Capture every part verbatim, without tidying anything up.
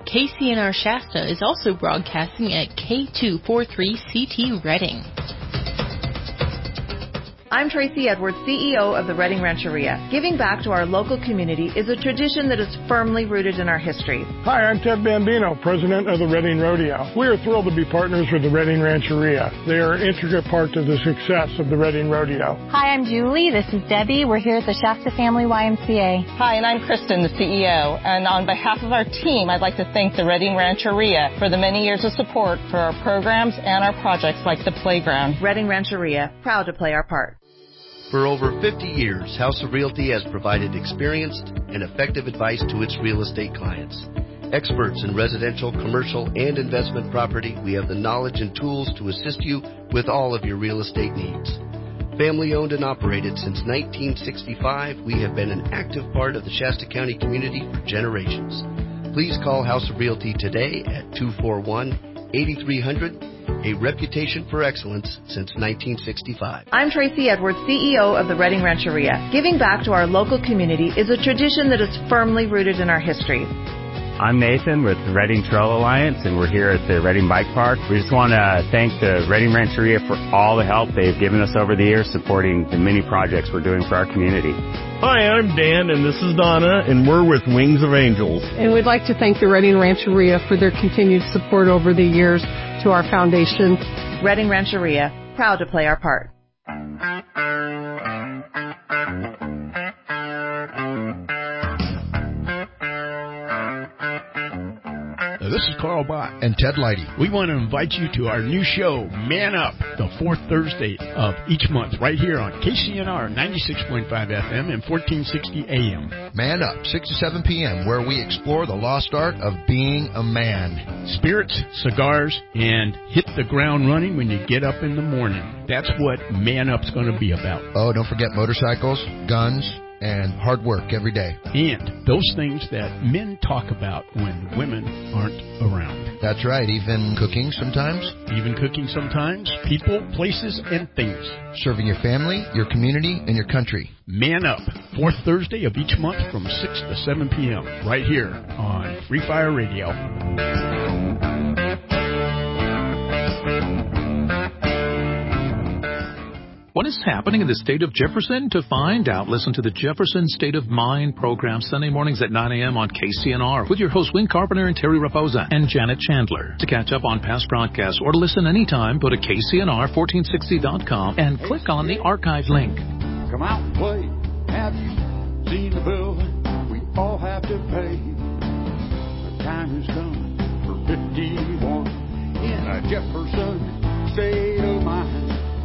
K C N R Shasta is also broadcasting at K two forty-three C T Redding. I'm Tracy Edwards, C E O of the Redding Rancheria. Giving back to our local community is a tradition that is firmly rooted in our history. Hi, I'm Ted Bambino, President of the Redding Rodeo. We are thrilled to be partners with the Redding Rancheria. They are an intricate part of the success of the Redding Rodeo. Hi, I'm Julie. This is Debbie. We're here at the Shasta Family Y M C A. Hi, and I'm Kristen, the C E O. And on behalf of our team, I'd like to thank the Redding Rancheria for the many years of support for our programs and our projects like the playground. Redding Rancheria, proud to play our part. For over fifty years, House of Realty has provided experienced and effective advice to its real estate clients. Experts in residential, commercial, and investment property, we have the knowledge and tools to assist you with all of your real estate needs. Family owned and operated since nineteen sixty-five, we have been an active part of the Shasta County community for generations. Please call House of Realty today at two four one, eight three zero zero. A reputation for excellence since nineteen sixty-five. I'm Tracy Edwards, C E O of the Redding Rancheria. Giving back to our local community is a tradition that is firmly rooted in our history. I'm Nathan with the Redding Trail Alliance, and we're here at the Redding Bike Park. We just want to thank the Redding Rancheria for all the help they've given us over the years supporting the many projects we're doing for our community. Hi, I'm Dan, and this is Donna, and we're with Wings of Angels. And we'd like to thank the Redding Rancheria for their continued support over the years to our foundation. Redding Rancheria, proud to play our part. This is Carl Bott and Ted Leidy. We want to invite you to our new show, Man Up, the fourth Thursday of each month, right here on K C N R ninety-six point five F M and fourteen sixty A M. Man Up, six to seven p.m., where we explore the lost art of being a man. Spirits, cigars, and hit the ground running when you get up in the morning. That's what Man Up's going to be about. Oh, don't forget motorcycles, guns, and hard work every day. And those things that men talk about when women aren't around. That's right, even cooking sometimes. Even cooking sometimes. People, places, and things. Serving your family, your community, and your country. Man Up, fourth Thursday of each month from six to seven p.m. right here on Free Fire Radio. What is happening in the state of Jefferson? To find out, listen to the Jefferson State of Mind program Sunday mornings at nine a.m. on K C N R with your hosts Win Carpenter and Terry Raposa and Janet Chandler. To catch up on past broadcasts or to listen anytime, go to K C N R fourteen sixty dot com and click on the archive link. Come out and play. Have you seen the building we all have to pay? The time has come for fifty-one in a Jefferson State of Mind.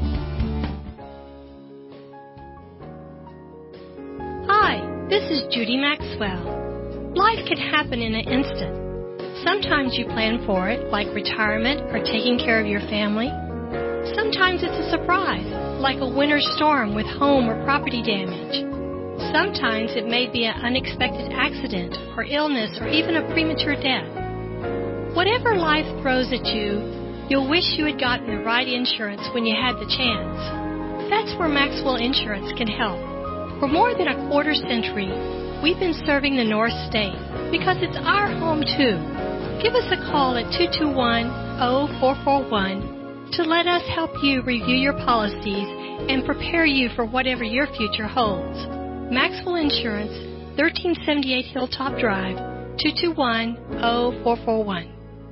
Hi, this is Judy Maxwell. Life can happen in an instant. Sometimes you plan for it, like retirement or taking care of your family. Sometimes it's a surprise, like a winter storm with home or property damage. Sometimes it may be an unexpected accident or illness or even a premature death. Whatever life throws at you, you'll wish you had gotten the right insurance when you had the chance. That's where Maxwell Insurance can help. For more than a quarter century, we've been serving the North State because it's our home too. Give us a call at two two one, zero four four one to let us help you review your policies and prepare you for whatever your future holds. Maxwell Insurance, thirteen seventy-eight Hilltop Drive, two two one, zero four four one.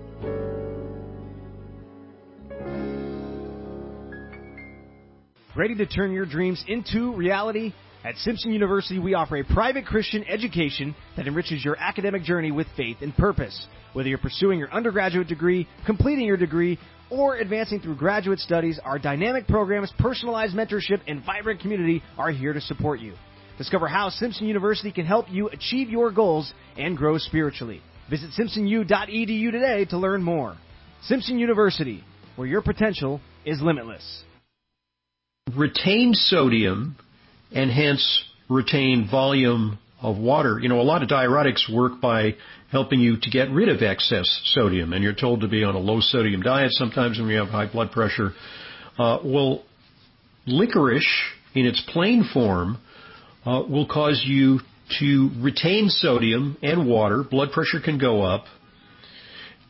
Ready to turn your dreams into reality? At Simpson University, we offer a private Christian education that enriches your academic journey with faith and purpose. Whether you're pursuing your undergraduate degree, completing your degree, or advancing through graduate studies, our dynamic programs, personalized mentorship, and vibrant community are here to support you. Discover how Simpson University can help you achieve your goals and grow spiritually. Visit simpson u dot e d u today to learn more. Simpson University, where your potential is limitless. Retain sodium and hence retain volume of water. You know, a lot of diuretics work by helping you to get rid of excess sodium, and you're told to be on a low-sodium diet sometimes when you have high blood pressure. Uh, well, licorice, in its plain form, uh, will cause you to retain sodium and water. Blood pressure can go up.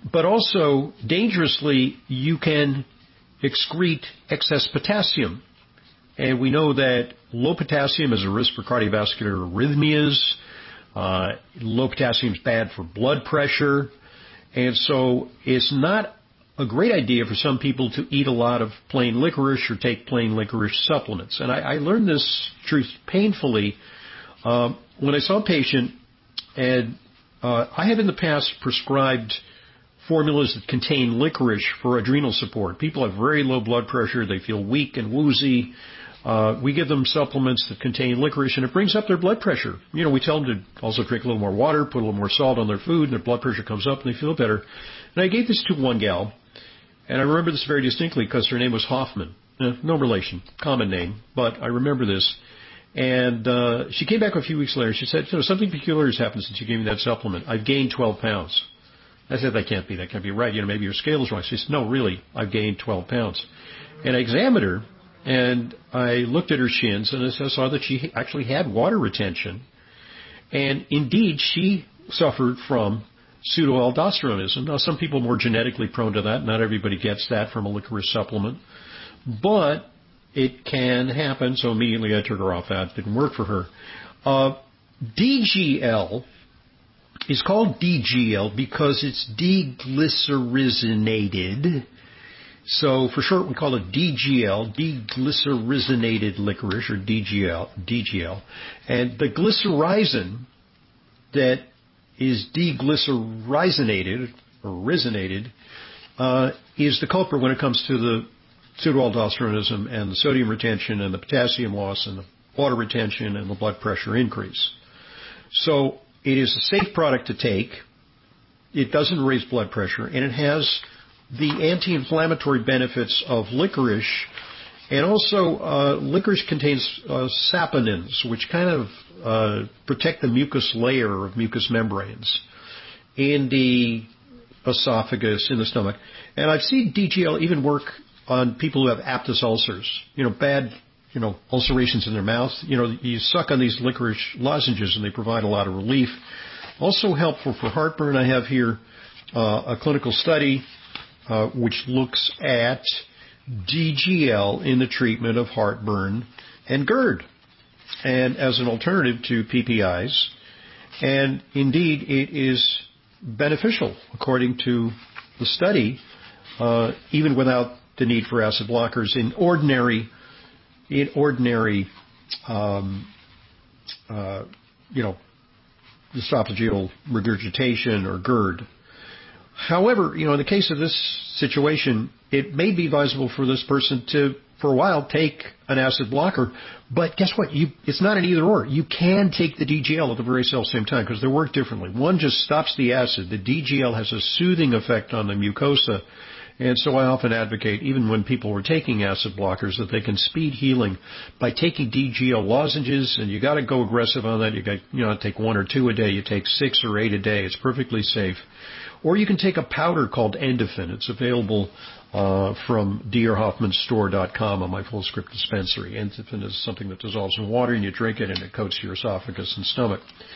but also, dangerously, you can excrete excess potassium. And we know that low potassium is a risk for cardiovascular arrhythmias. Uh, low potassium is bad for blood pressure. And so it's not a great idea for some people to eat a lot of plain licorice or take plain licorice supplements. And I, I learned this truth painfully uh, when I saw a patient, and uh, I have in the past prescribed formulas that contain licorice for adrenal support. People have very low blood pressure. They feel weak and woozy. Uh, we give them supplements that contain licorice, and it brings up their blood pressure. You know, we tell them to also drink a little more water, put a little more salt on their food, and their blood pressure comes up, and they feel better. And I gave this to one gal, and I remember this very distinctly because her name was Hoffman. Uh, no relation, common name, but I remember this. And uh, she came back a few weeks later. She said, you know, something peculiar has happened since you gave me that supplement. I've gained twelve pounds. I said, that can't be. That can't be right. You know, maybe your scale is wrong. She said, no, really, I've gained twelve pounds. And I examined her, and I looked at her shins, and I saw that she actually had water retention. And indeed, she suffered from pseudoaldosteronism. Now, some people are more genetically prone to that. Not everybody gets that from a licorice supplement. But it can happen, so immediately I took her off that. It didn't work for her. Uh, D G L is called D G L because it's deglycerinated. So for short, we call it D G L, deglycerinated licorice, or D G L. D G L. And the glycyrrhizin that is deglycyrrhizinated, or rhizinated, uh, is the culprit when it comes to the pseudoaldosteronism and the sodium retention and the potassium loss and the water retention and the blood pressure increase. So it is a safe product to take. It doesn't raise blood pressure, and it has the anti-inflammatory benefits of licorice. And also, uh, licorice contains uh, saponins, which kind of uh, protect the mucus layer of mucous membranes in the esophagus, in the stomach. And I've seen D G L even work on people who have aphthous ulcers, you know, bad, you know, ulcerations in their mouth. You know, you suck on these licorice lozenges and they provide a lot of relief. Also helpful for heartburn. I have here uh, a clinical study uh, which looks at D G L in the treatment of heartburn and GERD, and as an alternative to P P Is. And indeed, it is beneficial, according to the study, uh, even without the need for acid blockers in ordinary, in ordinary, um, uh, you know, esophageal regurgitation or GERD. However, you know, in the case of this situation, it may be advisable for this person to, for a while, take an acid blocker. But guess what? You, it's not an either or. You can take the D G L at the very same time because they work differently. One just stops the acid. The D G L has a soothing effect on the mucosa. And so I often advocate, even when people are taking acid blockers, that they can speed healing by taking D G L lozenges. And you got to go aggressive on that. You got, you know, take one or two a day. You take six or eight a day. It's perfectly safe. Or you can take a powder called Endofin. It's available uh, from d r hoffman store dot com on my full script dispensary. Endofin is something that dissolves in water, and you drink it, and it coats your esophagus and stomach.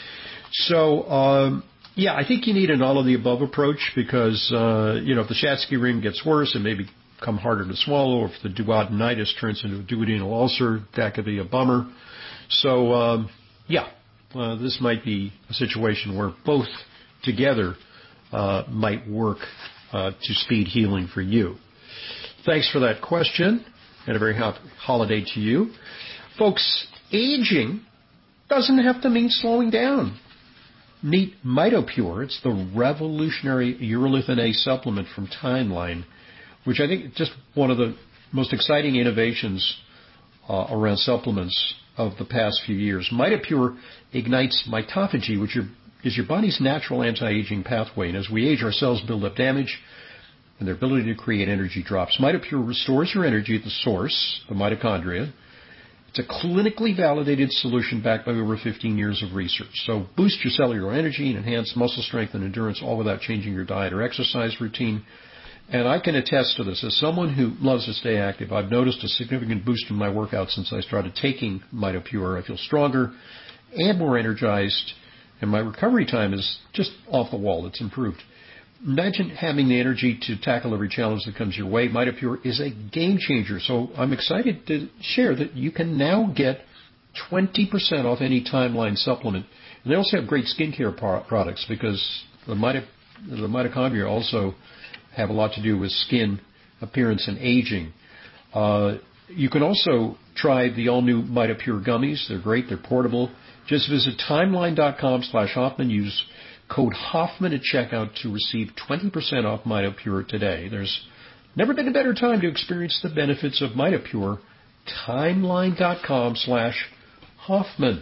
So, um, yeah, I think you need an all-of-the-above approach because, uh, you know, if the Schatzky ring gets worse, it may become harder to swallow. Or if the duodenitis turns into a duodenal ulcer, that could be a bummer. So, um, yeah, uh, this might be a situation where both together Uh, might work uh, to speed healing for you. Thanks for that question, and a very happy holiday to you. Folks, aging doesn't have to mean slowing down. Meet MitoPure. It's the revolutionary urolithin A supplement from Timeline, which I think is just one of the most exciting innovations uh, around supplements of the past few years. MitoPure ignites mitophagy, which are is your body's natural anti-aging pathway. And as we age, our cells build up damage, and their ability to create energy drops. MitoPure restores your energy at the source, the mitochondria. It's a clinically validated solution backed by over fifteen years of research. So boost your cellular energy and enhance muscle strength and endurance, all without changing your diet or exercise routine. And I can attest to this. As someone who loves to stay active, I've noticed a significant boost in my workout since I started taking MitoPure. I feel stronger and more energized, and my recovery time is just off the wall. It's improved. imagine having the energy to tackle every challenge that comes your way. MitoPure is a game changer. So I'm excited to share that you can now get twenty percent off any Timeline supplement. And they also have great skincare pro- products because the, mito- the mitochondria also have a lot to do with skin appearance and aging. Uh, you can also try the all-new MitoPure gummies. They're great. They're portable. Just visit timeline.com slash Hoffman. Use code Hoffman at checkout to receive twenty percent off MitoPure today. There's never been a better time to experience the benefits of MitoPure. Timeline.com slash Hoffman.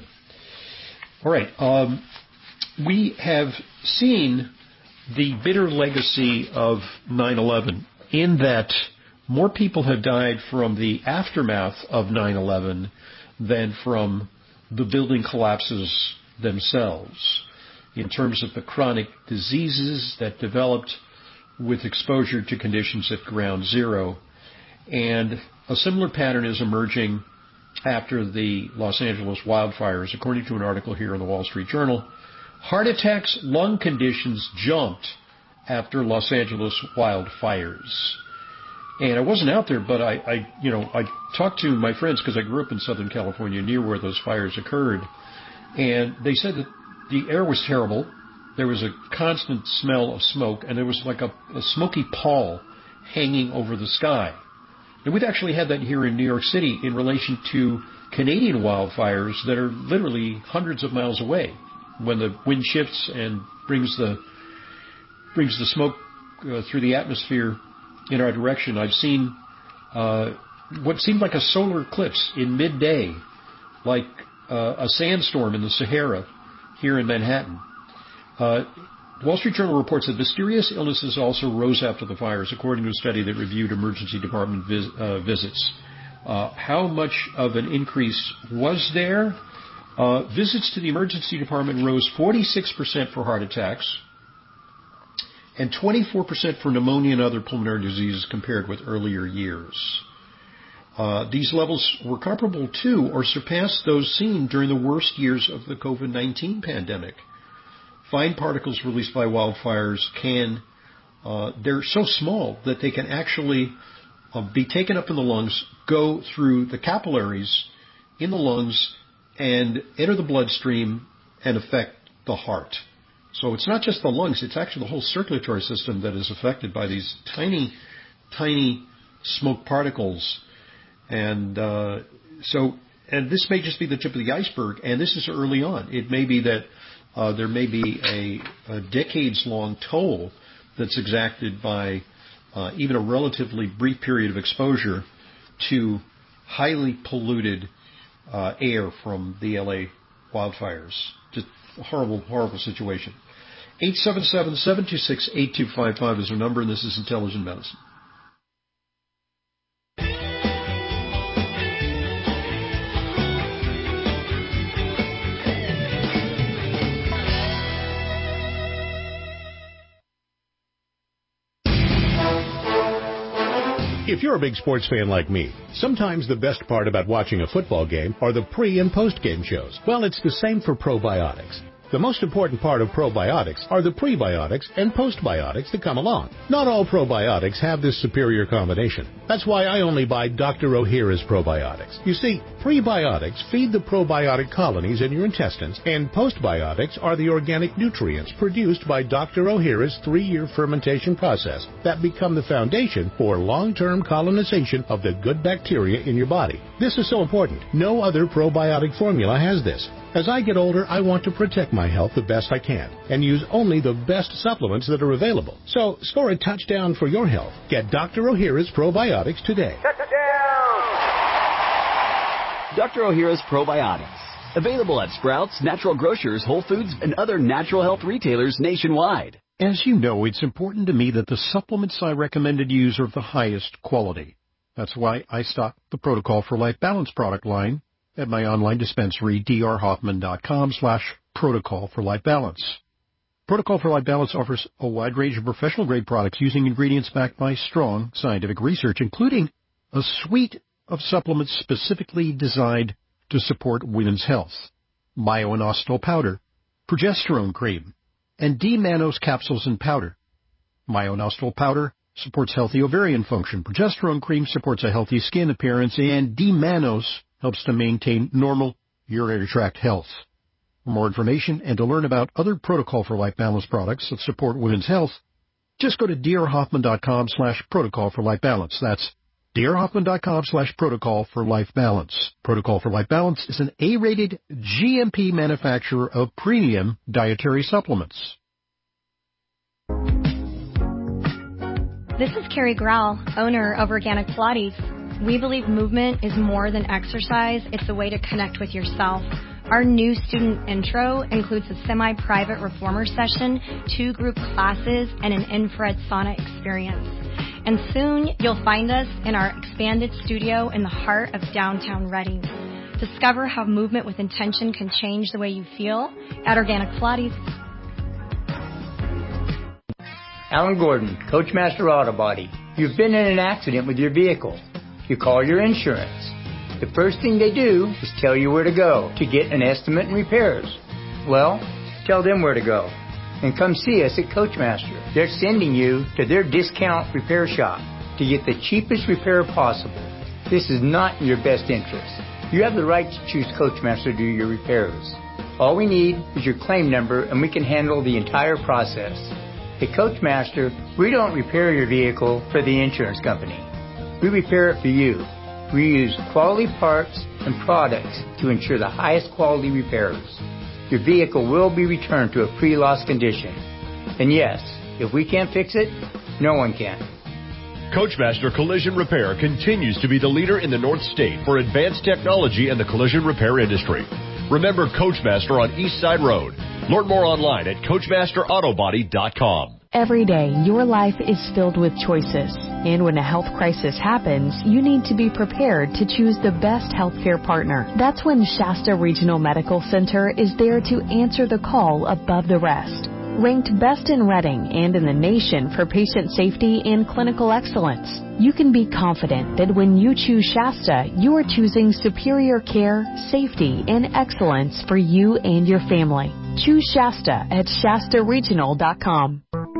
All right. Um, we have seen the bitter legacy of nine eleven in that more people have died from the aftermath of nine eleven than from the building collapses themselves, in terms of the chronic diseases that developed with exposure to conditions at ground zero. And a similar pattern is emerging after the Los Angeles wildfires, according to an article here in the Wall Street Journal. Heart attacks, lung conditions jumped after Los Angeles wildfires. And I wasn't out there, but I, I you know, I talked to my friends because I grew up in Southern California near where those fires occurred. And they said that the air was terrible. There was a constant smell of smoke, and there was like a, a smoky pall hanging over the sky. And we've actually had that here in New York City in relation to Canadian wildfires that are literally hundreds of miles away. When the wind shifts and brings the brings the smoke uh, through the atmosphere in our direction, I've seen uh, what seemed like a solar eclipse in midday, like uh, a sandstorm in the Sahara here in Manhattan. Uh, Wall Street Journal reports that mysterious illnesses also rose after the fires, according to a study that reviewed emergency department vis- uh, visits. Uh, how much of an increase was there? Uh, visits to the emergency department rose forty-six percent for heart attacks and twenty-four percent for pneumonia and other pulmonary diseases compared with earlier years. Uh, these levels were comparable to or surpassed those seen during the worst years of the COVID nineteen pandemic. Fine particles released by wildfires can, uh, they're so small that they can actually uh, be taken up in the lungs, go through the capillaries in the lungs, and enter the bloodstream and affect the heart. So it's not just the lungs, it's actually the whole circulatory system that is affected by these tiny, tiny smoke particles. And uh, so, and this may just be the tip of the iceberg, and this is early on. It may be that uh, there may be a, a decades-long toll that's exacted by uh, even a relatively brief period of exposure to highly polluted uh, air from the L A wildfires. Just a horrible, horrible situation. eight seven seven, seven two six, eight two five five is our number, and this is Intelligent Medicine. If you're a big sports fan like me, sometimes the best part about watching a football game are the pre- and post-game shows. Well, it's the same for probiotics. The most important part of probiotics are the prebiotics and postbiotics that come along. Not all probiotics have this superior combination. That's why I only buy Doctor Ohhira's probiotics. You see, prebiotics feed the probiotic colonies in your intestines, and postbiotics are the organic nutrients produced by Doctor Ohhira's three-year fermentation process that become the foundation for long-term colonization of the good bacteria in your body. This is so important. No other probiotic formula has this. As I get older, I want to protect my health the best I can and use only the best supplements that are available. So score a touchdown for your health. Get Doctor Ohhira's probiotics today. Doctor Ohhira's probiotics. Available at Sprouts, Natural Grocers, Whole Foods, and other natural health retailers nationwide. As you know, it's important to me that the supplements I recommended use are of the highest quality. That's why I stock the Protocol for Life Balance product line at my online dispensary, drhoffman.com slash protocol for life balance. Protocol for Life Balance offers a wide range of professional-grade products using ingredients backed by strong scientific research, including a suite of supplements specifically designed to support women's health: Myo-inositol powder, progesterone cream, and D-mannose capsules and powder. Myonostril powder supports healthy ovarian function. Progesterone cream supports a healthy skin appearance. And D-mannose helps to maintain normal urinary tract health. For more information and to learn about other Protocol for Life Balance products that support women's health, just go to drhoffman.com slash protocol for life balance. That's drhoffman.com slash protocol for life balance. Protocol for Life Balance is an A-rated G M P manufacturer of premium dietary supplements. This is Carrie Grau, owner of Organic Pilates. We believe movement is more than exercise. It's a way to connect with yourself. Our new student intro includes a semi-private reformer session, two group classes, and an infrared sauna experience. And soon, you'll find us in our expanded studio in the heart of downtown Reading. Discover how movement with intention can change the way you feel at Organic Pilates. Alan Gordon, Coachmaster Auto Body. You've been in an accident with your vehicle. You call your insurance. The first thing they do is tell you where to go to get an estimate and repairs. Well, tell them where to go. And come see us at Coachmaster. They're sending you to their discount repair shop to get the cheapest repair possible. This is not in your best interest. You have the right to choose Coachmaster to do your repairs. All we need is your claim number and we can handle the entire process. At Coachmaster, we don't repair your vehicle for the insurance company. We repair it for you. We use quality parts and products to ensure the highest quality repairs. Your vehicle will be returned to a pre-loss condition. And yes, if we can't fix it, no one can. Coachmaster Collision Repair continues to be the leader in the North State for advanced technology in the collision repair industry. Remember Coachmaster on East Side Road. Learn more online at coachmaster auto body dot com. Every day, your life is filled with choices. And when a health crisis happens, you need to be prepared to choose the best healthcare partner. That's when Shasta Regional Medical Center is there to answer the call above the rest. Ranked best in Reading and in the nation for patient safety and clinical excellence, you can be confident that when you choose Shasta, you are choosing superior care, safety, and excellence for you and your family. Choose Shasta at shasta regional dot com.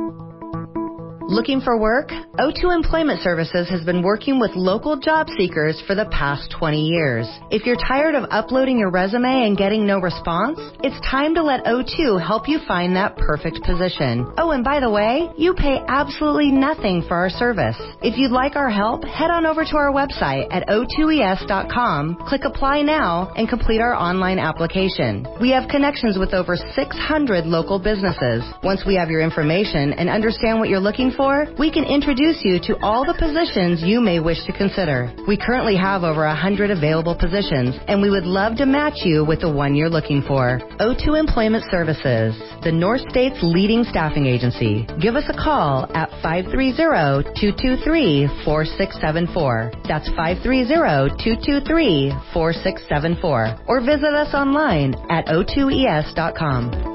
Looking for work? O two Employment Services has been working with local job seekers for the past twenty years. If you're tired of uploading your resume and getting no response, it's time to let O two help you find that perfect position. Oh, and by the way, you pay absolutely nothing for our service. If you'd like our help, head on over to our website at O two E S dot com, click Apply Now, and complete our online application. We have connections with over six hundred local businesses. Once we have your information and understand what you're looking for, for, we can introduce you to all the positions you may wish to consider. We currently have over one hundred available positions, and we would love to match you with the one you're looking for. O two Employment Services, the North State's leading staffing agency. Give us a call at five three zero, two two three, four six seven four. That's five three zero, two two three, four six seven four. Or visit us online at O two E S dot com.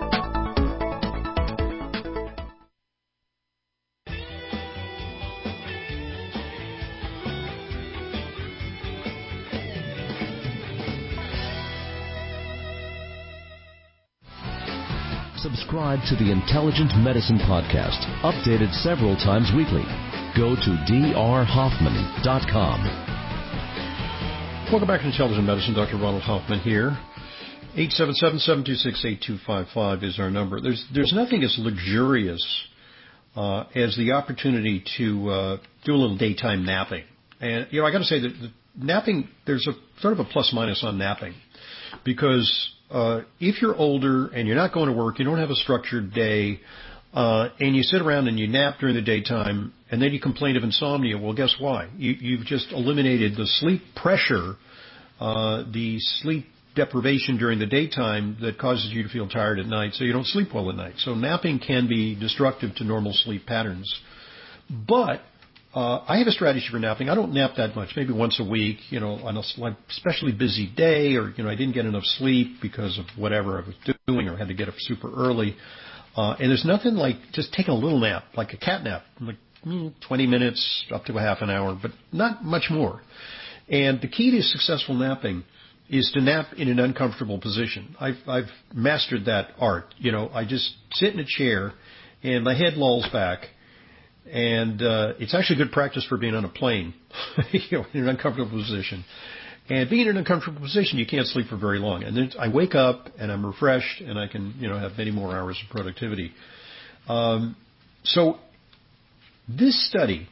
Subscribe to the Intelligent Medicine Podcast, updated several times weekly. Go to d r hoffman dot com. Welcome back to Intelligent Medicine. Doctor Ronald Hoffman here. eight seven seven, seven two six, eight two five five is our number. There's there's nothing as luxurious uh, as the opportunity to uh, do a little daytime napping. And, you know, I got to say that the napping, there's a sort of a plus minus on napping because Uh, if you're older and you're not going to work, you don't have a structured day, uh, and you sit around and you nap during the daytime, and then you complain of insomnia, well, guess why? You, you've just eliminated the sleep pressure, uh, the sleep deprivation during the daytime that causes you to feel tired at night, so you don't sleep well at night. So napping can be destructive to normal sleep patterns. But Uh, I have a strategy for napping. I don't nap that much, maybe once a week, you know, on a especially busy day, or, you know, I didn't get enough sleep because of whatever I was doing or had to get up super early. Uh, and there's nothing like just taking a little nap, like a cat nap, like mm, twenty minutes up to a half an hour, but not much more. And the key to successful napping is to nap in an uncomfortable position. I've, I've mastered that art. You know, I just sit in a chair and my head lolls back. And uh, it's actually good practice for being on a plane, you know, in an uncomfortable position. And being in an uncomfortable position, you can't sleep for very long. And then I wake up and I'm refreshed and I can, you know, have many more hours of productivity. Um, so this study,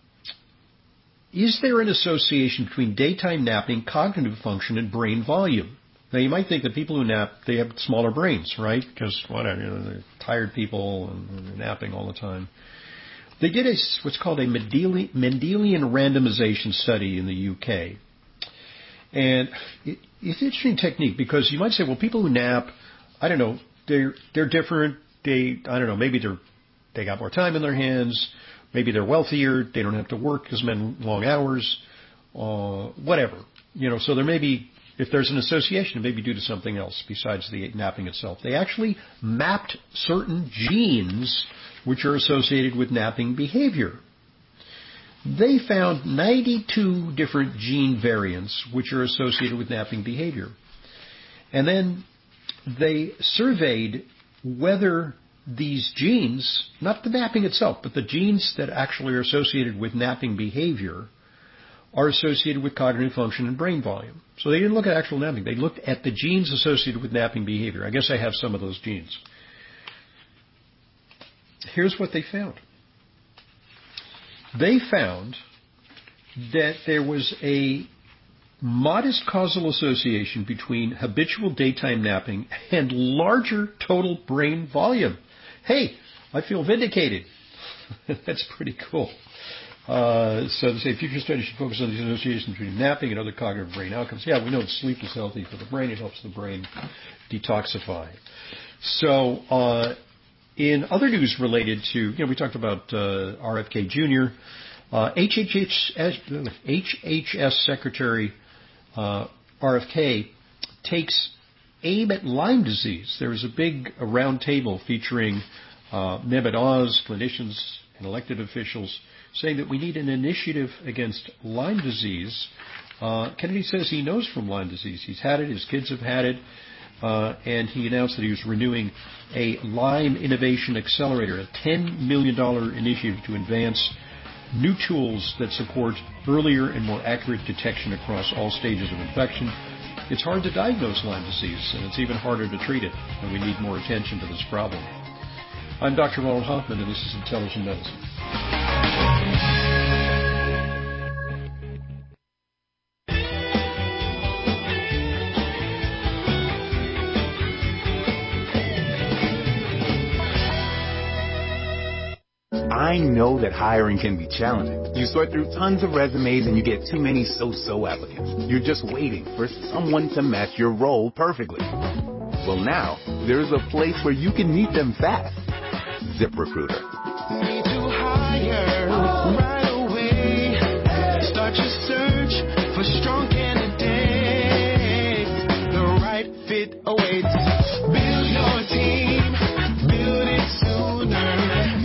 is there an association between daytime napping, cognitive function, and brain volume? Now, you might think that people who nap, they have smaller brains, right? Because, whatever, you know, they're tired people and they're napping all the time. They did a, what's called a Mendelian randomization study in the U K. And it, it's an interesting technique because you might say, well, people who nap, I don't know, they're they're different. They, I don't know, maybe they're they got more time in their hands. Maybe they're wealthier. They don't have to work as many long hours. Uh, whatever, you know. So there may be, if there's an association, it may be due to something else besides the napping itself. They actually mapped certain genes which are associated with napping behavior. They found ninety-two different gene variants which are associated with napping behavior. And then they surveyed whether these genes, not the napping itself, but the genes that actually are associated with napping behavior, are associated with cognitive function and brain volume. So they didn't look at actual napping. They looked at the genes associated with napping behavior. I guess I have some of those genes. Here's what they found. They found that there was a modest causal association between habitual daytime napping and larger total brain volume. Hey, I feel vindicated. That's pretty cool. Uh, so they say future studies should focus on the association between napping and other cognitive brain outcomes. Yeah, we know sleep is healthy for the brain. It helps the brain detoxify. So uh, in other news related to, you know, we talked about uh, R F K Junior Uh, H H S, H H S Secretary uh, R F K takes aim at Lyme disease. There was a big a round table featuring uh, Mehmet Oz, clinicians, and elected officials saying that we need an initiative against Lyme disease. Uh, Kennedy says he knows from Lyme disease. He's had it. His kids have had it. Uh, and he announced that he was renewing a Lyme Innovation Accelerator, a ten million dollars initiative to advance new tools that support earlier and more accurate detection across all stages of infection. It's hard to diagnose Lyme disease, and it's even harder to treat it, and we need more attention to this problem. I'm Doctor Ronald Hoffman, and this is Intelligent Medicine. I know that hiring can be challenging. You sort through tons of resumes and you get too many so-so applicants. You're just waiting for someone to match your role perfectly. Well, now, there's a place where you can meet them fast. ZipRecruiter. Need to hire right away. Start your search for strong candidates. The right fit awaits. Build your team. Build it sooner.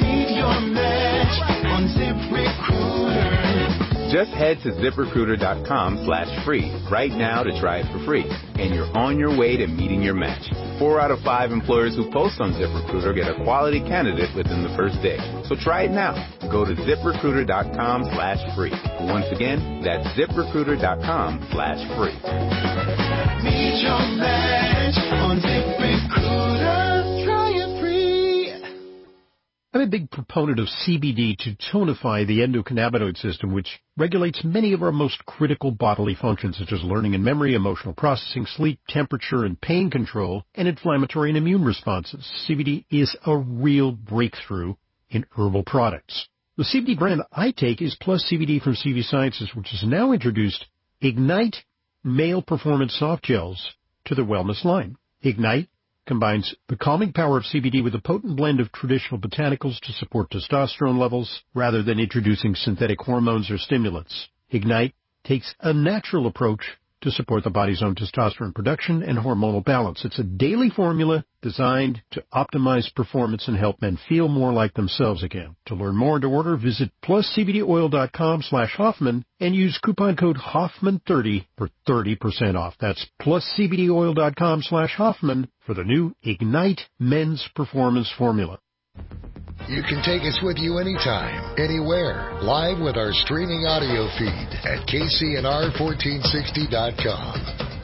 Just head to ZipRecruiter.com slash free right now to try it for free. And you're on your way to meeting your match. Four out of five employers who post on ZipRecruiter get a quality candidate within the first day. So try it now. Go to ZipRecruiter.com slash free. Once again, that's ZipRecruiter.com slash free. Meet your match on ZipRecruiter. Try it free. I'm a big proponent of C B D to tonify the endocannabinoid system, which regulates many of our most critical bodily functions, such as learning and memory, emotional processing, sleep, temperature and pain control, and inflammatory and immune responses. C B D is a real breakthrough in herbal products. The C B D brand I take is Plus C B D from C V Sciences, which has now introduced Ignite Male Performance Soft Gels to the wellness line. Ignite combines the calming power of C B D with a potent blend of traditional botanicals to support testosterone levels rather than introducing synthetic hormones or stimulants. Ignite takes a natural approach to support the body's own testosterone production and hormonal balance. It's a daily formula designed to optimize performance and help men feel more like themselves again. To learn more and to order, visit pluscbdoil.com slash Hoffman and use coupon code Hoffman thirty for thirty percent off. That's pluscbdoil.com slash Hoffman for the new Ignite Men's Performance Formula. You can take us with you anytime, anywhere, live with our streaming audio feed at K C N R fourteen sixty dot com.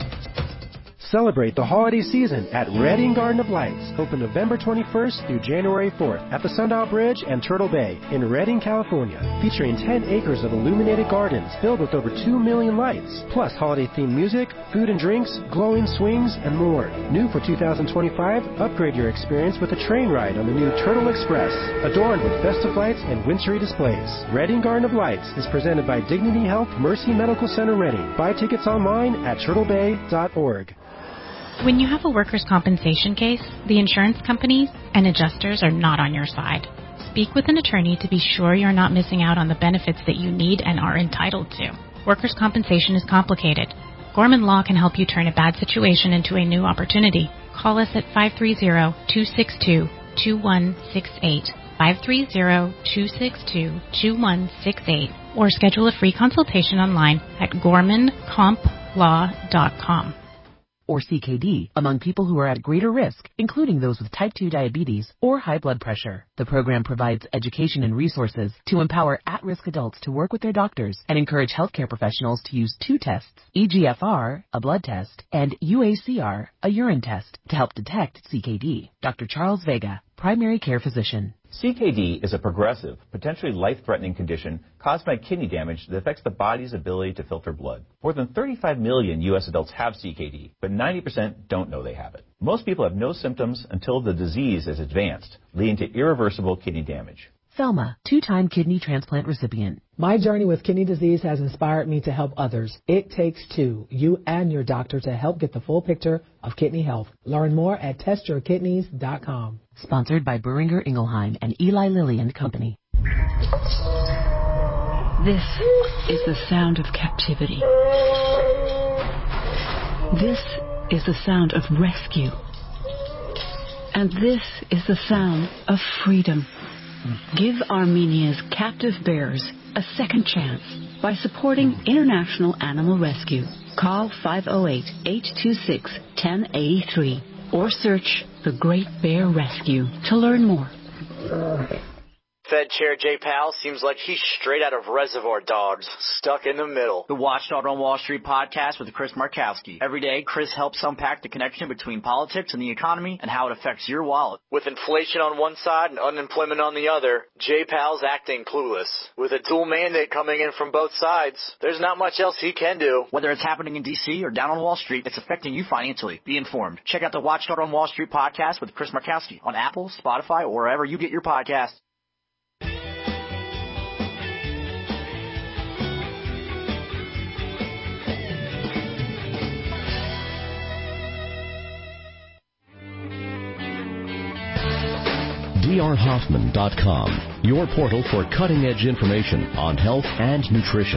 Celebrate the holiday season at Redding Garden of Lights, open November twenty-first through January fourth at the Sundial Bridge and Turtle Bay in Redding, California, featuring ten acres of illuminated gardens filled with over two million lights, plus holiday-themed music, food and drinks, glowing swings, and more. New for two thousand twenty-five, upgrade your experience with a train ride on the new Turtle Express, adorned with festive lights and wintry displays. Redding Garden of Lights is presented by Dignity Health Mercy Medical Center Redding. Buy tickets online at turtle bay dot org. When you have a workers' compensation case, the insurance companies and adjusters are not on your side. Speak with an attorney to be sure you're not missing out on the benefits that you need and are entitled to. Workers' compensation is complicated. Gorman Law can help you turn a bad situation into a new opportunity. Call us at five three zero, two six two, two one six eight, five three zero, two six two, two one six eight, or schedule a free consultation online at gorman comp law dot com. Or C K D, among people who are at greater risk, including those with type two diabetes or high blood pressure. The program provides education and resources to empower at-risk adults to work with their doctors and encourage healthcare professionals to use two tests, E G F R, a blood test, and U A C R, a urine test, to help detect C K D. Doctor Charles Vega, primary care physician. C K D is a progressive, potentially life-threatening condition caused by kidney damage that affects the body's ability to filter blood. More than thirty-five million U S adults have C K D, but ninety percent don't know they have it. Most people have no symptoms until the disease is advanced, leading to irreversible kidney damage. Thelma, two-time kidney transplant recipient. My journey with kidney disease has inspired me to help others. It takes two, you and your doctor, to help get the full picture of kidney health. Learn more at test your kidneys dot com. Sponsored by Boehringer Ingelheim and Eli Lilly and Company. This is the sound of captivity. This is the sound of rescue. And this is the sound of freedom. Give Armenia's captive bears a second chance by supporting International Animal Rescue. Call five oh eight, eight two six, one oh eight three or search The Great Bear Rescue to learn more. Fed Chair Jay Powell seems like he's straight out of Reservoir Dogs, stuck in the middle. The Watchdog on Wall Street podcast with Chris Markowski. Every day, Chris helps unpack the connection between politics and the economy and how it affects your wallet. With inflation on one side and unemployment on the other, Jay Powell's acting clueless. With a dual mandate coming in from both sides, there's not much else he can do. Whether it's happening in D C or down on Wall Street, it's affecting you financially. Be informed. Check out the Watchdog on Wall Street podcast with Chris Markowski on Apple, Spotify, or wherever you get your podcasts. D R Hoffman dot com, your portal for cutting-edge information on health and nutrition.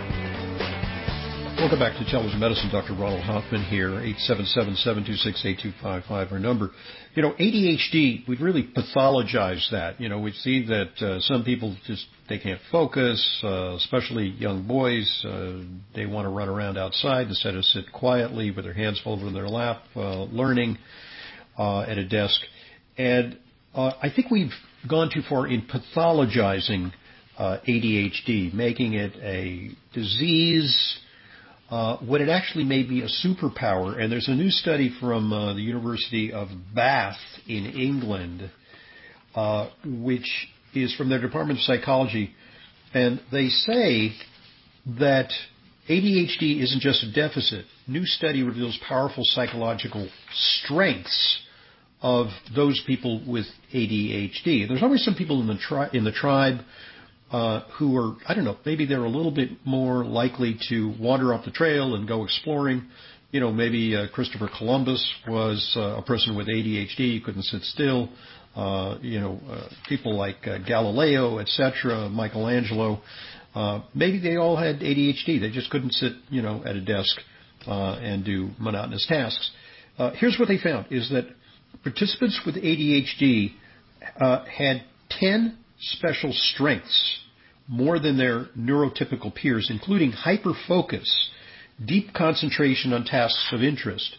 Welcome back to Intelligent Medicine. Doctor Ronald Hoffman here, eight seven seven, seven two six, eight two five five, our number. You know, A D H D, we've really pathologized that. You know, we see that uh, some people just, they can't focus, uh, especially young boys. Uh, they want to run around outside instead of sit quietly with their hands folded in their lap, uh, learning uh, at a desk. And uh, I think we've gone too far in pathologizing uh, A D H D, making it a disease Uh, when it actually may be a superpower. And there's a new study from uh, the University of Bath in England, uh, which is from their Department of Psychology, and they say that A D H D isn't just a deficit. New study reveals powerful psychological strengths of those people with A D H D. There's always some people in the tri- in the tribe Uh, who are, I don't know, maybe they're a little bit more likely to wander off the trail and go exploring. You know, maybe uh, Christopher Columbus was uh, a person with A D H D, he couldn't sit still. Uh, you know, uh, people like uh, Galileo, et cetera, Michelangelo, uh, maybe they all had A D H D. They just couldn't sit, you know, at a desk uh, and do monotonous tasks. Uh, here's what they found, is that participants with A D H D uh, had ten special strengths, more than their neurotypical peers, including hyperfocus, deep concentration on tasks of interest,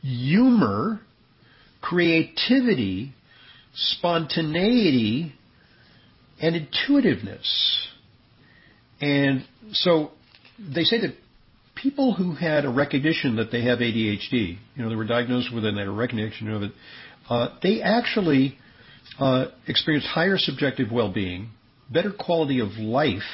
humor, creativity, spontaneity, and intuitiveness. And so they say that people who had a recognition that they have A D H D, you know, they were diagnosed with it and they had a recognition of it, uh, they actually uh, experienced higher subjective well-being, better quality of life,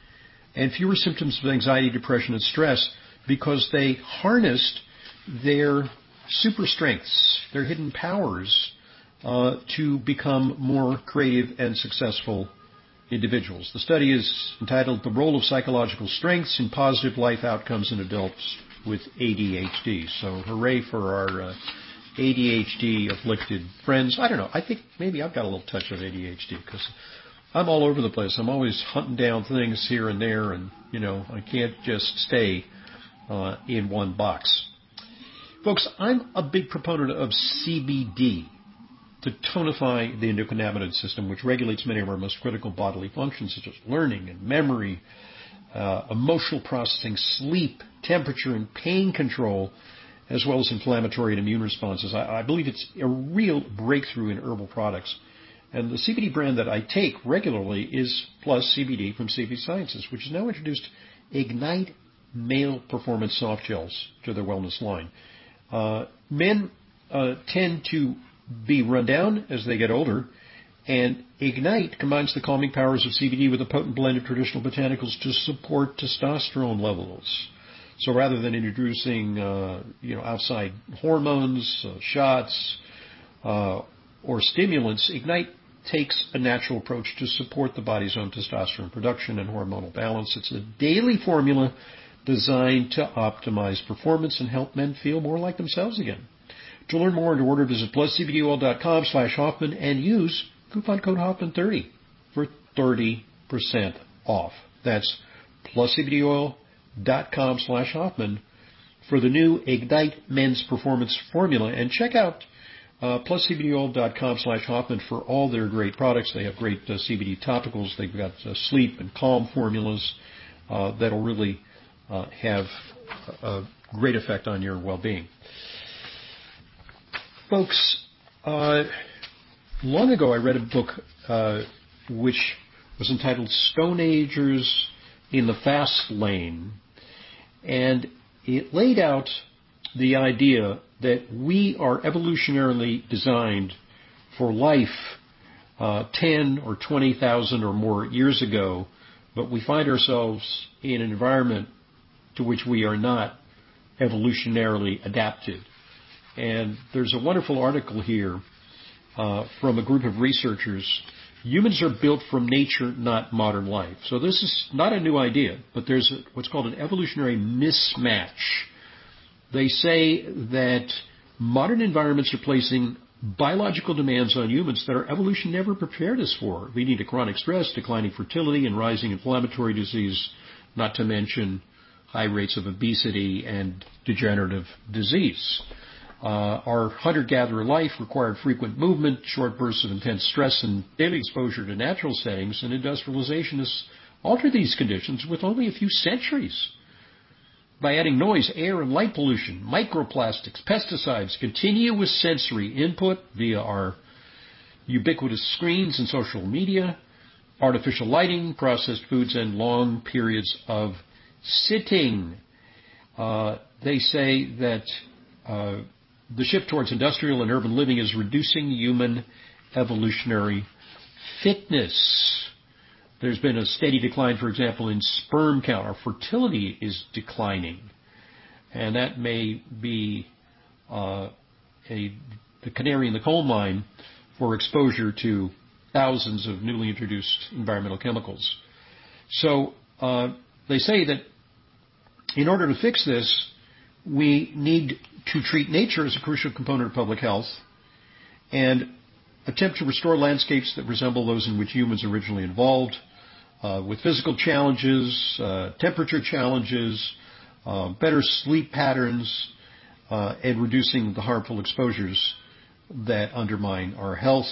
and fewer symptoms of anxiety, depression, and stress because they harnessed their super strengths, their hidden powers, uh, to become more creative and successful individuals. The study is entitled The Role of Psychological Strengths in Positive Life Outcomes in Adults with A D H D. So hooray for our uh, A D H D-afflicted friends. I don't know. I think maybe I've got a little touch of A D H D because I'm all over the place. I'm always hunting down things here and there, and, you know, I can't just stay uh, in one box. Folks, I'm a big proponent of C B D to tonify the endocannabinoid system, which regulates many of our most critical bodily functions, such as learning and memory, uh, emotional processing, sleep, temperature, and pain control, as well as inflammatory and immune responses. I, I believe it's a real breakthrough in herbal products. And the C B D brand that I take regularly is Plus C B D from C B Sciences, which has now introduced Ignite Male Performance Soft Gels to their wellness line. Uh, men uh, tend to be run down as they get older, and Ignite combines the calming powers of C B D with a potent blend of traditional botanicals to support testosterone levels. So rather than introducing, uh, you know, outside hormones, uh, shots, uh, or stimulants, Ignite takes a natural approach to support the body's own testosterone production and hormonal balance. It's a daily formula designed to optimize performance and help men feel more like themselves again. To learn more and to order, visit plus c b d oil dot com slash Hoffman and use coupon code Hoffman thirty for thirty percent off. That's plus c b d oil dot com slash Hoffman for the new Ignite Men's Performance Formula. And check out uh, plus c b d oil dot com slash Hoffman for all their great products. They have great uh, C B D topicals. They've got uh, sleep and calm formulas uh, that'll really uh, have a great effect on your well-being. Folks, uh, long ago I read a book uh, which was entitled Stone Agers in the Fast Lane, and it laid out the idea that we are evolutionarily designed for life uh, ten or twenty thousand or more years ago, but we find ourselves in an environment to which we are not evolutionarily adapted. And there's a wonderful article here uh, from a group of researchers. Humans are built from nature, not modern life. So this is not a new idea, but there's a, what's called an evolutionary mismatch. They say that modern environments are placing biological demands on humans that our evolution never prepared us for, leading to chronic stress, declining fertility, and rising inflammatory disease, not to mention high rates of obesity and degenerative disease. Uh, our hunter-gatherer life required frequent movement, short bursts of intense stress, and daily exposure to natural settings, and industrialization has altered these conditions with only a few centuries. By adding noise, air, and light pollution, microplastics, pesticides, continuous sensory input via our ubiquitous screens and social media, artificial lighting, processed foods, and long periods of sitting. Uh, they say that uh, the shift towards industrial and urban living is reducing human evolutionary fitness. There's been a steady decline, for example, in sperm count. Our fertility is declining. And that may be uh, a, the canary in the coal mine for exposure to thousands of newly introduced environmental chemicals. So uh, they say that in order to fix this, we need to treat nature as a crucial component of public health and attempt to restore landscapes that resemble those in which humans originally evolved, uh, with physical challenges, uh, temperature challenges, uh, better sleep patterns, uh, and reducing the harmful exposures that undermine our health.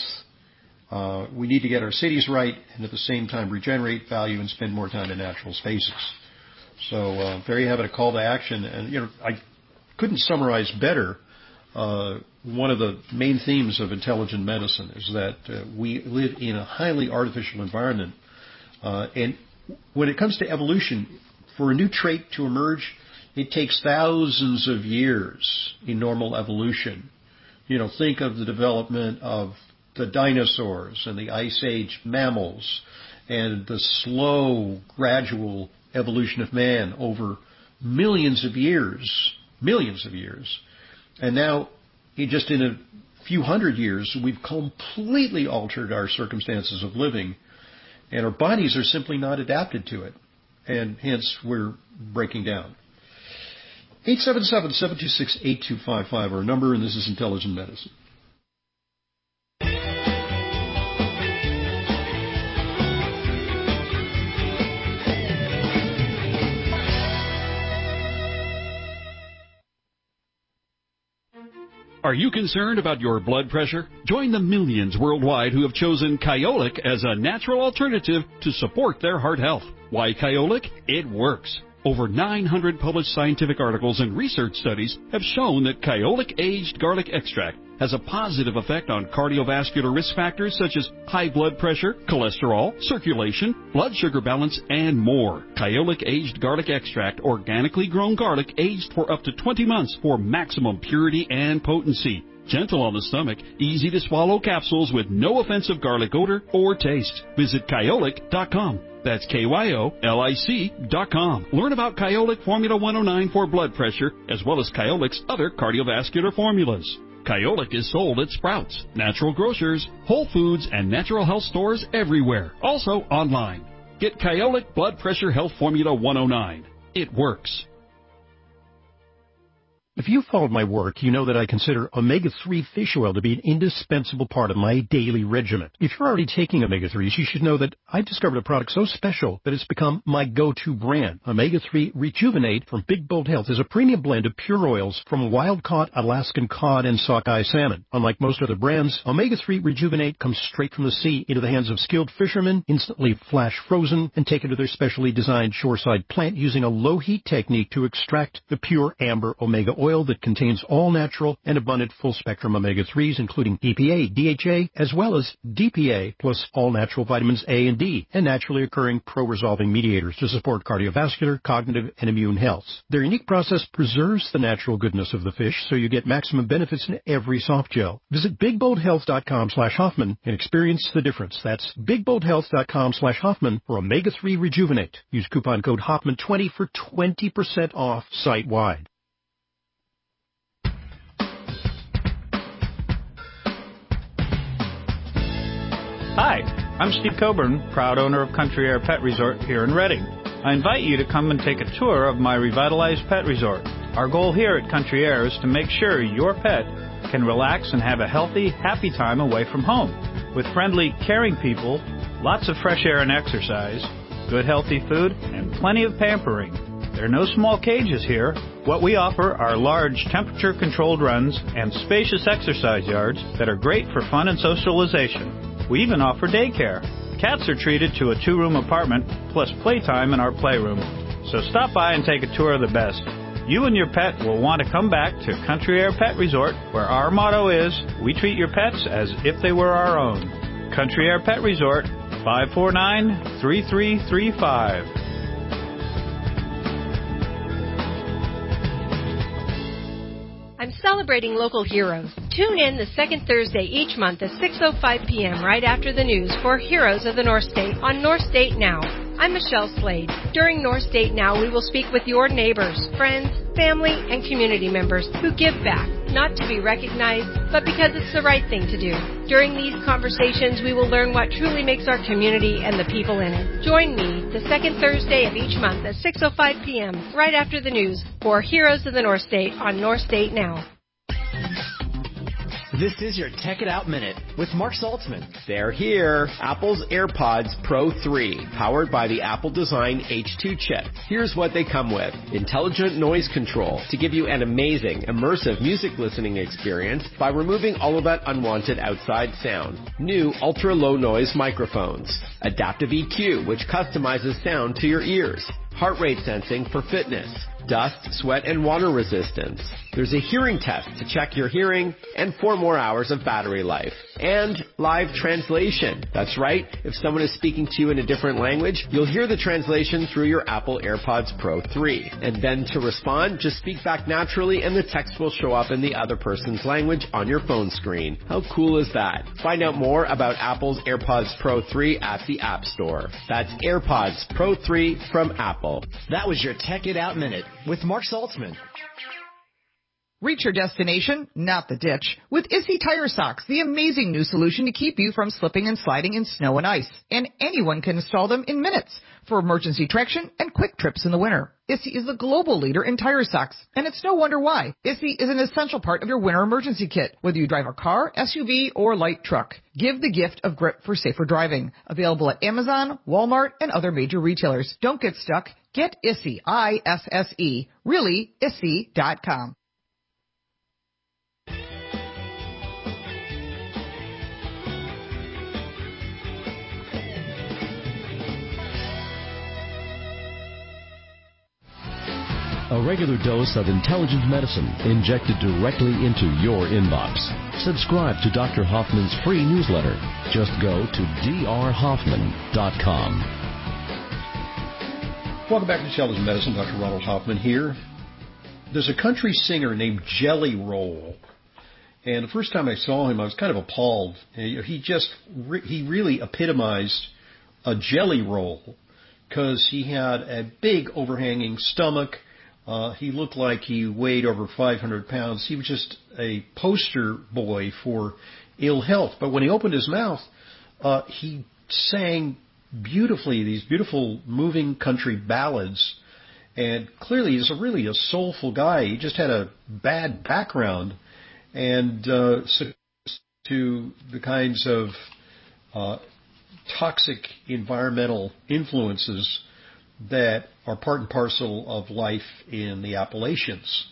Uh, we need to get our cities right and at the same time regenerate, value, and spend more time in natural spaces. So uh, there you have it, a call to action. And, you know, I couldn't summarize better uh, one of the main themes of intelligent medicine is that uh, we live in a highly artificial environment. Uh, and when it comes to evolution, for a new trait to emerge, it takes thousands of years in normal evolution. You know, think of the development of the dinosaurs and the Ice Age mammals and the slow, gradual evolution of man over millions of years, millions of years. And now, just in a few hundred years, we've completely altered our circumstances of living, and our bodies are simply not adapted to it, and hence we're breaking down. eight seven seven, seven two six, eight two five five, our number, and this is Intelligent Medicine. Are you concerned about your blood pressure? Join the millions worldwide who have chosen Kyolic as a natural alternative to support their heart health. Why Kyolic? It works. Over nine hundred published scientific articles and research studies have shown that Kyolic aged garlic extract has a positive effect on cardiovascular risk factors such as high blood pressure, cholesterol, circulation, blood sugar balance, and more. Kyolic aged garlic extract, organically grown garlic aged for up to twenty months for maximum purity and potency. Gentle on the stomach, easy to swallow capsules with no offensive garlic odor or taste. Visit Kyolic dot com. That's K Y O L I C dot com. Learn about Kyolic Formula one oh nine for blood pressure, as well as Kyolic's other cardiovascular formulas. Kyolic is sold at Sprouts, Natural Grocers, Whole Foods, and natural health stores everywhere. Also online. Get Kyolic Blood Pressure Health Formula one oh nine. It works. If you've followed my work, you know that I consider omega three fish oil to be an indispensable part of my daily regimen. If you're already taking omega threes, you should know that I discovered a product so special that it's become my go-to brand. omega three Rejuvenate from Big Bold Health is a premium blend of pure oils from wild-caught Alaskan cod and sockeye salmon. Unlike most other brands, omega three Rejuvenate comes straight from the sea into the hands of skilled fishermen, instantly flash frozen, and taken to their specially designed shoreside plant using a low-heat technique to extract the pure amber omega oil that contains all natural and abundant full-spectrum omega threes, including E P A, D H A, as well as D P A, plus all natural vitamins A and D, and naturally occurring pro-resolving mediators to support cardiovascular, cognitive, and immune health. Their unique process preserves the natural goodness of the fish, so you get maximum benefits in every soft gel. Visit big bold health dot com slash Hoffman and experience the difference. That's big bold health dot com slash Hoffman for omega three Rejuvenate. Use coupon code Hoffman twenty for twenty percent off site-wide. Hi, I'm Steve Coburn, proud owner of Country Air Pet Resort here in Reading. I invite you to come and take a tour of my revitalized pet resort. Our goal here at Country Air is to make sure your pet can relax and have a healthy, happy time away from home. With friendly, caring people, lots of fresh air and exercise, good healthy food, and plenty of pampering. There are no small cages here. What we offer are large temperature-controlled runs and spacious exercise yards that are great for fun and socialization. We even offer daycare. Cats are treated to a two-room apartment plus playtime in our playroom. So stop by and take a tour of the best. You and your pet will want to come back to Country Air Pet Resort, where our motto is, we treat your pets as if they were our own. Country Air Pet Resort, five four nine, three three three five. I'm celebrating local heroes. Tune in the second Thursday each month at six oh five p.m. right after the news for Heroes of the North State on North State Now. I'm Michelle Slade. During North State Now, we will speak with your neighbors, friends, family, and community members who give back, not to be recognized, but because it's the right thing to do. During these conversations, we will learn what truly makes our community and the people in it. Join me the second Thursday of each month at six oh five p.m. right after the news for Heroes of the North State on North State Now. This is your Tech It Out Minute with Mark Saltzman. They're here. Apple's AirPods Pro three, powered by the Apple Design H two chip. Here's what they come with. Intelligent noise control to give you an amazing, immersive music listening experience by removing all of that unwanted outside sound. New ultra-low noise microphones. Adaptive E Q, which customizes sound to your ears. Heart rate sensing for fitness. dust, sweat, and water resistance. There's a hearing test to check your hearing and four more hours of battery life. And live translation. That's right. If someone is speaking to you in a different language, you'll hear the translation through your Apple AirPods Pro three. And then to respond, just speak back naturally and the text will show up in the other person's language on your phone screen. How cool is that? Find out more about Apple's AirPods Pro three at the App Store. That's AirPods Pro three from Apple. That was your Tech It Out Minute with Mark Saltzman. Reach your destination, not the ditch, with Issy Tire Socks, the amazing new solution to keep you from slipping and sliding in snow and ice. And anyone can install them in minutes for emergency traction and quick trips in the winter. Issy is the global leader in tire socks, and it's no wonder why. Issy is an essential part of your winter emergency kit, whether you drive a car, S U V, or light truck. Give the gift of grip for safer driving. Available at Amazon, Walmart, and other major retailers. Don't get stuck. Get Issy, I S S E, really, issy dot com. A regular dose of intelligent medicine injected directly into your inbox. Subscribe to Doctor Hoffman's free newsletter. Just go to d r hoffman dot com. Welcome back to Intelligent Medicine. Doctor Ronald Hoffman here. There's a country singer named Jelly Roll. And the first time I saw him, I was kind of appalled. He just, he really epitomized a jelly roll because he had a big overhanging stomach. Uh, he looked like he weighed over five hundred pounds. He was just a poster boy for ill health. But when he opened his mouth, uh, he sang beautifully, these beautiful moving country ballads. And clearly he's a really a soulful guy. He just had a bad background and uh, to the kinds of uh, toxic environmental influences that are part and parcel of life in the Appalachians.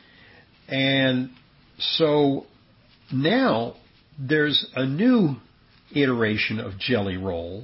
And so now there's a new iteration of Jelly Roll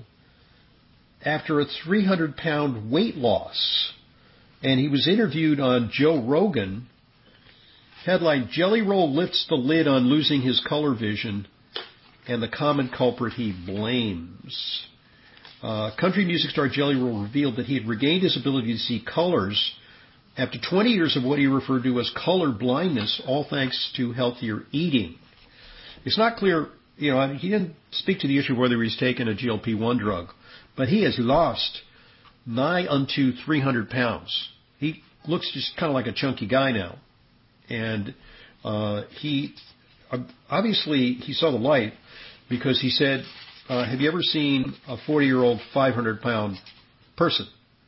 after a three hundred pound weight loss. And he was interviewed on Joe Rogan. Headline, Jelly Roll lifts the lid on losing his color vision and the common culprit he blames. Uh, country music star Jelly Roll revealed that he had regained his ability to see colors after twenty years of what he referred to as color blindness, all thanks to healthier eating. It's not clear, you know, he didn't speak to the issue of whether he's taken a G L P one drug, but he has lost nigh unto three hundred pounds. He looks just kind of like a chunky guy now. And uh, he, uh, obviously, he saw the light because he said, Uh, have you ever seen a forty-year-old, five hundred pound person?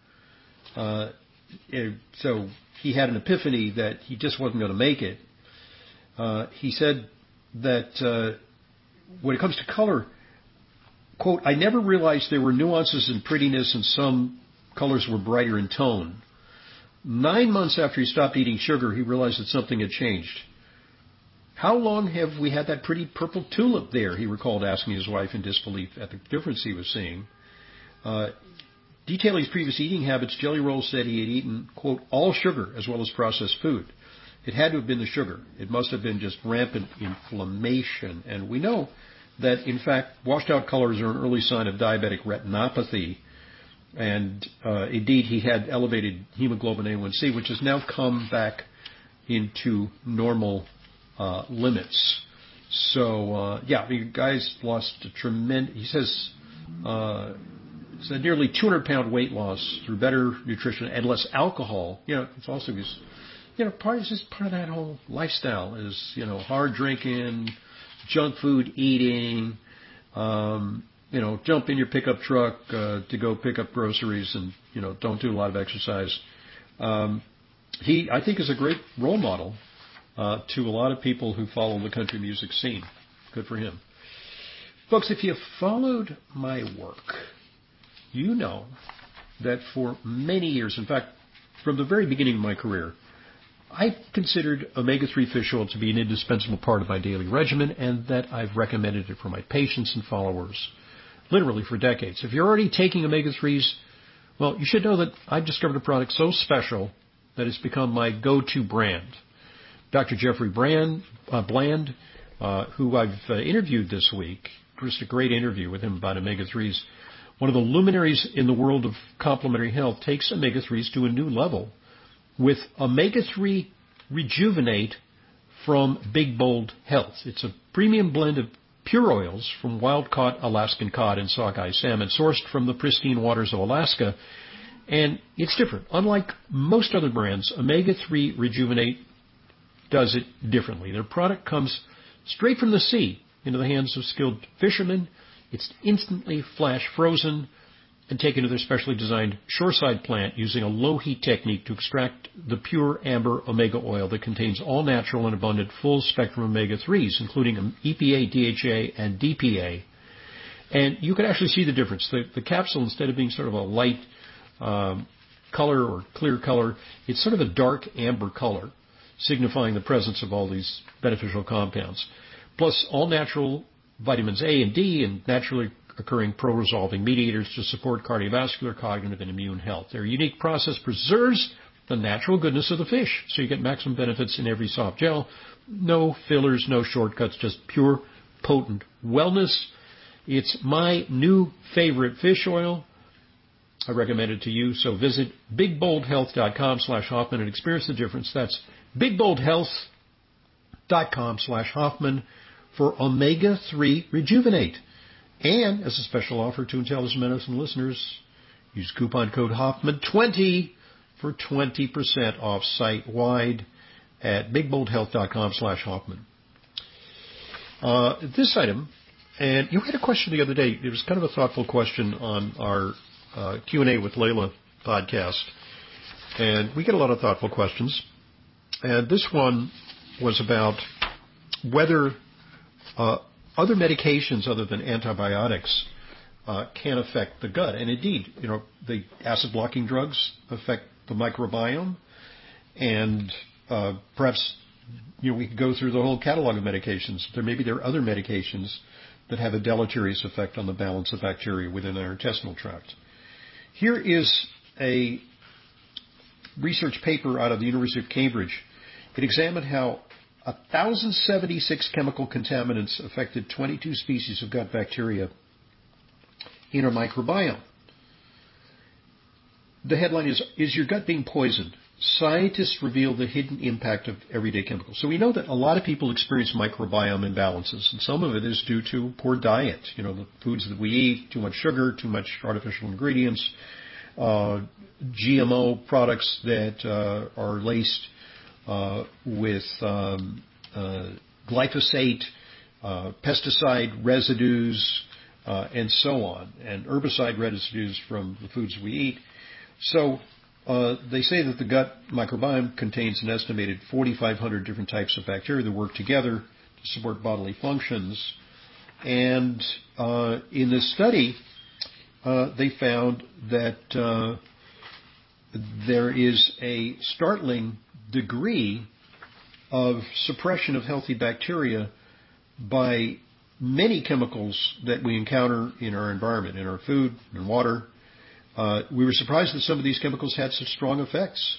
Uh, so he had an epiphany that he just wasn't going to make it. Uh, he said that uh, when it comes to color, quote, I never realized there were nuances in prettiness and some colors were brighter in tone. Nine months after he stopped eating sugar, he realized that something had changed. How long have we had that pretty purple tulip there? He recalled asking his wife in disbelief at the difference he was seeing. Uh, detailing his previous eating habits, Jelly Roll said he had eaten, quote, all sugar as well as processed food. It had to have been the sugar. It must have been just rampant inflammation. And we know that, in fact, washed out colors are an early sign of diabetic retinopathy. And uh, indeed, he had elevated hemoglobin A one C, which has now come back into normal Uh, limits. So, uh, yeah, the guy's lost a tremendous, he says, uh, it's a nearly two hundred pound weight loss through better nutrition and less alcohol. You know, it's also just, you know, part, it's just part of that whole lifestyle is, you know, hard drinking, junk food eating, um, you know, jump in your pickup truck uh, to go pick up groceries and, you know, don't do a lot of exercise. Um, he, I think, is a great role model Uh, to a lot of people who follow the country music scene. Good for him. Folks, if you followed my work, you know that for many years, in fact, from the very beginning of my career, I considered omega three fish oil to be an indispensable part of my daily regimen and that I've recommended it for my patients and followers literally for decades. If you're already taking omega threes, well, you should know that I've discovered a product so special that has become my go-to brand. Doctor Jeffrey Brand, uh, Bland, uh, who I've uh, interviewed this week, just a great interview with him about omega threes. One of the luminaries in the world of complementary health takes omega threes to a new level with omega three Rejuvenate from Big Bold Health. It's a premium blend of pure oils from wild-caught Alaskan cod and sockeye salmon sourced from the pristine waters of Alaska. And it's different. Unlike most other brands, omega three Rejuvenate does it differently. Their product comes straight from the sea into the hands of skilled fishermen. It's instantly flash frozen and taken to their specially designed shoreside plant using a low-heat technique to extract the pure amber omega oil that contains all natural and abundant full-spectrum omega threes, including E P A, D H A, and D P A. And you can actually see the difference. The, the capsule, instead of being sort of a light um, color or clear color, it's sort of a dark amber color, signifying the presence of all these beneficial compounds. Plus, all natural vitamins A and D and naturally occurring pro-resolving mediators to support cardiovascular, cognitive, and immune health. Their unique process preserves the natural goodness of the fish, so you get maximum benefits in every soft gel. No fillers, no shortcuts, just pure, potent wellness. It's my new favorite fish oil. I recommend it to you, so visit bigboldhealth.com slash Hoffman and experience the difference. That's bigboldhealth.com slash Hoffman for omega three Rejuvenate. And as a special offer to Intelligent Medicine listeners, use coupon code Hoffman twenty for twenty percent off site-wide at bigboldhealth.com slash Hoffman. Uh, this item, and you had a question the other day. It was kind of a thoughtful question on our uh, Q and A with Layla podcast. And we get a lot of thoughtful questions. And this one was about whether uh, other medications other than antibiotics uh, can affect the gut. And indeed, you know, the acid-blocking drugs affect the microbiome. And uh, perhaps, you know, we could go through the whole catalog of medications. There maybe there are other medications that have a deleterious effect on the balance of bacteria within our intestinal tract. Here is a research paper out of the University of Cambridge. It examined how one thousand seventy-six chemical contaminants affected twenty-two species of gut bacteria in our microbiome. The headline is, "Is your gut being poisoned? Scientists reveal the hidden impact of everyday chemicals." So we know that a lot of people experience microbiome imbalances, and some of it is due to poor diet. You know, the foods that we eat, too much sugar, too much artificial ingredients, uh, G M O products that uh, are laced uh, with um, uh, glyphosate, uh, pesticide residues, uh, and so on, and herbicide residues from the foods we eat. So uh, they say that the gut microbiome contains an estimated forty-five hundred different types of bacteria that work together to support bodily functions. And uh, in this study, uh, they found that uh, there is a startling degree of suppression of healthy bacteria by many chemicals that we encounter in our environment, in our food, in water. Uh, we were surprised that some of these chemicals had such strong effects.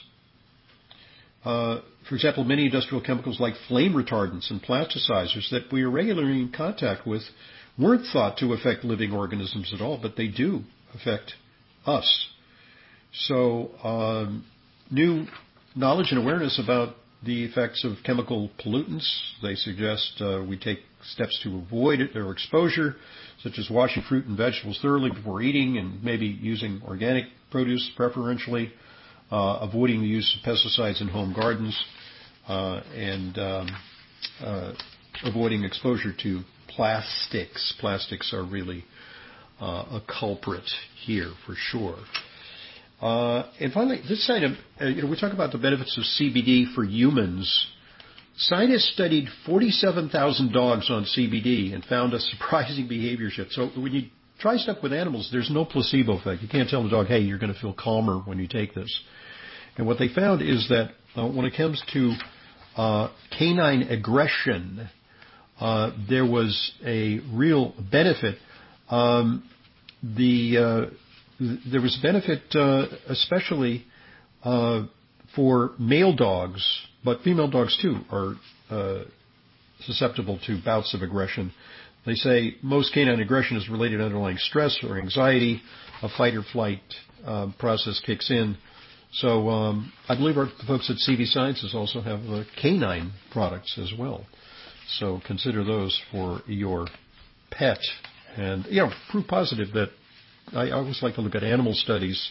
Uh, for example, many industrial chemicals like flame retardants and plasticizers that we are regularly in contact with weren't thought to affect living organisms at all, but they do affect us. So um, new knowledge and awareness about the effects of chemical pollutants. They suggest uh, we take steps to avoid it, their exposure, such as washing fruit and vegetables thoroughly before eating and maybe using organic produce preferentially, uh, avoiding the use of pesticides in home gardens, uh, and um, uh, avoiding exposure to plastics. Plastics are really uh, a culprit here for sure. Uh, and finally, this item, uh, you know, we talk about the benefits of C B D for humans. Scientists studied forty-seven thousand dogs on C B D and found a surprising behavior shift. So when you try stuff with animals, there's no placebo effect. You can't tell the dog, hey, you're going to feel calmer when you take this. And what they found is that uh, when it comes to uh, canine aggression, uh, there was a real benefit. Um, the uh, There was benefit, uh, especially uh, for male dogs, but female dogs too are uh, susceptible to bouts of aggression. They say most canine aggression is related to underlying stress or anxiety. A fight or flight uh, process kicks in. So um, I believe our folks at C V Sciences also have uh, canine products as well. So consider those for your pet. And, you know, proof positive that I always like to look at animal studies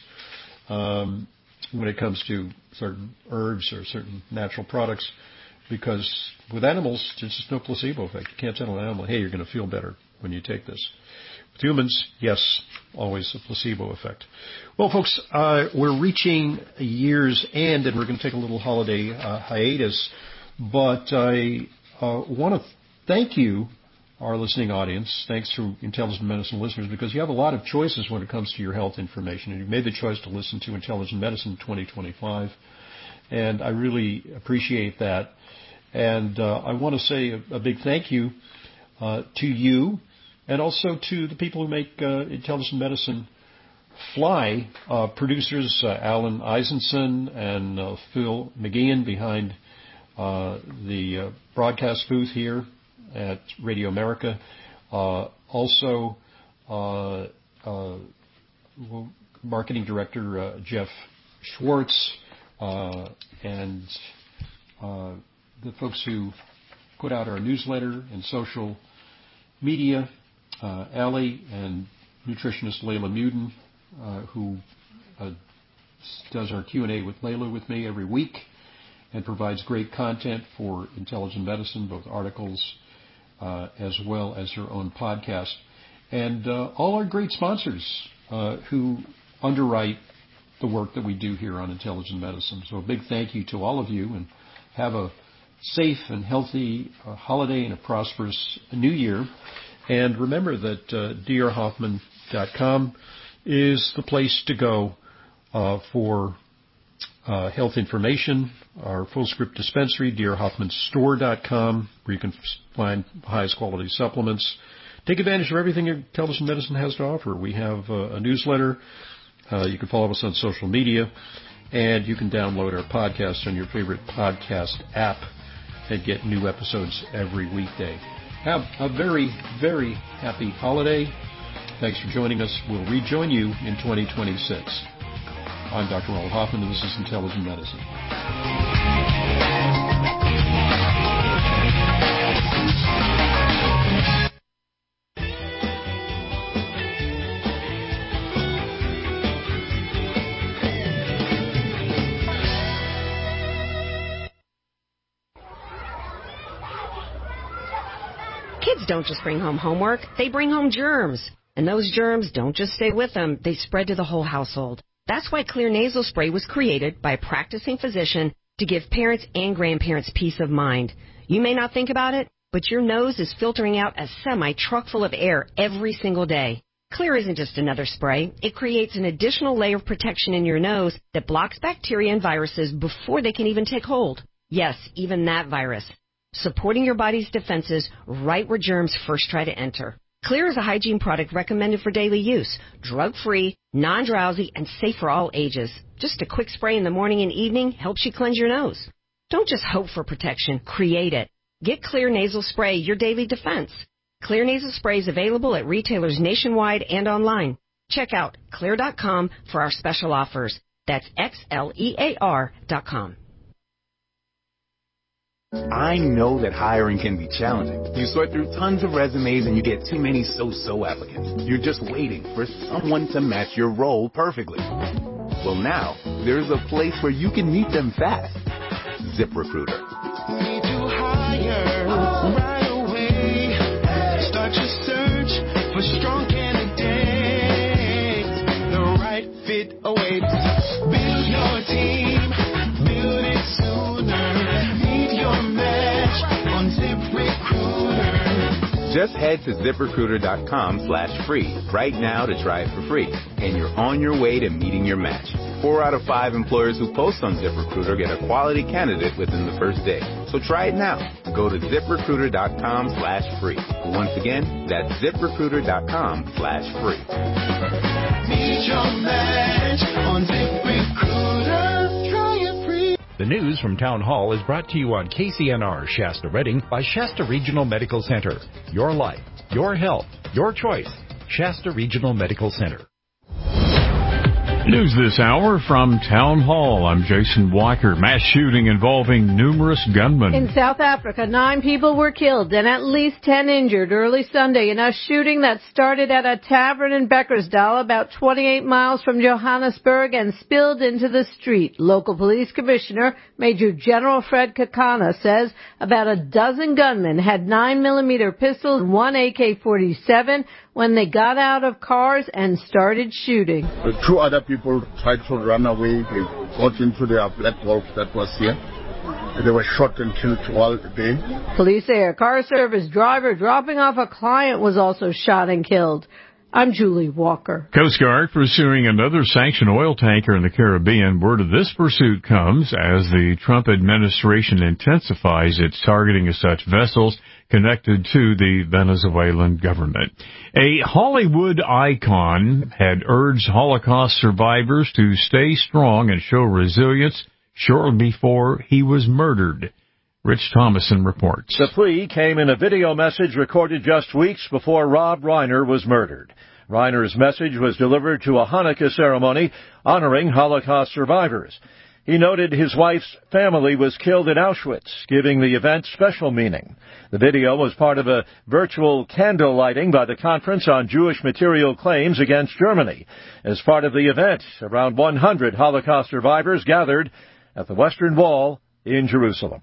um, when it comes to certain herbs or certain natural products, because with animals, there's just no placebo effect. You can't tell an animal, hey, you're going to feel better when you take this. With humans, yes, always a placebo effect. Well, folks, uh, we're reaching a year's end, and we're going to take a little holiday uh, hiatus, but I uh, want to thank you, our listening audience. Thanks to Intelligent Medicine listeners, because you have a lot of choices when it comes to your health information, and you've made the choice to listen to Intelligent Medicine twenty twenty-five, and I really appreciate that. And uh, I want to say a, a big thank you uh, to you, and also to the people who make uh, Intelligent Medicine fly, uh, producers uh, Alan Eisenson and uh, Phil McGeehan behind uh, the uh, broadcast booth here at Radio America. Uh, also, uh, uh, marketing director uh, Jeff Schwartz, uh, and uh, the folks who put out our newsletter and social media, uh, Allie and nutritionist Layla Muden, uh, who uh, does our Q and A with Layla with me every week and provides great content for Intelligent Medicine, both articles uh, as well as her own podcast. And uh, all our great sponsors uh, who underwrite the work that we do here on Intelligent Medicine. So a big thank you to all of you, and have a safe and healthy uh, holiday and a prosperous new year. And remember that uh, d r hoffman dot com is the place to go uh, for uh, health information. Our full script dispensary, d r hoffman store dot com, where you can find highest quality supplements. Take advantage of everything Intelligent Medicine has to offer. We have uh, a newsletter. Uh, you can follow us on social media, and you can download our podcast on your favorite podcast app and get new episodes every weekday. Have a very, very happy holiday. Thanks for joining us. We'll rejoin you in twenty twenty-six. I'm Doctor Ronald Hoffman, and this is Intelligent Medicine. Kids don't just bring home homework, they bring home germs. And those germs don't just stay with them, they spread to the whole household. That's why Xlear nasal spray was created by a practicing physician to give parents and grandparents peace of mind. You may not think about it, but your nose is filtering out a semi-truck full of air every single day. Xlear isn't just another spray. It creates an additional layer of protection in your nose that blocks bacteria and viruses before they can even take hold. Yes, even that virus. Supporting your body's defenses right where germs first try to enter. Xlear is a hygiene product recommended for daily use, drug-free, non-drowsy, and safe for all ages. Just a quick spray in the morning and evening helps you cleanse your nose. Don't just hope for protection, create it. Get Xlear nasal spray, your daily defense. Xlear nasal spray is available at retailers nationwide and online. Check out xlear dot com for our special offers. That's X L E A R dot com. I know that hiring can be challenging. You sort through tons of resumes and you get too many so-so applicants. You're just waiting for someone to match your role perfectly. Well, now, there's a place where you can meet them fast. ZipRecruiter. Need to hire right away. Start your search for strong candidates. The right fit awaits. Build your team. Build it sooner. Just head to ZipRecruiter dot com slash free right now to try it for free, and you're on your way to meeting your match. Four out of five employers who post on ZipRecruiter get a quality candidate within the first day. So try it now. Go to ZipRecruiter dot com slash free. Once again, that's ZipRecruiter dot com slash free. Meet your match on ZipRecruiter. Try it free. news from Town Hall is brought to you on K C N R Shasta Redding by Shasta Regional Medical Center. Your life, your health, your choice. Shasta Regional Medical Center. News this hour from Town Hall. I'm Jason Walker. Mass shooting involving numerous gunmen. In South Africa, nine people were killed and at least ten injured early Sunday in a shooting that started at a tavern in Beckersdal, about twenty-eight miles from Johannesburg, and spilled into the street. Local police commissioner Major General Fred Kakana says about a dozen gunmen had nine millimeter pistols and one A K forty-seven when they got out of cars and started shooting. The two other people tried to run away. They got into their black Golf that was here. They were shot and killed while they... Police say a car service driver dropping off a client was also shot and killed. I'm Julie Walker. Coast Guard pursuing another sanctioned oil tanker in the Caribbean. Word of this pursuit comes as the Trump administration intensifies its targeting of such vessels connected to the Venezuelan government. A Hollywood icon had urged Holocaust survivors to stay strong and show resilience shortly before he was murdered. Rich Thomason reports. The plea came in a video message recorded just weeks before Rob Reiner was murdered. Reiner's message was delivered to a Hanukkah ceremony honoring Holocaust survivors. He noted his wife's family was killed at Auschwitz, giving the event special meaning. The video was part of a virtual candle lighting by the Conference on Jewish Material Claims Against Germany. As part of the event, around one hundred Holocaust survivors gathered at the Western Wall in Jerusalem.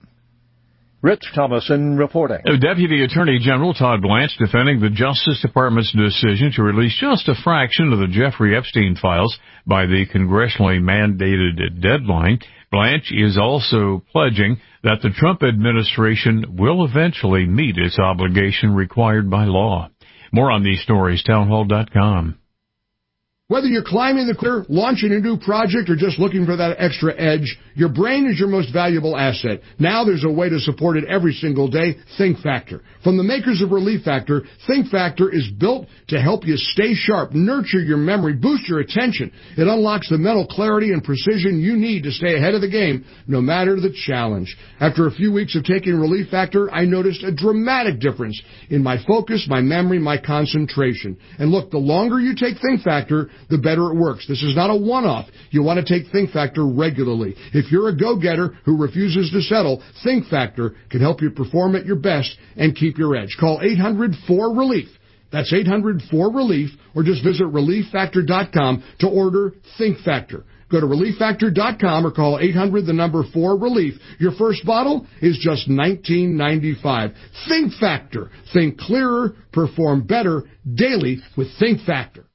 Rich Thomason reporting. Deputy Attorney General Todd Blanche defending the Justice Department's decision to release just a fraction of the Jeffrey Epstein files by the congressionally mandated deadline. Blanche is also pledging that the Trump administration will eventually meet its obligation required by law. More on these stories, townhall dot com. Whether you're climbing the cliff, launching a new project, or just looking for that extra edge, your brain is your most valuable asset. Now there's a way to support it every single day, Think Factor. From the makers of Relief Factor, Think Factor is built to help you stay sharp, nurture your memory, boost your attention. It unlocks the mental clarity and precision you need to stay ahead of the game, no matter the challenge. After a few weeks of taking Relief Factor, I noticed a dramatic difference in my focus, my memory, my concentration. And look, the longer you take Think Factor, the better it works. This is not a one-off. You want to take Think Factor regularly. If you're a go-getter who refuses to settle, Think Factor can help you perform at your best and keep your edge. Call eight hundred four relief. That's eight hundred four relief, or just visit relief factor dot com to order Think Factor. Go to relief factor dot com or call eight hundred, the number four, relief. Your first bottle is just nineteen ninety-five. Think Factor. Think clearer, perform better daily with Think Factor.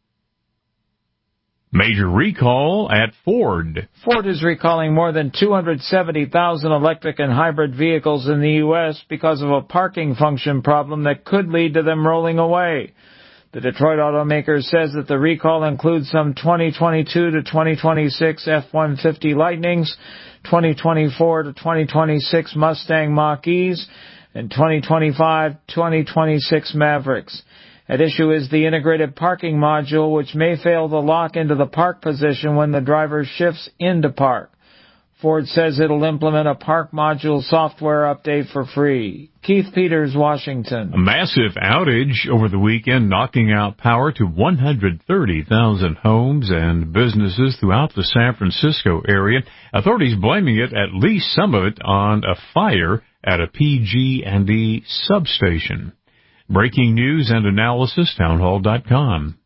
Major recall at Ford. Ford is recalling more than two hundred seventy thousand electric and hybrid vehicles in the U S because of a parking function problem that could lead to them rolling away. The Detroit automaker says that the recall includes some twenty twenty-two to twenty twenty-six F one fifty Lightnings, twenty twenty-four to twenty twenty-six Mustang Mach-E's, and twenty twenty-five to twenty twenty-six Mavericks. At issue is the integrated parking module, which may fail to lock into the park position when the driver shifts into park. Ford says it'll implement a park module software update for free. Keith Peters, Washington. A massive outage over the weekend knocking out power to one hundred thirty thousand homes and businesses throughout the San Francisco area. Authorities blaming it, at least some of it, on a fire at a P G and E substation. Breaking news and analysis, townhall dot com.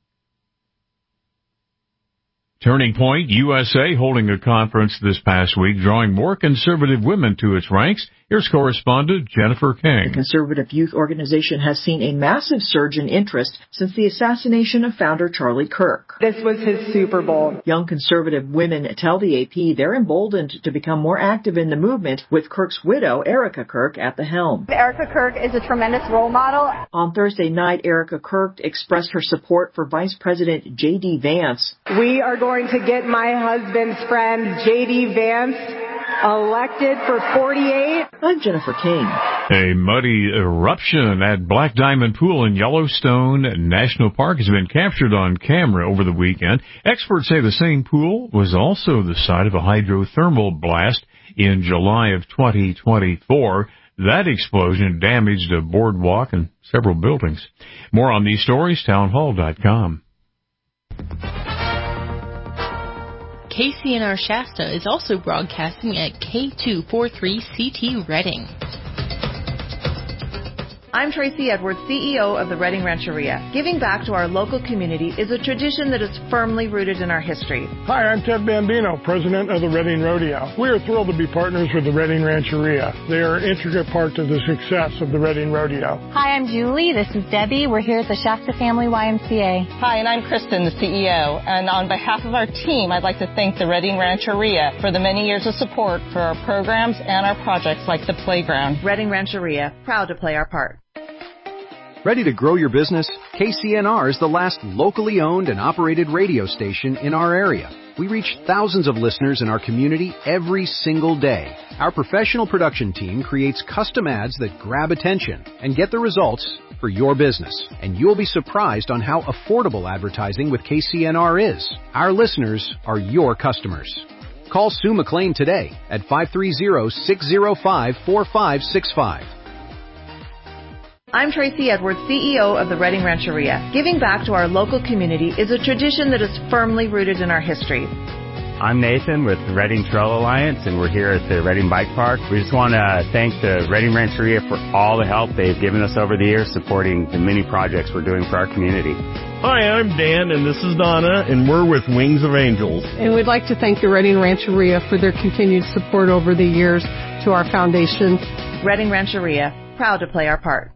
Turning Point U S A holding a conference this past week, drawing more conservative women to its ranks. Here's correspondent Jennifer King. The conservative youth organization has seen a massive surge in interest since the assassination of founder Charlie Kirk. This was his Super Bowl. Young conservative women tell the A P they're emboldened to become more active in the movement, with Kirk's widow, Erica Kirk, at the helm. Erica Kirk is a tremendous role model. On Thursday night, Erica Kirk expressed her support for Vice President J D Vance. We are going to get my husband's friend, J D Vance, elected for forty-eight. I'm Jennifer King. A muddy eruption at Black Diamond Pool in Yellowstone National Park has been captured on camera over the weekend. Experts say the same pool was also the site of a hydrothermal blast in July of twenty twenty-four. That explosion damaged a boardwalk and several buildings. More on these stories, townhall dot com. K C N R Shasta is also broadcasting at K two forty-three C T Redding. I'm Tracy Edwards, C E O of the Redding Rancheria. Giving back to our local community is a tradition that is firmly rooted in our history. Hi, I'm Ted Bambino, president of the Redding Rodeo. We are thrilled to be partners with the Redding Rancheria. They are an intricate part of the success of the Redding Rodeo. Hi, I'm Julie. This is Debbie. We're here at the Shasta Family Y M C A. Hi, and I'm Kristen, the C E O. And on behalf of our team, I'd like to thank the Redding Rancheria for the many years of support for our programs and our projects like the playground. Redding Rancheria, proud to play our part. Ready to grow your business? K C N R is the last locally owned and operated radio station in our area. We reach thousands of listeners in our community every single day. Our professional production team creates custom ads that grab attention and get the results for your business. And you'll be surprised on how affordable advertising with K C N R is. Our listeners are your customers. Call Sue McLean today at five three zero, six zero five, four five six five. I'm Tracy Edwards, C E O of the Redding Rancheria. Giving back to our local community is a tradition that is firmly rooted in our history. I'm Nathan with the Redding Trail Alliance, and we're here at the Redding Bike Park. We just want to thank the Redding Rancheria for all the help they've given us over the years supporting the many projects we're doing for our community. Hi, I'm Dan, and this is Donna, and we're with Wings of Angels. And we'd like to thank the Redding Rancheria for their continued support over the years to our foundation. Redding Rancheria, proud to play our part.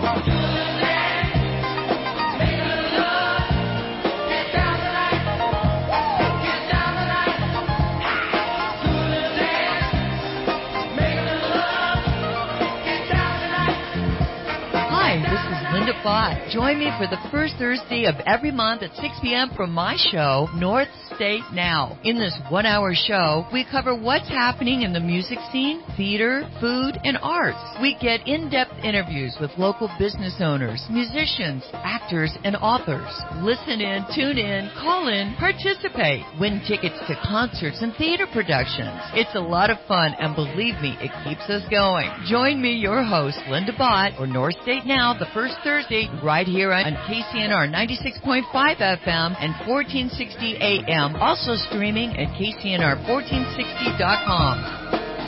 Join me for the first Thursday of every month at six p.m. for my show, North State Now. In this one-hour show, we cover what's happening in the music scene, theater, food, and arts. We get in-depth interviews with local business owners, musicians, actors, and authors. Listen in, tune in, call in, participate. Win tickets to concerts and theater productions. It's a lot of fun, and believe me, it keeps us going. Join me, your host, Linda Bott, or North State Now, the first Thursday, right here on K C N R ninety-six point five F M and fourteen sixty A M. Also streaming at K C N R fourteen sixty dot com.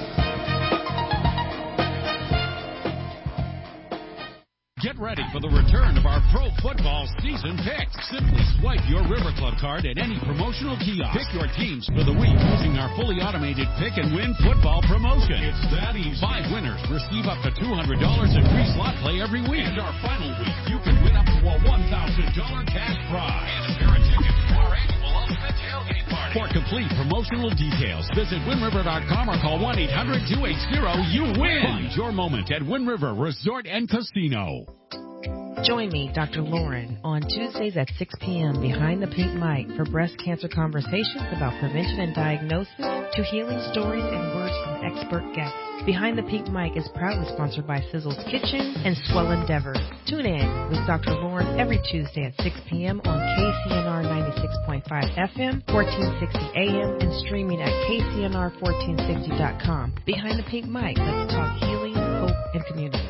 Get ready for the return of our pro football season picks. Simply swipe your River Club card at any promotional kiosk. Pick your teams for the week using our fully automated pick and win football promotion. It's that easy. Five winners receive up to two hundred dollars in free slot play every week. And our final week, you can win up to a one thousand dollars cash prize. And a pair of tickets to our annual Ultimate Tailgate Party. For complete promotional details, visit win river dot com or call one eight hundred, two eight zero, you win. Find your moment at Wind River Resort and Casino. Join me, Doctor Lauren, on Tuesdays at six p.m. behind the pink mic for breast cancer conversations about prevention and diagnosis to healing stories and words from expert guests. Behind the Pink Mic is proudly sponsored by Sizzle's Kitchen and Swell Endeavor. Tune in with Doctor Lauren every Tuesday at six p.m. on K C N R ninety-six point five F M, fourteen sixty A M, and streaming at K C N R fourteen sixty dot com. Behind the Pink Mic, let's talk healing, hope, and community.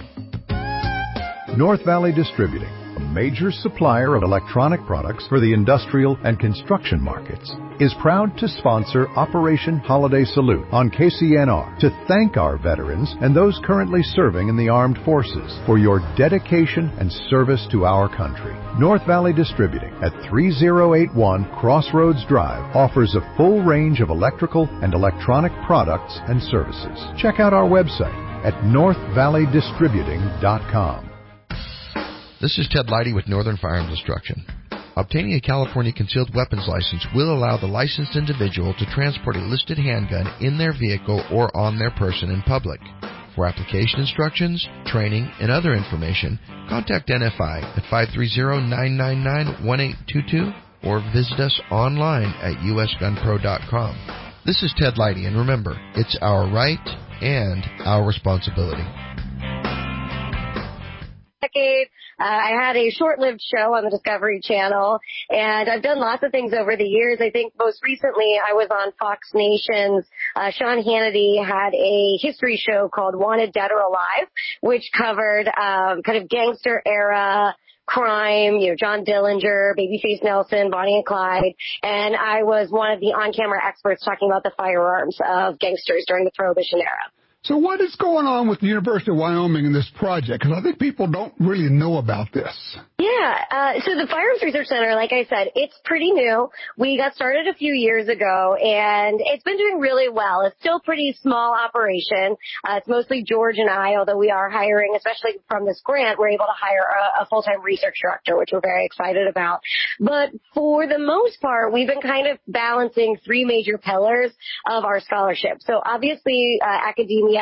North Valley Distributing, a major supplier of electronic products for the industrial and construction markets, is proud to sponsor Operation Holiday Salute on K C N R to thank our veterans and those currently serving in the armed forces for your dedication and service to our country. North Valley Distributing at thirty eighty-one Crossroads Drive offers a full range of electrical and electronic products and services. Check out our website at north valley distributing dot com. This is Ted Leidy with Northern Firearms Instruction. Obtaining a California concealed weapons license will allow the licensed individual to transport a listed handgun in their vehicle or on their person in public. For application instructions, training, and other information, contact N F I at five three zero, nine nine nine, one eight two two or visit us online at u s gun pro dot com. This is Ted Leidy, and remember, it's our right and our responsibility. decade. Uh, I had a short-lived show on the Discovery Channel, and I've done lots of things over the years. I think most recently I was on Fox Nation's. Uh, Sean Hannity had a history show called Wanted Dead or Alive, which covered um, kind of gangster-era crime, you know, John Dillinger, Babyface Nelson, Bonnie and Clyde, and I was one of the on-camera experts talking about the firearms of gangsters during the Prohibition era. So what is going on with the University of Wyoming in this project? Because I think people don't really know about this. Yeah, uh, so the Firearms Research Center, like I said, it's pretty new. We got started a few years ago, and it's been doing really well. It's still a pretty small operation. Uh, it's mostly George and I, although we are hiring, especially from this grant, we're able to hire a, a full-time research director, which we're very excited about. But for the most part, we've been kind of balancing three major pillars of our scholarship. So obviously, uh, academia,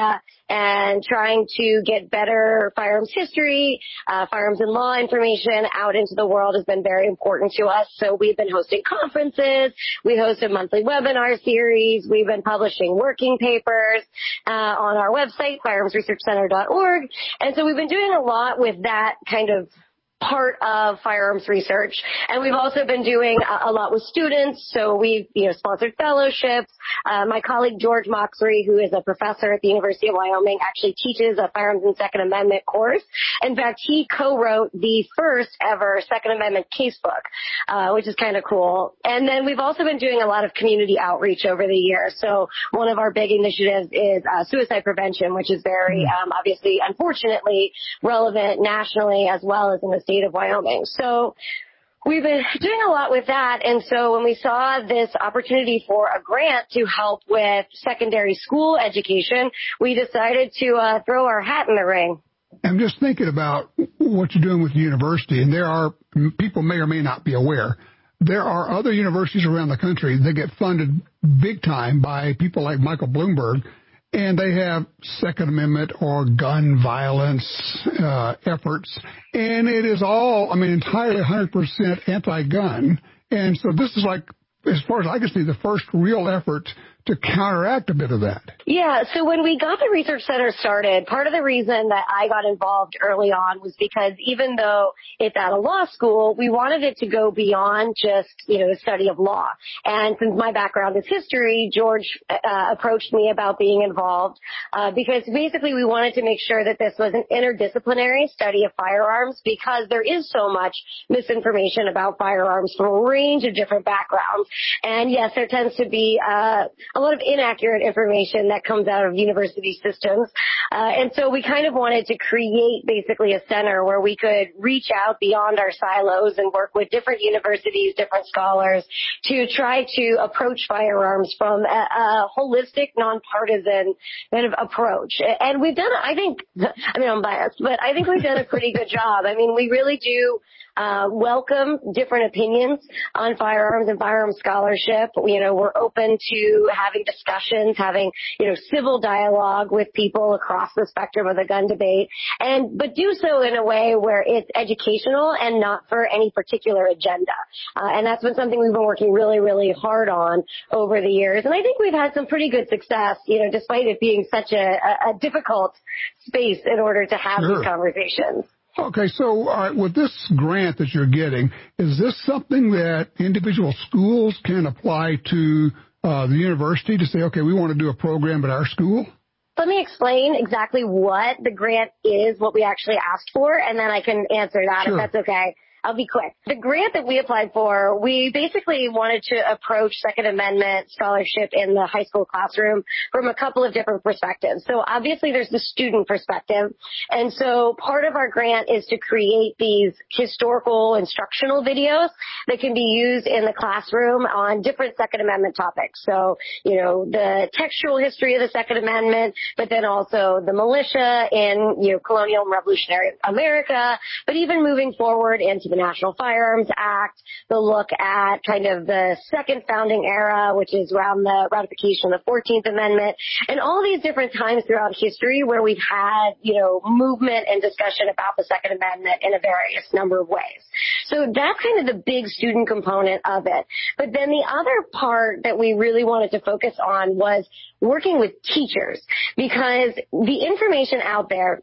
and trying to get better firearms history, uh, firearms and law information out into the world has been very important to us. So we've been hosting conferences. We host a monthly webinar series. We've been publishing working papers uh, on our website, firearms research center dot org. And so we've been doing a lot with that kind of part of firearms research. And we've also been doing a, a lot with students. So we've, you know, sponsored fellowships. Uh, my colleague George Moxery, who is a professor at the University of Wyoming, actually teaches a Firearms and Second Amendment course. In fact, he co-wrote the first ever Second Amendment casebook, uh, which is kind of cool. And then we've also been doing a lot of community outreach over the years. So one of our big initiatives is uh, suicide prevention, which is very, um, obviously, unfortunately, relevant nationally as well as in the state of Wyoming. So we've been doing a lot with that. And so when we saw this opportunity for a grant to help with secondary school education, we decided to uh, throw our hat in the ring. I'm just thinking about what you're doing with the university, and there are people may or may not be aware. There are other universities around the country that get funded big time by people like Michael Bloomberg, and they have Second Amendment or gun violence uh, efforts, and it is all, I mean, entirely one hundred percent anti-gun. And so this is like, as far as I can see, the first real effort to counteract a bit of that. Yeah, so when we got the research center started, part of the reason that I got involved early on was because even though it's at a law school, we wanted it to go beyond just, you know, the study of law. And since my background is history, George uh, approached me about being involved uh, because basically we wanted to make sure that this was an interdisciplinary study of firearms because there is so much misinformation about firearms from a range of different backgrounds. And yes, there tends to be uh, a lot of inaccurate information that comes out of university systems. Uh, and so we kind of wanted to create basically a center where we could reach out beyond our silos and work with different universities, different scholars to try to approach firearms from a, a holistic, nonpartisan kind of approach. And we've done, I think, I mean, I'm biased, but I think we've done a pretty good job. I mean, we really do Uh, welcome different opinions on firearms and firearms scholarship. You know, we're open to having discussions, having, you know, civil dialogue with people across the spectrum of the gun debate, and but do so in a way where it's educational and not for any particular agenda. Uh, and that's been something we've been working really, really hard on over the years. And I think we've had some pretty good success, you know, despite it being such a, a difficult space in order to have Sure. these conversations. Okay, so uh, with this grant that you're getting, is this something that individual schools can apply to uh, the university to say, okay, we want to do a program at our school? Let me explain exactly what the grant is, what we actually asked for, and then I can answer that Sure. if that's okay. I'll be quick. The grant that we applied for, we basically wanted to approach Second Amendment scholarship in the high school classroom from a couple of different perspectives. So obviously there's the student perspective. And so part of our grant is to create these historical instructional videos that can be used in the classroom on different Second Amendment topics. So, you know, the textual history of the Second Amendment, but then also the militia in, you know, colonial and revolutionary America, but even moving forward into the National Firearms Act, the look at kind of the second founding era, which is around the ratification of the fourteenth Amendment, and all these different times throughout history where we've had, you know, movement and discussion about the Second Amendment in a various number of ways. So that's kind of the big student component of it. But then the other part that we really wanted to focus on was working with teachers, because the information out there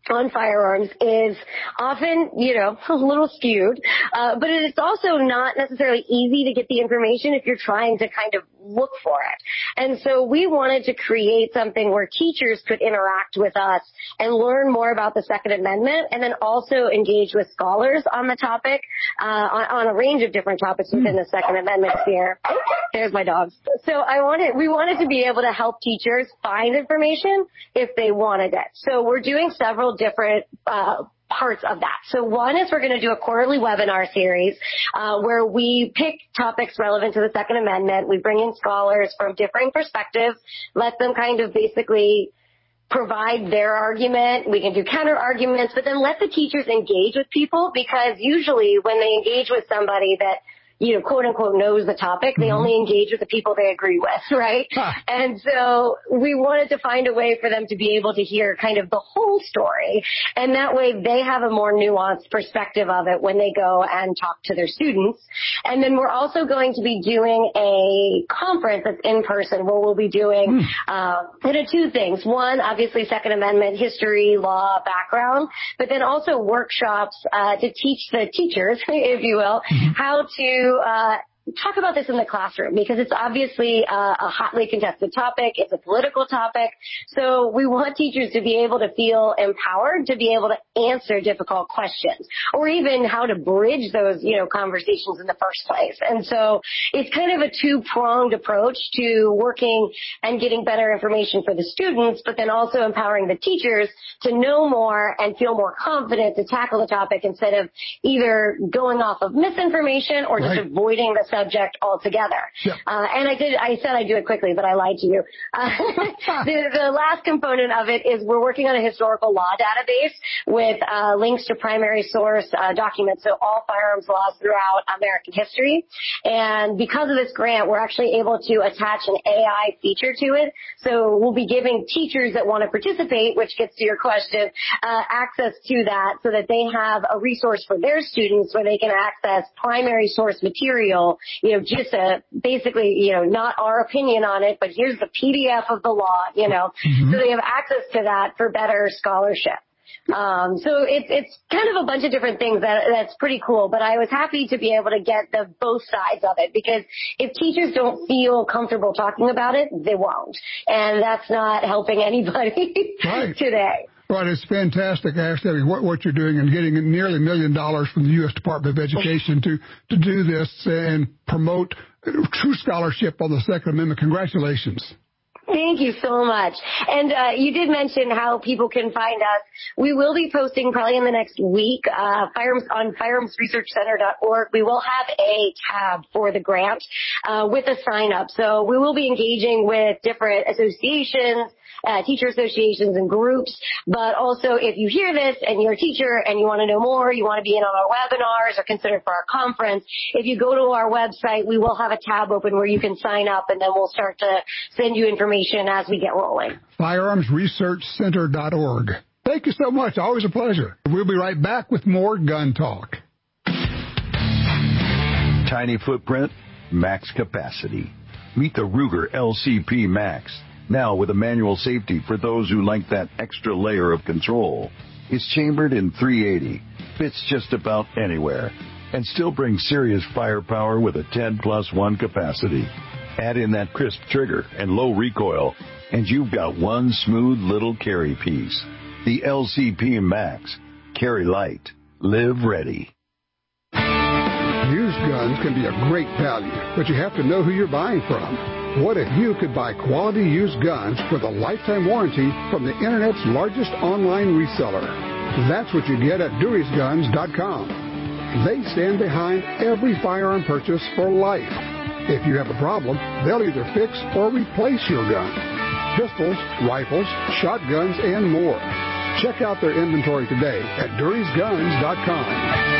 on firearms is often, you know, a little skewed, uh, but it's also not necessarily easy to get the information if you're trying to kind of look for it. And so we wanted to create something where teachers could interact with us and learn more about the Second Amendment, and then also engage with scholars on the topic, uh, on, on a range of different topics within the Second Amendment sphere. There's my dogs. So I wanted, we wanted to be able to help teachers find information if they wanted it. So we're doing several different uh parts of that. So one is we're going to do a quarterly webinar series uh, where we pick topics relevant to the Second Amendment. We bring in scholars from differing perspectives, let them kind of basically provide their argument. We can do counter arguments, but then let the teachers engage with people, because usually when they engage with somebody that, you know, quote unquote knows the topic, they mm-hmm. only engage with the people they agree with, right? Huh. And so we wanted to find a way for them to be able to hear kind of the whole story. And that way they have a more nuanced perspective of it when they go and talk to their students. And then we're also going to be doing a conference that's in person where we'll be doing, mm. uh, you know, two things. One, obviously Second Amendment history, law, background, but then also workshops, uh, to teach the teachers, if you will, mm-hmm. how to Uh, talk about this in the classroom, because it's obviously uh, a hotly contested topic. It's a political topic. So we want teachers to be able to feel empowered to be able to answer difficult questions, or even how to bridge those, you know, conversations in the first place. And so it's kind of a two-pronged approach to working and getting better information for the students, but then also empowering the teachers to know more and feel more confident to tackle the topic instead of either going off of misinformation or just right. avoiding the subject altogether. Yep. Uh, and I did, I said I'd do it quickly, but I lied to you. Uh, the, the last component of it is we're working on a historical law database with uh, links to primary source uh, documents, so all firearms laws throughout American history. And because of this grant, we're actually able to attach an A I feature to it. So we'll be giving teachers that want to participate, which gets to your question, uh, access to that so that they have a resource for their students where they can access primary source material, you know, just a, basically, you know, not our opinion on it, but here's the P D F of the law, you know, mm-hmm. so they have access to that for better scholarship. Um, so it's, it's kind of a bunch of different things that, that's pretty cool, but I was happy to be able to get the both sides of it, because if teachers don't feel comfortable talking about it, they won't. And that's not helping anybody right. today. Right, it's fantastic, actually, what, what you're doing, and getting nearly a million dollars from the U S Department of Education to, to do this and promote true scholarship on the Second Amendment. Congratulations. Thank you so much. And uh, you did mention how people can find us. We will be posting probably in the next week uh, firearms on firearms research center dot org. We will have a tab for the grant uh, with a sign up. So we will be engaging with different associations, Uh, teacher associations and groups, but also if you hear this and you're a teacher and you want to know more, you want to be in on our webinars or consider for our conference, if you go to our website, we will have a tab open where you can sign up, and then we'll start to send you information as we get rolling. firearms research center dot org. Thank you so much. Always a pleasure. We'll be right back with more Gun Talk. Tiny footprint, max capacity. Meet the Ruger L C P Max. Now with a manual safety for those who like that extra layer of control. It's chambered in three eighty, fits just about anywhere, and still brings serious firepower with a ten plus one capacity. Add in that crisp trigger and low recoil, and you've got one smooth little carry piece. The L C P Max. Carry light. Live ready. Used guns can be a great value, but you have to know who you're buying from. What if you could buy quality used guns with a lifetime warranty from the Internet's largest online reseller? That's what you get at Dewey's Guns dot com. They stand behind every firearm purchase for life. If you have a problem, they'll either fix or replace your gun. Pistols, rifles, shotguns, and more. Check out their inventory today at Dewey's Guns dot com.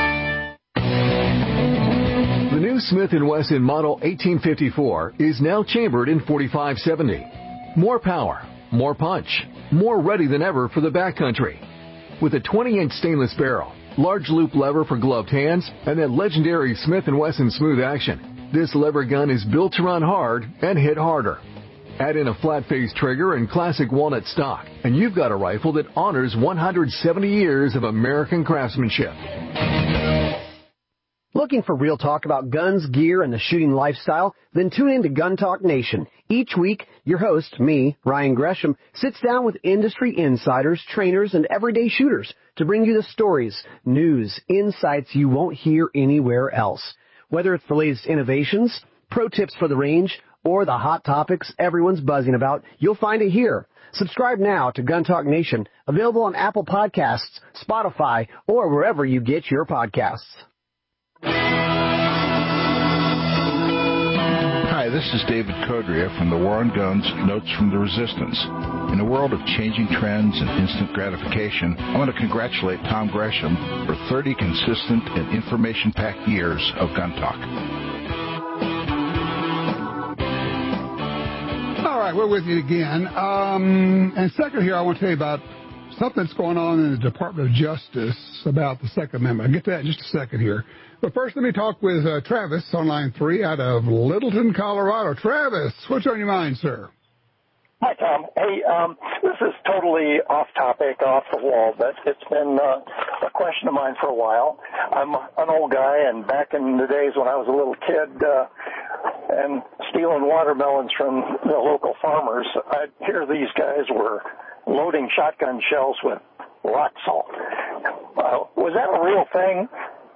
The new Smith and Wesson Model eighteen fifty-four is now chambered in forty-five seventy. More power, more punch, more ready than ever for the backcountry. With a twenty inch stainless barrel, large loop lever for gloved hands, and that legendary Smith and Wesson smooth action, this lever gun is built to run hard and hit harder. Add in a flat-face trigger and classic walnut stock, and you've got a rifle that honors one hundred seventy years of American craftsmanship. Looking for real talk about guns, gear, and the shooting lifestyle? Then tune in to Gun Talk Nation. Each week, your host, me, Ryan Gresham, sits down with industry insiders, trainers, and everyday shooters to bring you the stories, news, insights you won't hear anywhere else. Whether it's the latest innovations, pro tips for the range, or the hot topics everyone's buzzing about, you'll find it here. Subscribe now to Gun Talk Nation, available on Apple Podcasts, Spotify, or wherever you get your podcasts. Hi, this is David Codria from the War on Guns, Notes from the Resistance. In a world of changing trends and instant gratification, I want to congratulate Tom Gresham for thirty consistent and information-packed years of Gun Talk. All right, we're with you again. Um, and second here, I want to tell you about something that's going on in the Department of Justice about the Second Amendment. I'll get to that in just a second here. But first, let me talk with uh, Travis on line three out of Littleton, Colorado. Travis, what's on your mind, sir? Hi, Tom. Hey, um, this is totally off topic, off the wall, but it's been uh, a question of mine for a while. I'm an old guy, and back in the days when I was a little kid uh, and stealing watermelons from the local farmers, I'd hear these guys were loading shotgun shells with rock salt. Uh, was that a real thing?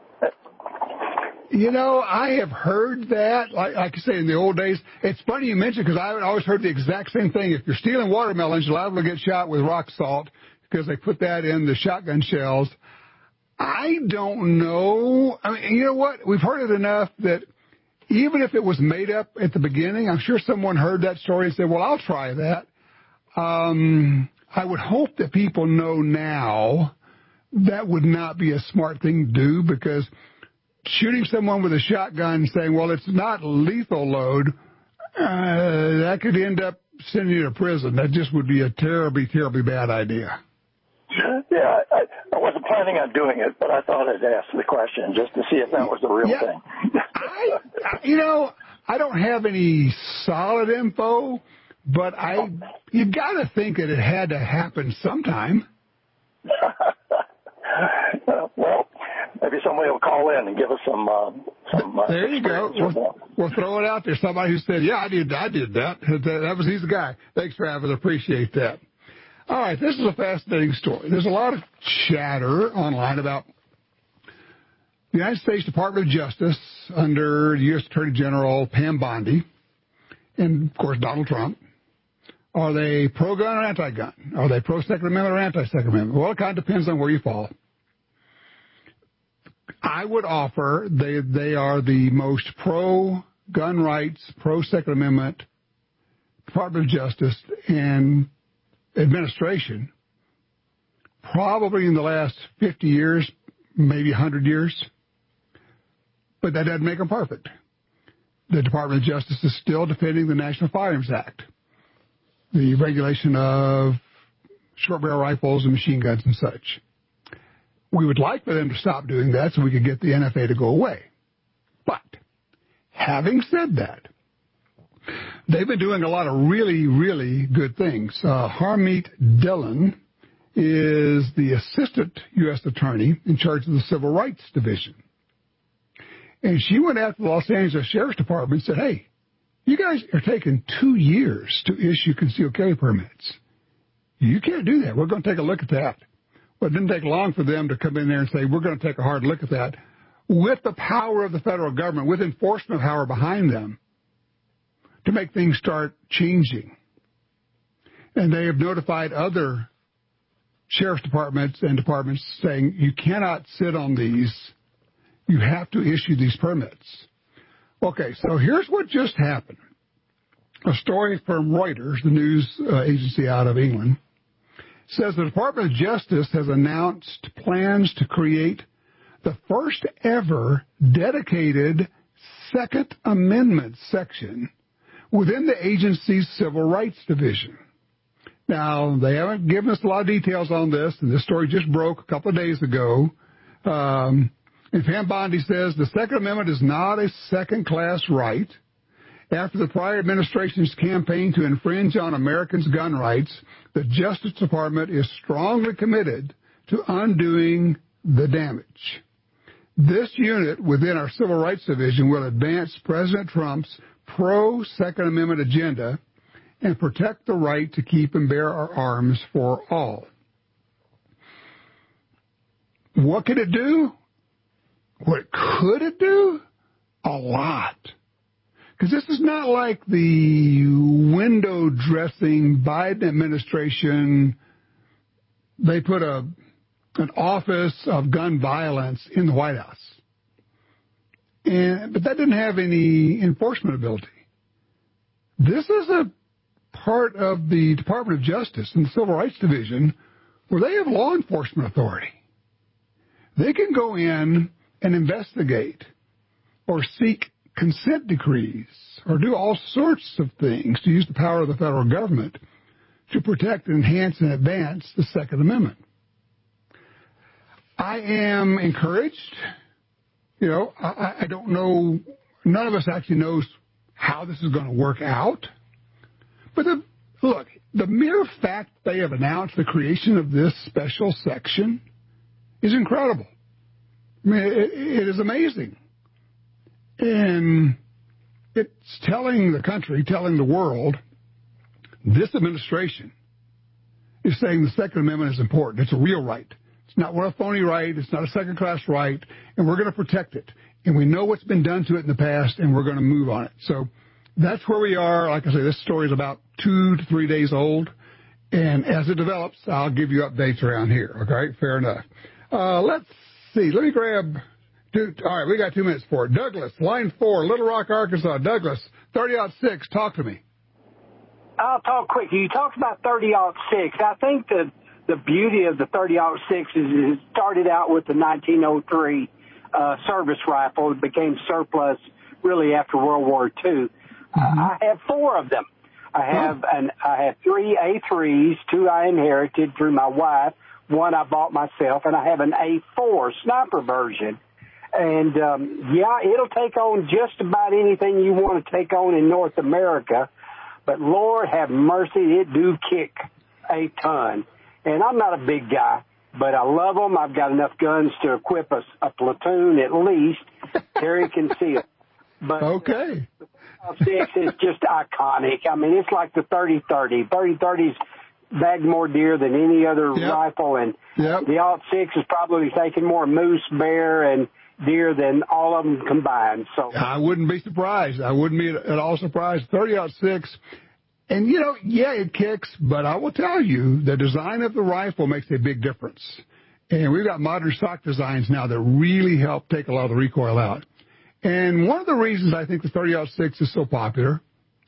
You know, I have heard that, like, like I say, in the old days. It's funny you mention because I always heard the exact same thing. If you're stealing watermelons, you're liable to get shot with rock salt because they put that in the shotgun shells. I don't know. I mean, you know what? We've heard it enough that even if it was made up at the beginning, I'm sure someone heard that story and said, well, I'll try that. Um, I would hope that people know now that would not be a smart thing to do, because shooting someone with a shotgun and saying, well, it's not lethal load, uh, that could end up sending you to prison. That just would be a terribly, terribly bad idea. Yeah, I, I wasn't planning on doing it, but I thought I'd ask the question just to see if that was the real yeah. thing. I, I, you know, I don't have any solid info, but I, you got to think that it had to happen sometime. uh, well, maybe somebody will call in and give us some. Uh, some uh, there you go. We'll, we'll throw it out there. Somebody who said, "Yeah, I did. I did that." That was he's the guy. Thanks, Travis. Appreciate that. All right, this is a fascinating story. There's a lot of chatter online about the United States Department of Justice under U S Attorney General Pam Bondi and, of course, Donald Trump. Are they pro-gun or anti-gun? Are they pro-Second Amendment or anti-Second Amendment? Well, it kind of depends on where you fall. I would offer they they are the most pro-gun rights, pro-Second Amendment Department of Justice and administration probably in the last fifty years, maybe one hundred years. But that doesn't make them perfect. The Department of Justice is still defending the National Firearms Act, the regulation of short barrel rifles and machine guns and such. We would like for them to stop doing that so we could get the N F A to go away. But having said that, they've been doing a lot of really, really good things. Uh, Harmeet Dillon is the assistant U S attorney in charge of the Civil Rights Division. And she went after the Los Angeles Sheriff's Department and said, hey, you guys are taking two years to issue concealed carry permits. You can't do that. We're going to take a look at that. Well, it didn't take long for them to come in there and say, we're going to take a hard look at that. With the power of the federal government, with enforcement power behind them, to make things start changing. And they have notified other sheriff's departments and departments saying, you cannot sit on these. You have to issue these permits. Okay, so here's what just happened. A story from Reuters, the news uh, agency out of England, says the Department of Justice has announced plans to create the first ever dedicated Second Amendment section within the agency's Civil Rights Division. Now, they haven't given us a lot of details on this, and this story just broke a couple of days ago. Um, and Pam Bondi says the Second Amendment is not a second-class right. After the prior administration's campaign to infringe on Americans' gun rights, the Justice Department is strongly committed to undoing the damage. This unit within our Civil Rights Division will advance President Trump's pro-Second Amendment agenda and protect the right to keep and bear our arms for all. What could it do? What could it do? A lot. Because this is not like the window-dressing Biden administration. They put a an office of gun violence in the White House. And, but that didn't have any enforcement ability. This is a part of the Department of Justice and the Civil Rights Division where they have law enforcement authority. They can go in and investigate or seek consent decrees or do all sorts of things to use the power of the federal government to protect, enhance, and advance the Second Amendment. I am encouraged. You know, I, I don't know, none of us actually knows how this is going to work out. But the, look, the mere fact they have announced the creation of this special section is incredible. I mean, it, it is amazing. And it's telling the country, telling the world, this administration is saying the Second Amendment is important. It's a real right. It's not a phony right. It's not a second-class right. And we're going to protect it. And we know what's been done to it in the past, and we're going to move on it. So that's where we are. Like I say, this story is about two to three days old. And as it develops, I'll give you updates around here. Okay? Fair enough. Uh, let's see. Let me grab... Two, all right, we got two minutes for it. Douglas, line four, Little Rock, Arkansas. Douglas, thirty oh six, talk to me. I'll talk quick. You talked about thirty oh six. I think the the beauty of the thirty oh six is it started out with the nineteen oh three uh, service rifle. It became surplus really after World War Two. Mm-hmm. Uh, I have four of them. I have oh. an I have three A threes, two I inherited through my wife, one I bought myself, and I have an A four sniper version. And, um, yeah, it'll take on just about anything you want to take on in North America. But, Lord have mercy, it do kick a ton. And I'm not a big guy, but I love them. I've got enough guns to equip a, a platoon at least. Carry conceal. But okay. The six is just iconic. I mean, it's like the thirty thirty. thirty thirty's bagged more deer than any other yep. rifle. And yep. the Alt six is probably taking more moose, bear, and deer than all of them combined. So I wouldn't be surprised. I wouldn't be at all surprised. thirty oh six, and you know, yeah, it kicks, but I will tell you, the design of the rifle makes a big difference. And we've got modern stock designs now that really help take a lot of the recoil out. And one of the reasons I think the thirty oh six is so popular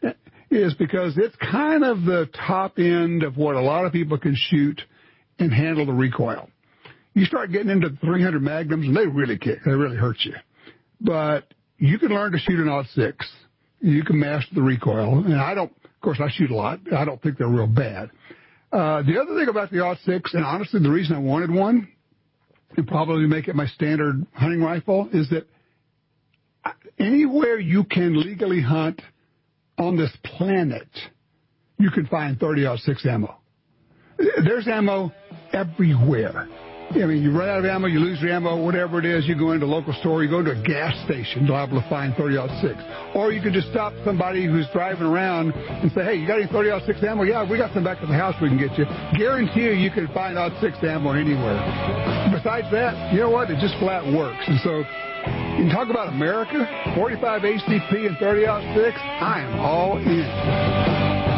is because it's kind of the top end of what a lot of people can shoot and handle the recoil. You start getting into three hundred Magnums, and they really kick. They really hurt you. But you can learn to shoot an Alt six. You can master the recoil. And I don't, of course, I shoot a lot. I don't think they're real bad. Uh, the other thing about the Alt six, and honestly the reason I wanted one, and probably make it my standard hunting rifle, is that anywhere you can legally hunt on this planet, you can find thirty oh six ammo. There's ammo everywhere. I mean, you run out of ammo, you lose your ammo, whatever it is, you go into a local store, you go into a gas station, liable to find thirty oh six. Or you can just stop somebody who's driving around and say, hey, you got any thirty oh six ammo? Yeah, we got some back at the house we can get you. Guarantee you you can find Alt six ammo anywhere. Besides that, you know what? It just flat works. And so you can talk about America, forty-five H D P and thirty oh six, I am all in.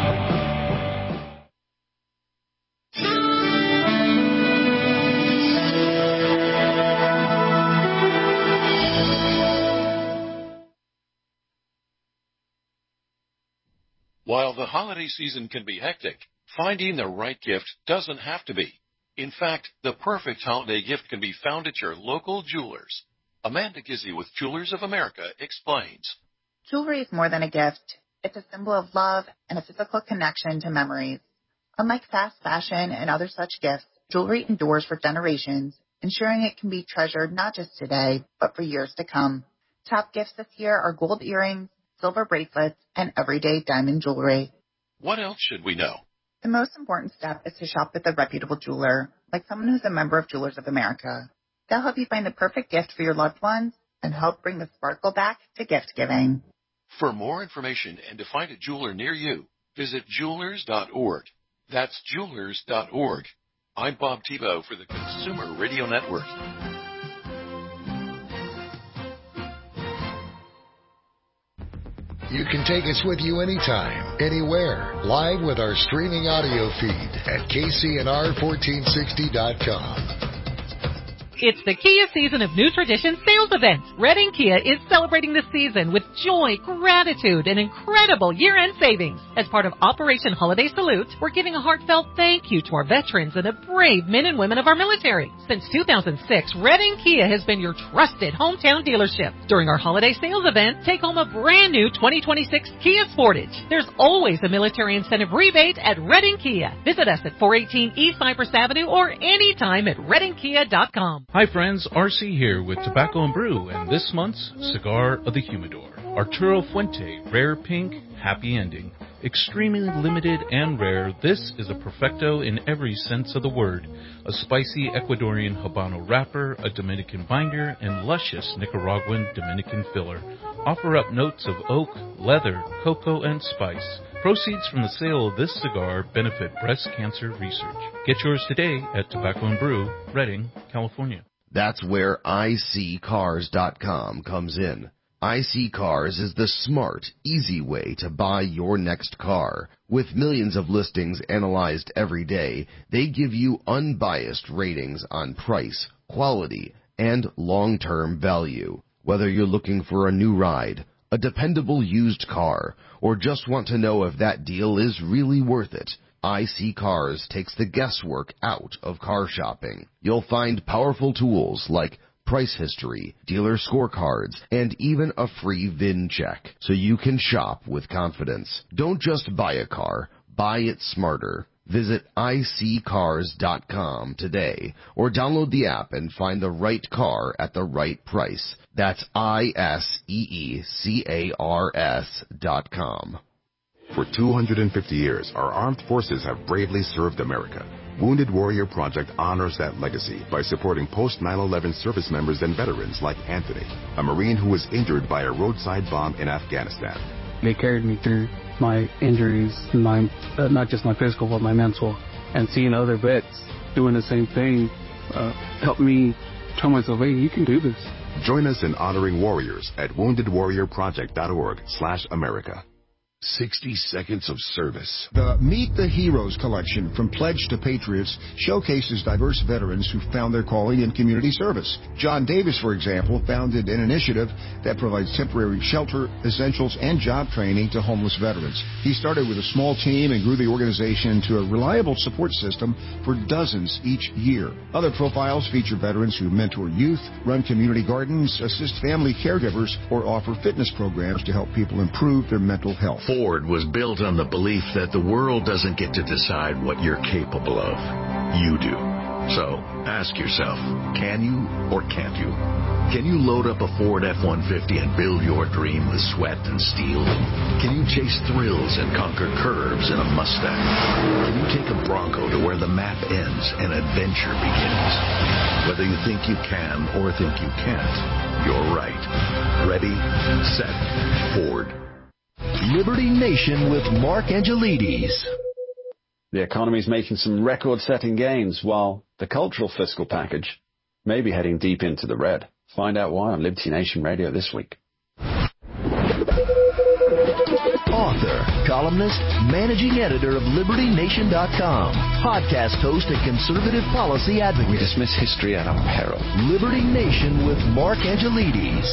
While the holiday season can be hectic, finding the right gift doesn't have to be. In fact, the perfect holiday gift can be found at your local jewelers. Amanda Gizzi with Jewelers of America explains. Jewelry is more than a gift. It's a symbol of love and a physical connection to memories. Unlike fast fashion and other such gifts, jewelry endures for generations, ensuring it can be treasured not just today, but for years to come. Top gifts this year are gold earrings, silver bracelets, and everyday diamond jewelry. What else should we know? The most important step is to shop with a reputable jeweler, like someone who's a member of Jewelers of America. They'll help you find the perfect gift for your loved ones and help bring the sparkle back to gift giving. For more information and to find a jeweler near you, visit jewelers dot org. That's jewelers dot org. I'm Bob Tebow for the Consumer Radio Network. You can take us with you anytime, anywhere, live with our streaming audio feed at K C N R fourteen sixty dot com. It's the Kia Season of New Tradition sales event. Redding Kia is celebrating the season with joy, gratitude, and incredible year-end savings. As part of Operation Holiday Salute, we're giving a heartfelt thank you to our veterans and the brave men and women of our military. Since two thousand six, Redding Kia has been your trusted hometown dealership. During our holiday sales event, take home a brand new twenty twenty-six Kia Sportage. There's always a military incentive rebate at Redding Kia. Visit us at four eighteen East Cypress Avenue or anytime at redding kia dot com. Hi friends, R C here with Tobacco and Brew and this month's Cigar of the Humidor. Arturo Fuente, Rare Pink, Happy Ending. Extremely limited and rare, this is a perfecto in every sense of the word. A spicy Ecuadorian Habano wrapper, a Dominican binder, and luscious Nicaraguan Dominican filler. Offer up notes of oak, leather, cocoa, and spice. Proceeds from the sale of this cigar benefit breast cancer research. Get yours today at Tobacco and Brew, Redding, California. That's where I C cars dot com comes in. iSeeCars is the smart, easy way to buy your next car. With millions of listings analyzed every day, they give you unbiased ratings on price, quality, and long-term value. Whether you're looking for a new ride, a dependable used car, or just want to know if that deal is really worth it, iSeeCars takes the guesswork out of car shopping. You'll find powerful tools like price history, dealer scorecards, and even a free V I N check, so you can shop with confidence. Don't just buy a car, buy it smarter. Visit I C cars dot com today, or download the app and find the right car at the right price. That's I S E E C A R S dot com. For two hundred fifty years, our armed forces have bravely served America. Wounded Warrior Project honors that legacy by supporting post nine eleven service members and veterans like Anthony, a Marine who was injured by a roadside bomb in Afghanistan. They carried me through my injuries, my uh, not just my physical, but my mental. And seeing other vets doing the same thing uh, helped me tell myself, hey, you can do this. Join us in honoring warriors at wounded warrior project dot org slash America. sixty seconds of service. The Meet the Heroes collection, From Pledge to Patriots, showcases diverse veterans who found their calling in community service. John Davis, for example, founded an initiative that provides temporary shelter, essentials, and job training to homeless veterans. He started with a small team and grew the organization to a reliable support system for dozens each year. Other profiles feature veterans who mentor youth, run community gardens, assist family caregivers, or offer fitness programs to help people improve their mental health. Ford was built on the belief that the world doesn't get to decide what you're capable of. You do. So, ask yourself, can you or can't you? Can you load up a Ford F one fifty and build your dream with sweat and steel? Can you chase thrills and conquer curves in a Mustang? Can you take a Bronco to where the map ends and adventure begins? Whether you think you can or think you can't, you're right. Ready, set, Ford. Liberty Nation with Mark Angelides. The economy is making some record-setting gains, while the cultural fiscal package may be heading deep into the red. Find out why on Liberty Nation Radio this week. Author, columnist, managing editor of Liberty Nation dot com, podcast host and conservative policy advocate. We dismiss history at our peril. Liberty Nation with Mark Angelides.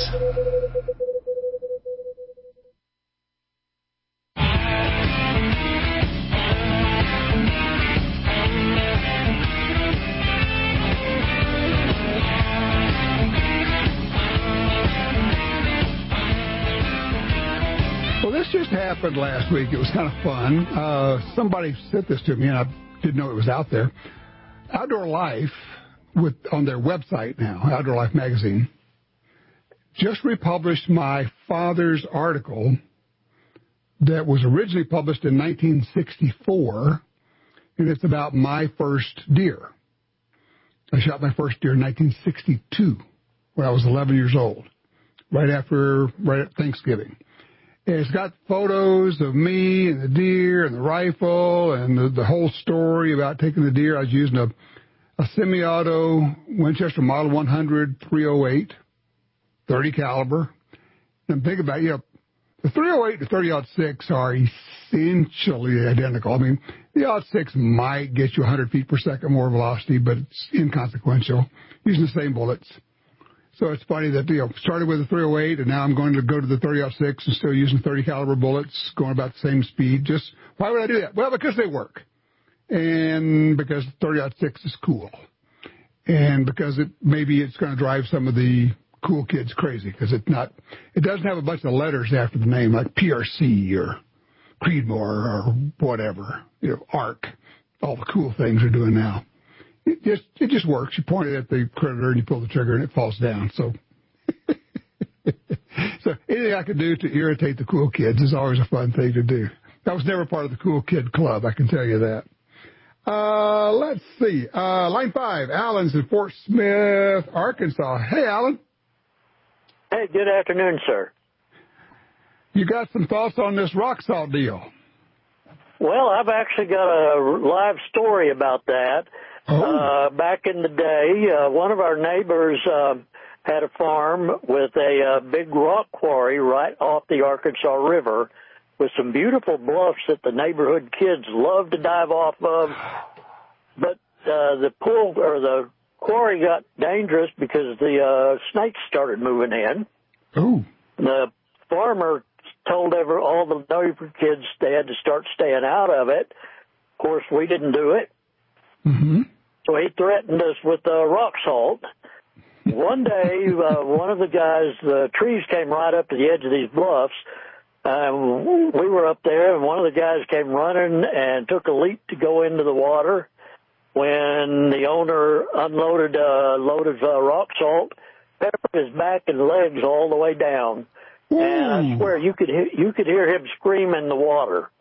Just happened last week. It was kind of fun. Uh, somebody sent this to me, and I didn't know it was out there. Outdoor Life, with on their website now, Outdoor Life magazine, just republished my father's article that was originally published in nineteen sixty-four, and it's about my first deer. I shot my first deer in nineteen sixty-two when I was eleven years old, right after, right at Thanksgiving. And it's got photos of me and the deer and the rifle and the, the whole story about taking the deer. I was using a, a semi-auto Winchester Model one hundred three oh eight, thirty caliber. And think about it, you know, the three oh eight and the thirty aught six are essentially identical. I mean, the aught six might get you one hundred feet per second more velocity, but it's inconsequential, using the same bullets. So it's funny that, you know, started with the three oh eight, and now I'm going to go to the thirty aught six and still using thirty caliber bullets, going about the same speed. Just, why would I do that? Well, because they work. And because thirty aught six is cool. And because it maybe it's going to drive some of the cool kids crazy, because it's not, it doesn't have a bunch of letters after the name like P R C or Creedmoor or whatever, you know, ARC, all the cool things they're doing now. It just, it just works. You point it at the critter and you pull the trigger and it falls down. So, so anything I can do to irritate the cool kids is always a fun thing to do. That was never part of the cool kid club, I can tell you that. Uh, let's see. Uh, line five, Alan's in Fort Smith, Arkansas. Hey, Alan. Hey, good afternoon, sir. You got some thoughts on this rock salt deal? Well, I've actually got a live story about that. Oh. Uh, back in the day, uh, one of our neighbors uh, had a farm with a uh, big rock quarry right off the Arkansas River with some beautiful bluffs that the neighborhood kids loved to dive off of. But uh, the pool or the quarry got dangerous because the uh, snakes started moving in. Ooh. The farmer told every, all the neighborhood kids they had to start staying out of it. Of course, we didn't do it. Mm-hmm. So he threatened us with uh, rock salt. One day, uh, one of the guys, the trees came right up to the edge of these bluffs. Um, we were up there, and one of the guys came running and took a leap to go into the water. When the owner unloaded a load of uh, rock salt, peppered his back and legs all the way down. Ooh. And I swear you could hear, you could hear him scream in the water.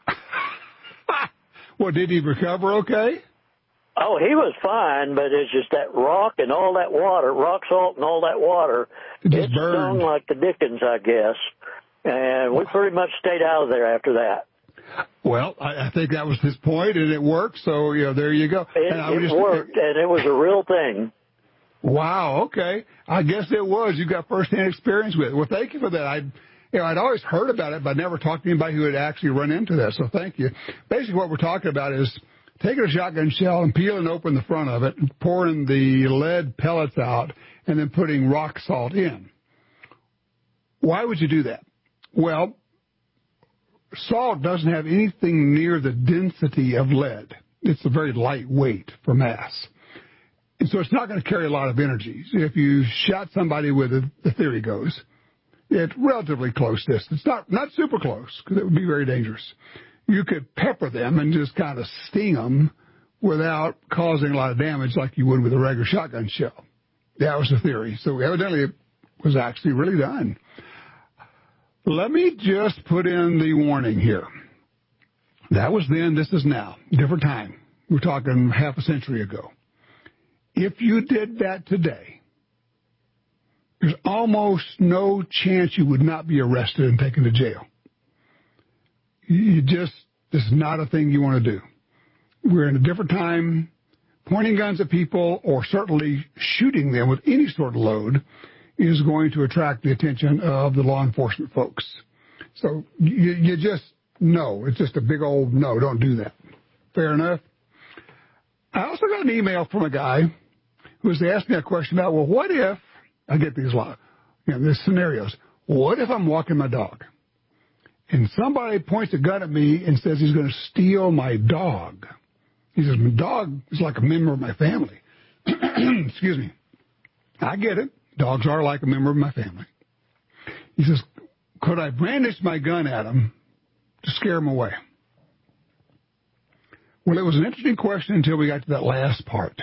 Well, did he recover okay? Oh, he was fine, but it's just that rock and all that water, rock salt and all that water, it, it stung like the dickens, I guess. And we pretty much stayed out of there after that. Well, I, I think that was his point, and it worked. So, you know, there you go. It, and I it just, worked, and it was a real thing. Wow. Okay. I guess it was. You got firsthand experience with it. Well, thank you for that. I, you know, I'd always heard about it, but never talked to anybody who had actually run into that. So thank you. Basically, what we're talking about is taking a shotgun shell and peeling open the front of it, and pouring the lead pellets out, and then putting rock salt in. Why would you do that? Well, salt doesn't have anything near the density of lead. It's a very lightweight for mass. And so it's not going to carry a lot of energy. If you shot somebody with it, the theory goes, it's relatively close distance. Not, not super close, because it would be very dangerous. You could pepper them and just kind of sting them without causing a lot of damage like you would with a regular shotgun shell. That was the theory. So evidently it was actually really done. Let me just put in the warning here. That was then, this is now. Different time. We're talking half a century ago. If you did that today, there's almost no chance you would not be arrested and taken to jail. You just, this is not a thing you want to do. We're in a different time. Pointing guns at people or certainly shooting them with any sort of load is going to attract the attention of the law enforcement folks. So you, you just, no, it's just a big old no, don't do that. Fair enough? I also got an email from a guy who was asking me a question about, well, what if, I get these a lot, you know, these scenarios, what if I'm walking my dog and somebody points a gun at me and says he's going to steal my dog? He says, my dog is like a member of my family. Excuse me. I get it. Dogs are like a member of my family. He says, could I brandish my gun at him to scare him away? Well, it was an interesting question until we got to that last part.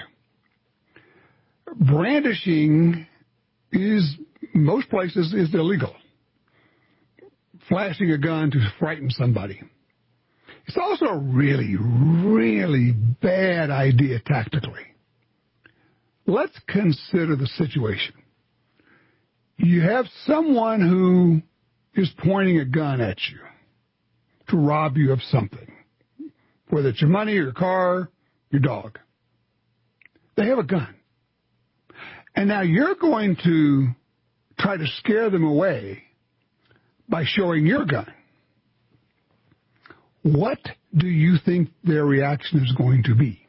Brandishing is, most places, is illegal. flashing a gun to frighten somebody. It's also a really, really bad idea tactically. Let's consider the situation. You have someone who is pointing a gun at you to rob you of something, whether it's your money, your car, your dog. They have a gun. And now you're going to try to scare them away by showing your gun. What do you think their reaction is going to be?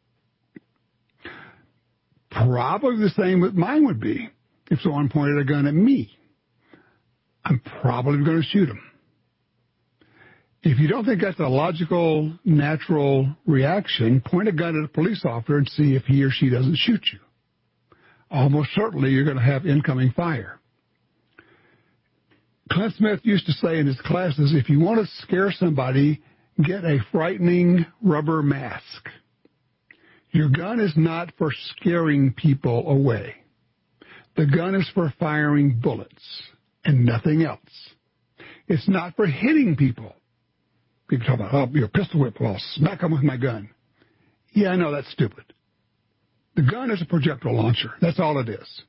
Probably the same that mine would be if someone pointed a gun at me. I'm probably going to shoot them. If you don't think that's a logical, natural reaction, point a gun at a police officer and see if he or she doesn't shoot you. Almost certainly you're going to have incoming fire. Clint Smith used to say in his classes, if you want to scare somebody, get a frightening rubber mask. Your gun is not for scaring people away. The gun is for firing bullets and nothing else. It's not for hitting people. People talk about, oh, you're a pistol whip, well, I'll smack them with my gun. Yeah, I know, that's stupid. The gun is a projectile launcher. That's all it is.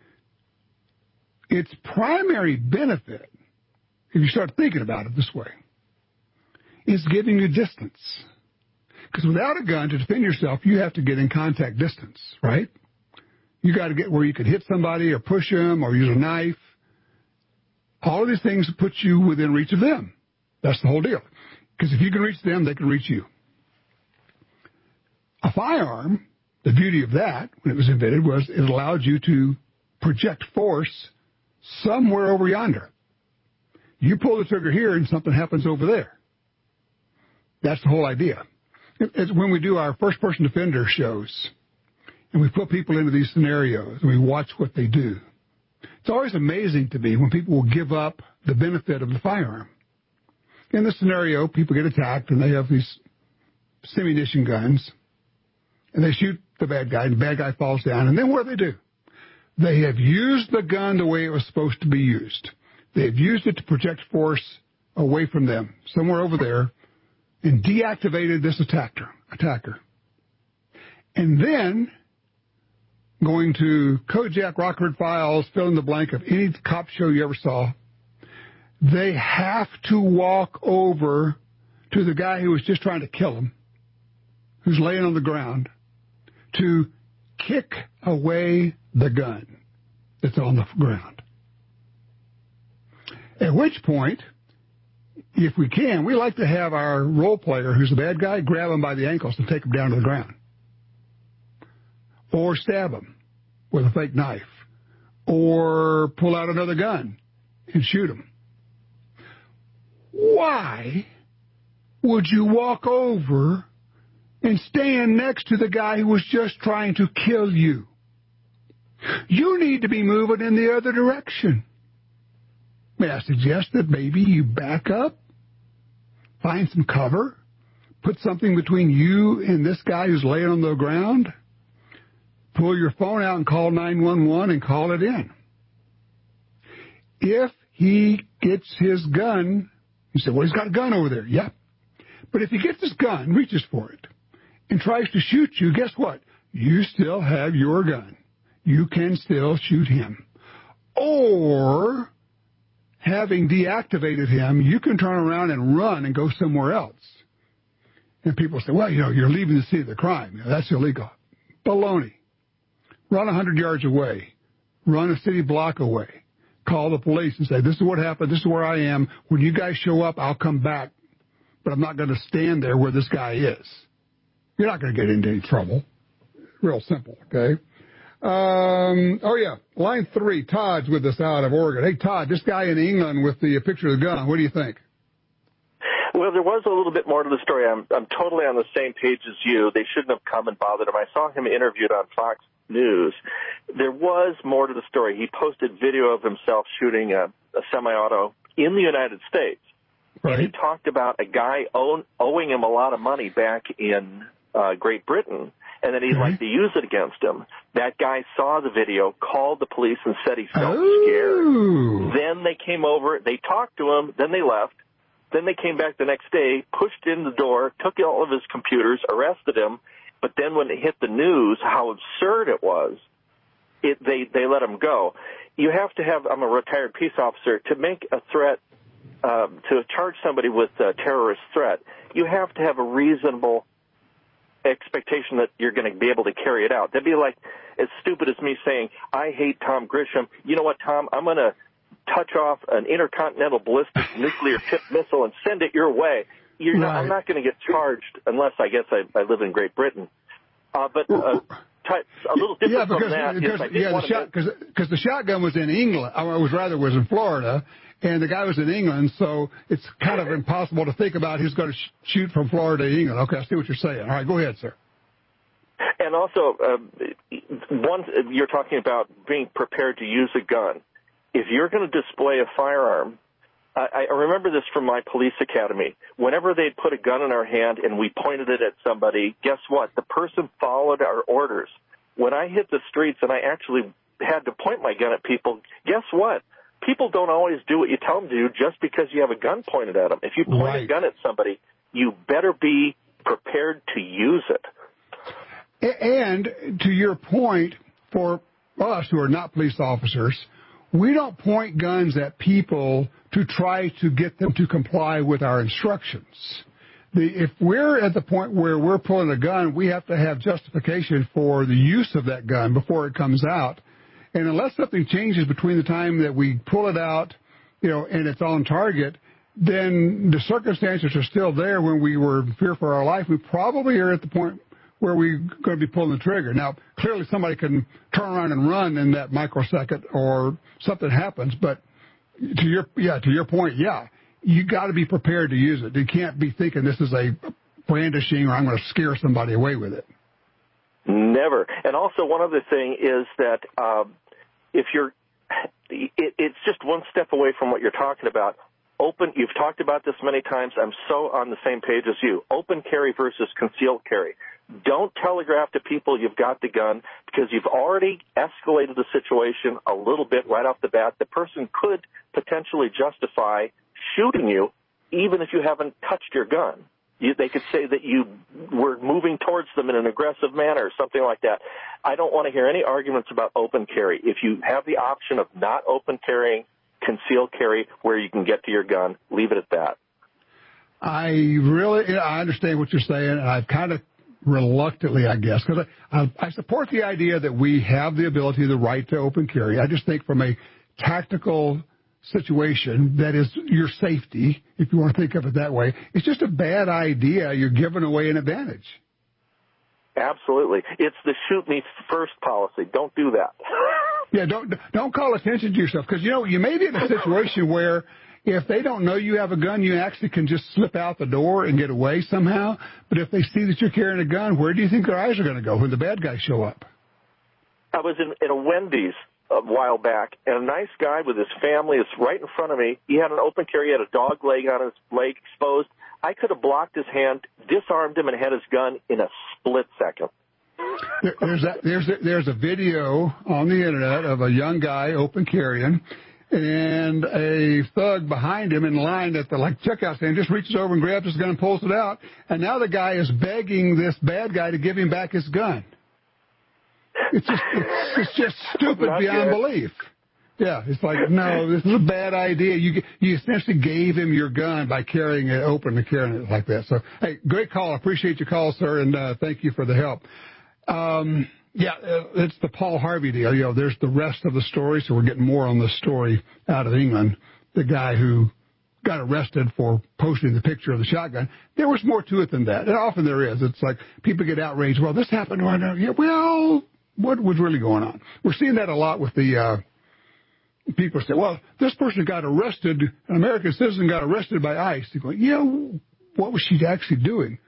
Its primary benefit, if you start thinking about it this way, is giving you distance. Because without a gun to defend yourself, you have to get in contact distance, right? You got to get where you can hit somebody or push them or use a knife. All of these things put you within reach of them. That's the whole deal. Because if you can reach them, they can reach you. A firearm, the beauty of that, when it was invented, was it allowed you to project force somewhere over yonder. You pull the trigger here and something happens over there. That's the whole idea. It's when we do our first-person defender shows and we put people into these scenarios and we watch what they do, it's always amazing to me when people will give up the benefit of the firearm. In this scenario, people get attacked and they have these semi-munition guns and they shoot the bad guy and the bad guy falls down, and then what do they do? They have used the gun the way it was supposed to be used. They have used it to project force away from them, somewhere over there, and deactivated this attacker. attacker. And then, going to Kojak, Rockford Files, fill in the blank of any cop show you ever saw, they have to walk over to the guy who was just trying to kill him, who's laying on the ground, to kick away the gun that's on the ground. At which point, if we can, we like to have our role player, who's the bad guy, grab him by the ankles and take him down to the ground. Or stab him with a fake knife. Or pull out another gun and shoot him. Why would you walk over and stand next to the guy who was just trying to kill you? You need to be moving in the other direction. May I suggest that maybe you back up, find some cover, put something between you and this guy who's laying on the ground, pull your phone out and call nine one one and call it in. If he gets his gun, you say, well, he's got a gun over there. Yep. But if he gets his gun, reaches for it, and tries to shoot you, guess what? You still have your gun. You can still shoot him. Or, having deactivated him, you can turn around and run and go somewhere else. And people say, well, you know, you're leaving the scene of the crime. You know, that's illegal. Baloney. Run one hundred yards away. Run a city block away. Call the police and say, this is what happened. This is where I am. When you guys show up, I'll come back. But I'm not going to stand there where this guy is. You're not going to get into any trouble. Real simple, okay? Um, oh, yeah, line three, Todd's with us out of Oregon. Hey, Todd, this guy in England with the picture of the gun, what do you think? Well, there was a little bit more to the story. I'm, I'm totally on the same page as you. They shouldn't have come and bothered him. I saw him interviewed on Fox News. There was more to the story. He posted video of himself shooting a, a semi-auto in the United States. Right. And he talked about a guy own, owing him a lot of money back in uh, Great Britain. and that he'd Mm-hmm. like to use it against him. That guy saw the video, called the police, and said he felt Ooh. scared. Then they came over, they talked to him, then they left. Then they came back the next day, pushed in the door, took all of his computers, arrested him. But then when it hit the news, how absurd it was, it, they, they let him go. You have to have, I'm a retired peace officer, to make a threat, um, to charge somebody with a terrorist threat, you have to have a reasonable expectation that you're going to be able to carry it out. That'd be like as stupid as me saying, I hate Tom Grisham. You know what, Tom, I'm going to touch off an intercontinental ballistic nuclear tipped missile and send it your way. You're right. not, I'm not going to get charged unless I guess I, I live in Great Britain. Uh, but uh, t- a little different yeah, because, from that because, is I did yeah, want the to shot, because because the shotgun was in England. I was rather was in Florida, and the guy was in England, so it's kind of impossible to think about who's going to sh- shoot from Florida to England. Okay, I see what you're saying. All right, go ahead, sir. And also, uh, one, you're talking about being prepared to use a gun. If you're going to display a firearm, I, I remember this from my police academy. Whenever they'd put a gun in our hand and we pointed it at somebody, guess what? The person followed our orders. When I hit the streets and I actually had to point my gun at people, guess what? People don't always do what you tell them to do just because you have a gun pointed at them. If you point right. a gun at somebody, you better be prepared to use it. And to your point, for us who are not police officers, we don't point guns at people to try to get them to comply with our instructions. The, if we're at the point where we're pulling a gun, we have to have justification for the use of that gun before it comes out. And unless something changes between the time that we pull it out, you know, and it's on target, then the circumstances are still there when we were in fear for our life. We probably are at the point where we're going to be pulling the trigger. Now, clearly somebody can turn around and run in that microsecond or something happens, but to your, yeah, to your point, yeah, you got to be prepared to use it. You can't be thinking this is a brandishing or I'm going to scare somebody away with it. Never. And also one other thing is that um, if you're, it, it's just one step away from what you're talking about. Open, you've talked about this many times. I'm so on the same page as you. Open carry versus concealed carry. Don't telegraph to people you've got the gun because you've already escalated the situation a little bit right off the bat. The person could potentially justify shooting you even if you haven't touched your gun. You, they could say that you were moving towards them in an aggressive manner or something like that. I don't want to hear any arguments about open carry. If you have the option of not open carrying, concealed carry where you can get to your gun, leave it at that. I really, you know, I understand what you're saying, and I've kind of reluctantly, I guess, because I, I, I support the idea that we have the ability, the right to open carry. I just think from a tactical situation that is your safety, if you want to think of it that way, it's just a bad idea. You're giving away an advantage. Absolutely. It's the shoot me first policy. Don't do that. Yeah, don't don't call attention to yourself because, you know, you may be in a situation where if they don't know you have a gun, you actually can just slip out the door and get away somehow. But if they see that you're carrying a gun, where do you think their eyes are going to go when the bad guys show up? I was in, in a Wendy's a while back, and a nice guy with his family is right in front of me. He had an open carry, he had a dog leg on his leg exposed. I could have blocked his hand, disarmed him, and had his gun in a split second. There, there's, a, there's, a, there's a video on the Internet of a young guy open carrying, and a thug behind him in line at the like checkout stand just reaches over and grabs his gun and pulls it out, and now the guy is begging this bad guy to give him back his gun. It's just it's, it's just stupid Not beyond good. belief. Yeah, it's like, no, this is a bad idea. You you essentially gave him your gun by carrying it open and carrying it like that. So, hey, great call. I appreciate your call, sir, and uh, thank you for the help. Um, yeah, it's the Paul Harvey deal. You know, there's the rest of the story, so we're getting more on the story out of England. The guy who got arrested for posting the picture of the shotgun. There was more to it than that, and often there is. It's like people get outraged. Well, this happened right now. Yeah, well, what was really going on? We're seeing that a lot with the uh, people say, well, this person got arrested, an American citizen got arrested by ICE. You go, yeah, what was she actually doing?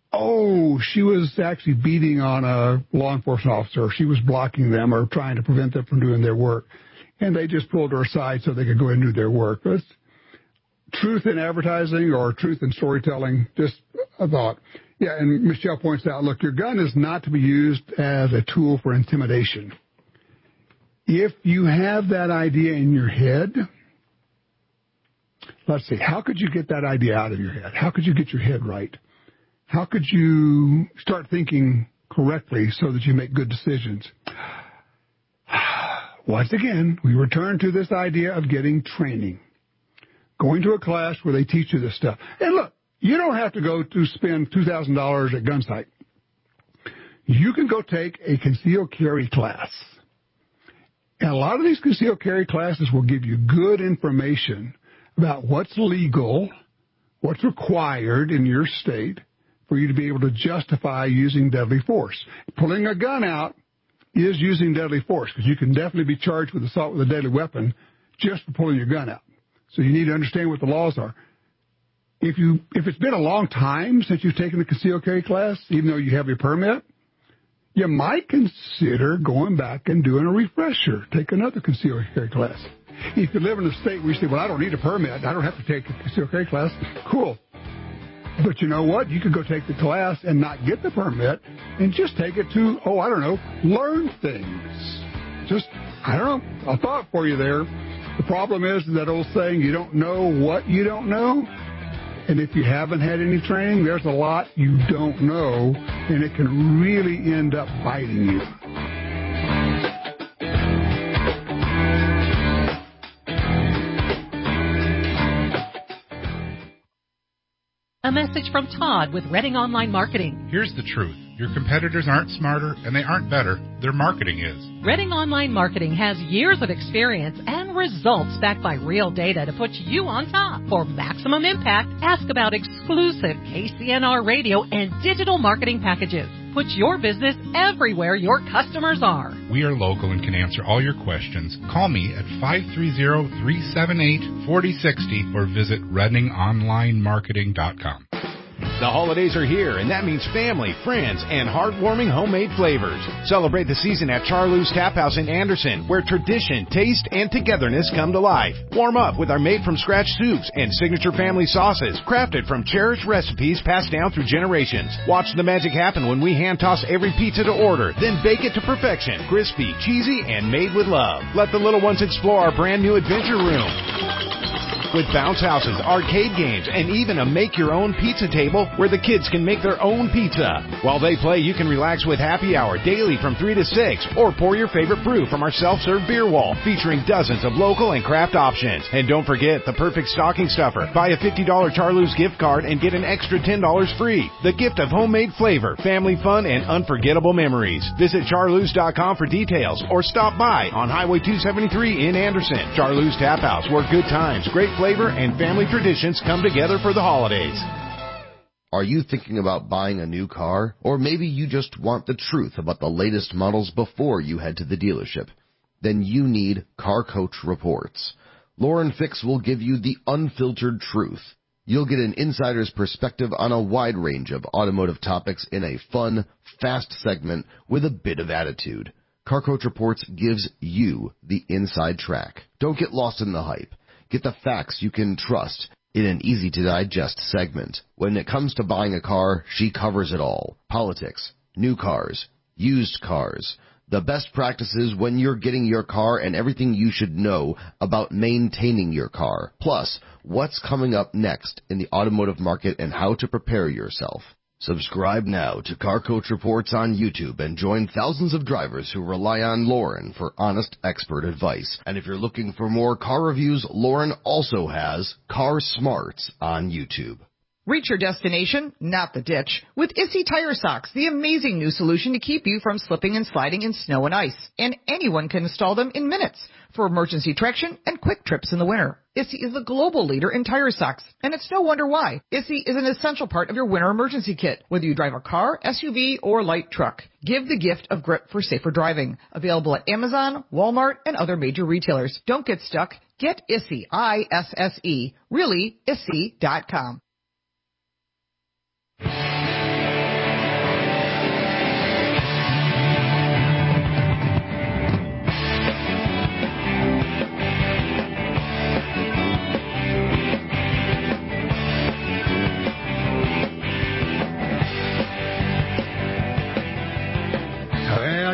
Oh, she was actually beating on a law enforcement officer. She was blocking them or trying to prevent them from doing their work. And they just pulled her aside so they could go ahead and do their work. It's truth in advertising or truth in storytelling, just a thought. Yeah, and Michelle points out, look, your gun is not to be used as a tool for intimidation. If you have that idea in your head, let's see, how could you get that idea out of your head? How could you get your head right? How could you start thinking correctly so that you make good decisions? Once again, we return to this idea of getting training. Going to a class where they teach you this stuff. And look, you don't have to go to spend two thousand dollars at Gunsight. You can go take a concealed carry class. And a lot of these concealed carry classes will give you good information about what's legal, what's required in your state for you to be able to justify using deadly force. Pulling a gun out is using deadly force, because you can definitely be charged with assault with a deadly weapon just for pulling your gun out. So you need to understand what the laws are. If you if it's been a long time since you've taken the concealed carry class, even though you have your permit, you might consider going back and doing a refresher. Take another concealed carry class. If you live in a state where you say, well, I don't need a permit, I don't have to take a concealed carry class, cool. But you know what? You could go take the class and not get the permit and just take it to, oh, I don't know, learn things. Just, I don't know, a thought for you there. The problem is that old saying, you don't know what you don't know. And if you haven't had any training, there's a lot you don't know, and it can really end up biting you. A message from Todd with Redding Online Marketing. Here's the truth. Your competitors aren't smarter, and they aren't better. Their marketing is. Redding Online Marketing has years of experience and results backed by real data to put you on top. For maximum impact, ask about exclusive K C N R radio and digital marketing packages. Put your business everywhere your customers are. We are local and can answer all your questions. Call me at five three zero, three seven eight, four zero six zero or visit redding online marketing dot com. The holidays are here, and that means family, friends, and heartwarming homemade flavors. Celebrate the season at Charloo's Tap House in Anderson, where tradition, taste, and togetherness come to life. Warm up with our made-from-scratch soups and signature family sauces, crafted from cherished recipes passed down through generations. Watch the magic happen when we hand-toss every pizza to order, then bake it to perfection, crispy, cheesy, and made with love. Let the little ones explore our brand-new adventure room, with bounce houses, arcade games, and even a make-your-own pizza table where the kids can make their own pizza. While they play, you can relax with happy hour daily from three to six, or pour your favorite brew from our self-serve beer wall, featuring dozens of local and craft options. And don't forget the perfect stocking stuffer. Buy a fifty dollars Charloo's gift card and get an extra ten dollars free. The gift of homemade flavor, family fun, and unforgettable memories. Visit charloos dot com for details, or stop by on Highway two seventy-three in Anderson. Charloo's Tap House, where good times, great flavor, and family traditions come together for the holidays. Are you thinking about buying a new car? Or maybe you just want the truth about the latest models before you head to the dealership? Then you need Car Coach Reports. Lauren Fix will give you the unfiltered truth. You'll get an insider's perspective on a wide range of automotive topics in a fun, fast segment with a bit of attitude. Car Coach Reports gives you the inside track. Don't get lost in the hype. Get the facts you can trust in an easy-to-digest segment. When it comes to buying a car, she covers it all. Politics, new cars, used cars, the best practices when you're getting your car, and everything you should know about maintaining your car. Plus, what's coming up next in the automotive market and how to prepare yourself. Subscribe now to Car Coach Reports on YouTube and join thousands of drivers who rely on Lauren for honest, expert advice. And if you're looking for more car reviews, Lauren also has Car Smarts on YouTube. Reach your destination, not the ditch, with Issy Tire Socks, the amazing new solution to keep you from slipping and sliding in snow and ice. And anyone can install them in minutes for emergency traction and quick trips in the winter. Issy is the global leader in tire socks, and it's no wonder why. Issy is an essential part of your winter emergency kit, whether you drive a car, S U V, or light truck. Give the gift of grip for safer driving. Available at Amazon, Walmart, and other major retailers. Don't get stuck. Get Issy, I S S E, really, issy dot com.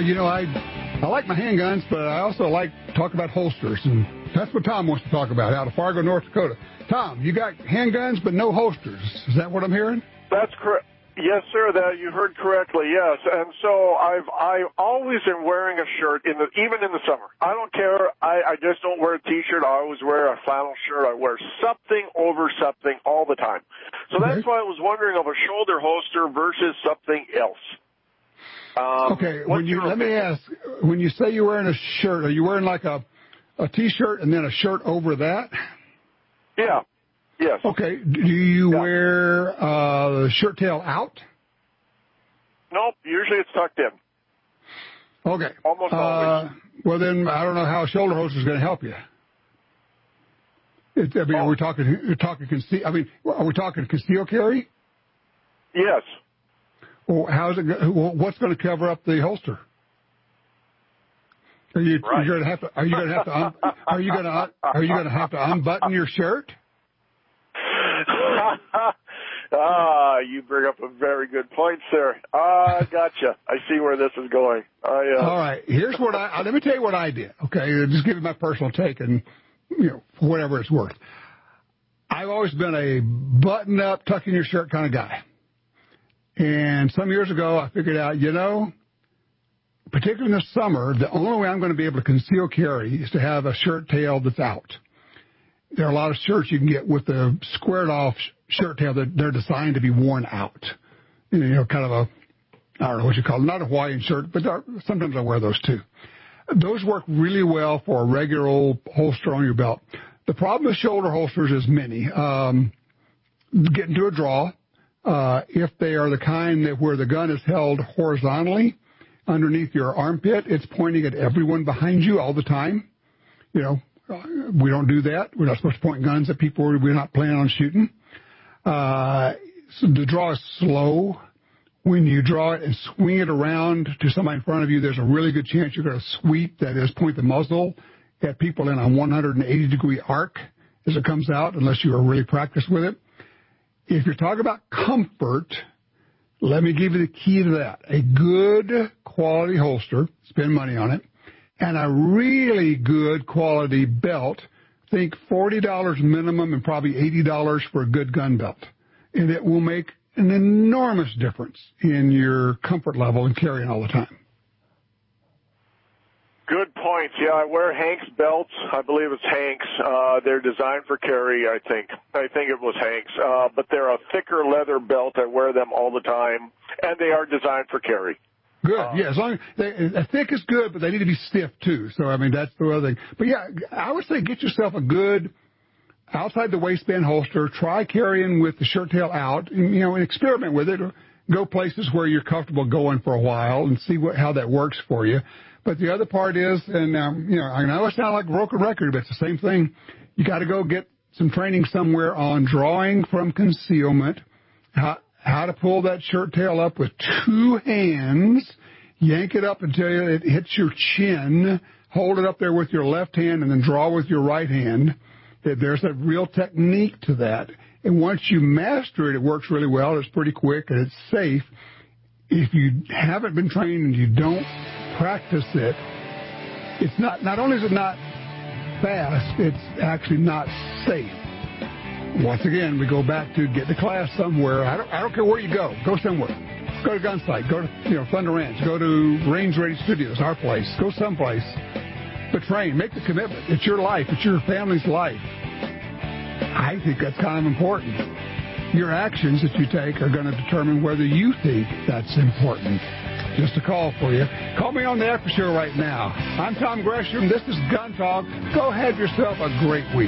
you know, I I like my handguns, but I also like to talk about holsters, and that's what Tom wants to talk about out of Fargo, North Dakota. Tom, you got handguns but no holsters. Is that what I'm hearing? That's correct. Yes, sir. That you heard correctly. Yes, and so I've I always am wearing a shirt in the even in the summer. I don't care. I, I just don't wear a T-shirt. I always wear a flannel shirt. I wear something over something all the time. So that's okay. Why I was wondering of a shoulder holster versus something else. Um, okay. When you let opinion? me ask, when you say you're wearing a shirt, are you wearing like a a T-shirt and then a shirt over that? Yeah. Yes. Okay. Do you yeah. wear uh, the shirt tail out? Nope. Usually it's tucked in. Okay. Almost uh, always. Well, then I don't know how a shoulder holster is going to help you. It, I mean, oh. are we talking? We're talking conceal. I mean, are we talking conceal carry? Yes. Well, how's it? Well, what's going to cover up the holster? Are you, right. going to have to? Are you going to have to? Un, are you going to? Are you going to have to unbutton your shirt? Ah, you bring up a very good point, sir. Ah, gotcha. I see where this is going. I, uh... All right. Here's what I. Let me tell you what I did. Okay, just give you my personal take, and you know, for whatever it's worth. I've always been a button-up, tuck in your shirt kind of guy. And some years ago, I figured out, you know, particularly in the summer, the only way I'm going to be able to conceal carry is to have a shirt tail that's out. There are a lot of shirts you can get with the squared-off shirt tail that they're designed to be worn out. You know, kind of a, I don't know what you call it, not a Hawaiian shirt, but sometimes I wear those too. Those work really well for a regular old holster on your belt. The problem with shoulder holsters is many. Um, get into a draw. Uh, if they are the kind that where the gun is held horizontally underneath your armpit, it's pointing at everyone behind you all the time. You know, we don't do that. We're not supposed to point guns at people we're not planning on shooting. Uh, so the draw is slow. When you draw it and swing it around to somebody in front of you, there's a really good chance you're going to sweep, that is, point the muzzle at people in a one hundred eighty degree arc as it comes out, unless you are really practiced with it. If you're talking about comfort, let me give you the key to that. A good quality holster, spend money on it, and a really good quality belt, think forty dollars minimum and probably eighty dollars for a good gun belt. And it will make an enormous difference in your comfort level and carrying all the time. Good points. Yeah, I wear Hank's belts. I believe it's Hank's. Uh, they're designed for carry, I think. I think it was Hank's. Uh, but they're a thicker leather belt. I wear them all the time, and they are designed for carry. Good. Uh, yeah, as long as they, thick is good, but they need to be stiff too. So, I mean, that's the other thing. But yeah, I would say get yourself a good outside the waistband holster. Try carrying with the shirt tail out, and, you know, and experiment with it. Or go places where you're comfortable going for a while and see what, how that works for you. But the other part is, and, um, you know, I know I sound like a broken record, but it's the same thing. You got to go get some training somewhere on drawing from concealment, how, how to pull that shirt tail up with two hands, yank it up until it hits your chin, hold it up there with your left hand, and then draw with your right hand. There's a real technique to that. And once you master it, it works really well. It's pretty quick, and it's safe. If you haven't been trained and you don't practice it, it's not, not only is it not fast, it's actually not safe. Once again, we go back to get to class somewhere. I don't, I don't care where you go. Go somewhere. Go to Gunsight. Go to, you know, Thunder Ranch. Go to Range Ready Studios, our place. Go someplace. But train. Make the commitment. It's your life. It's your family's life. I think that's kind of important. Your actions that you take are going to determine whether you think that's important. Just a call for you. Call me on the After Show right now. I'm Tom Gresham. This is Gun Talk. Go have yourself a great week.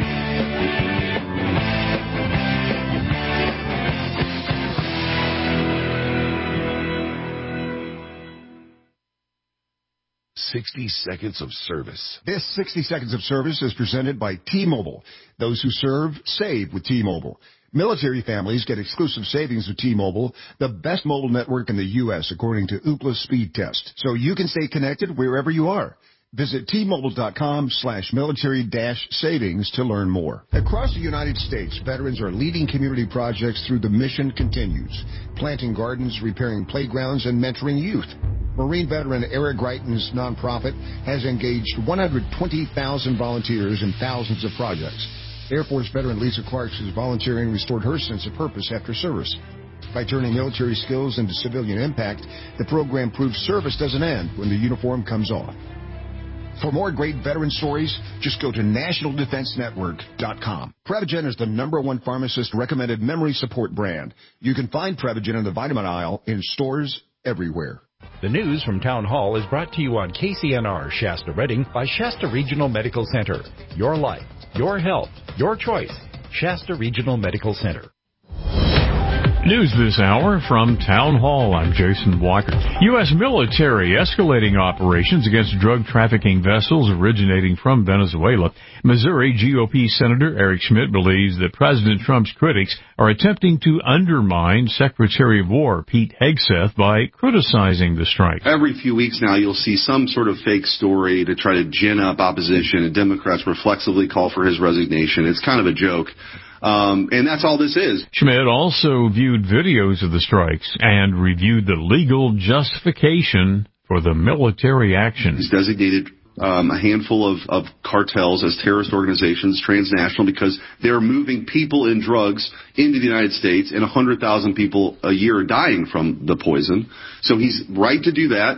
sixty seconds of service. This sixty seconds of service is presented by T-Mobile. Those who serve, save with T-Mobile. Military families get exclusive savings with T-Mobile, the best mobile network in the U S according to Ookla speed test. So you can stay connected wherever you are. Visit T-Mobile.com slash military dash savings to learn more. Across the United States, veterans are leading community projects through The Mission Continues, planting gardens, repairing playgrounds, and mentoring youth. Marine veteran Eric Greitens' nonprofit has engaged one hundred twenty thousand volunteers in thousands of projects. Air Force veteran Lisa Clark's volunteering restored her sense of purpose after service. By turning military skills into civilian impact, the program proves service doesn't end when the uniform comes off. For more great veteran stories, just go to national defense network dot com. Prevagen is the number one pharmacist-recommended memory support brand. You can find Prevagen in the vitamin aisle in stores everywhere. The news from Town Hall is brought to you on K C N R Shasta Redding by Shasta Regional Medical Center. Your life, your health, your choice. Shasta Regional Medical Center. News this hour from Town Hall. I'm Jason Walker. U S military escalating operations against drug trafficking vessels originating from Venezuela. Missouri G O P Senator Eric Schmidt believes that President Trump's critics are attempting to undermine Secretary of War Pete Hegseth by criticizing the strike. Every few weeks now you'll see some sort of fake story to try to gin up opposition, and Democrats reflexively call for his resignation. It's kind of a joke. Um, and that's all this is. Schmidt also viewed videos of the strikes and reviewed the legal justification for the military action. He's designated um, a handful of, of cartels as terrorist organizations, transnational, because they're moving people and drugs into the United States, and one hundred thousand people a year are dying from the poison. So he's right to do that.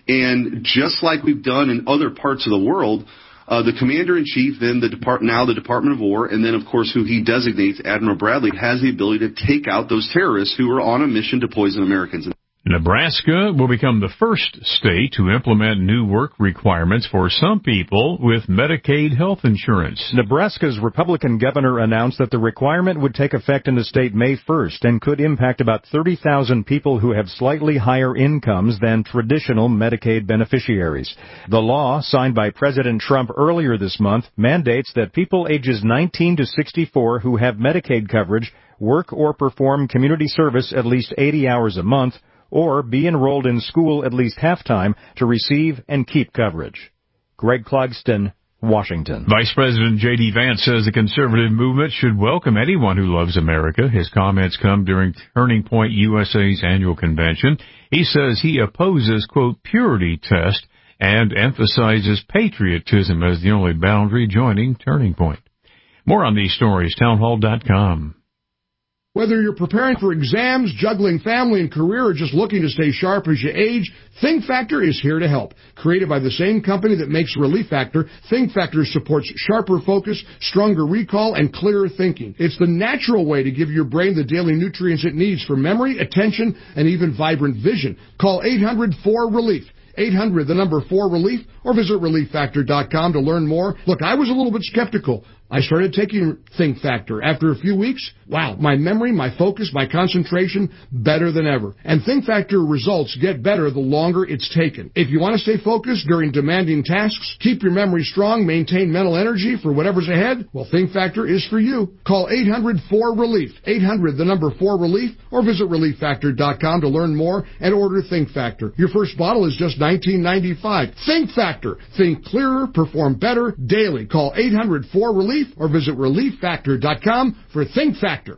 And just like we've done in other parts of the world, Uh, the commander-in-chief, then the depart- now the Department of War, and then, of course, who he designates, Admiral Bradley, has the ability to take out those terrorists who are on a mission to poison Americans. Nebraska will become the first state to implement new work requirements for some people with Medicaid health insurance. Nebraska's Republican governor announced that the requirement would take effect in the state May first and could impact about thirty thousand people who have slightly higher incomes than traditional Medicaid beneficiaries. The law, signed by President Trump earlier this month, mandates that people ages nineteen to sixty-four who have Medicaid coverage work or perform community service at least eighty hours a month, or be enrolled in school at least half-time to receive and keep coverage. Greg Clugston, Washington. Vice President J D. Vance says the conservative movement should welcome anyone who loves America. His comments come during Turning Point U S A's annual convention. He says he opposes, quote, purity test and emphasizes patriotism as the only boundary joining Turning Point. More on these stories, townhall dot com. Whether you're preparing for exams, juggling family and career, or just looking to stay sharp as you age, Think Factor is here to help. Created by the same company that makes Relief Factor, Think Factor supports sharper focus, stronger recall, and clearer thinking. It's the natural way to give your brain the daily nutrients it needs for memory, attention, and even vibrant vision. Call eight hundred four relief. eight hundred, the number four relief, or visit relief factor dot com to learn more. Look, I was a little bit skeptical. I started taking Think Factor. After a few weeks, wow, my memory, my focus, my concentration, better than ever. And Think Factor results get better the longer it's taken. If you want to stay focused during demanding tasks, keep your memory strong, maintain mental energy for whatever's ahead, well, Think Factor is for you. Call eight hundred four relief. eight hundred, the number four relief, or visit relief factor dot com to learn more and order Think Factor. Your first bottle is just nineteen ninety-five. Think Factor. Think clearer, perform better daily. Call eight hundred four relief or visit relief factor dot com for Think Factor.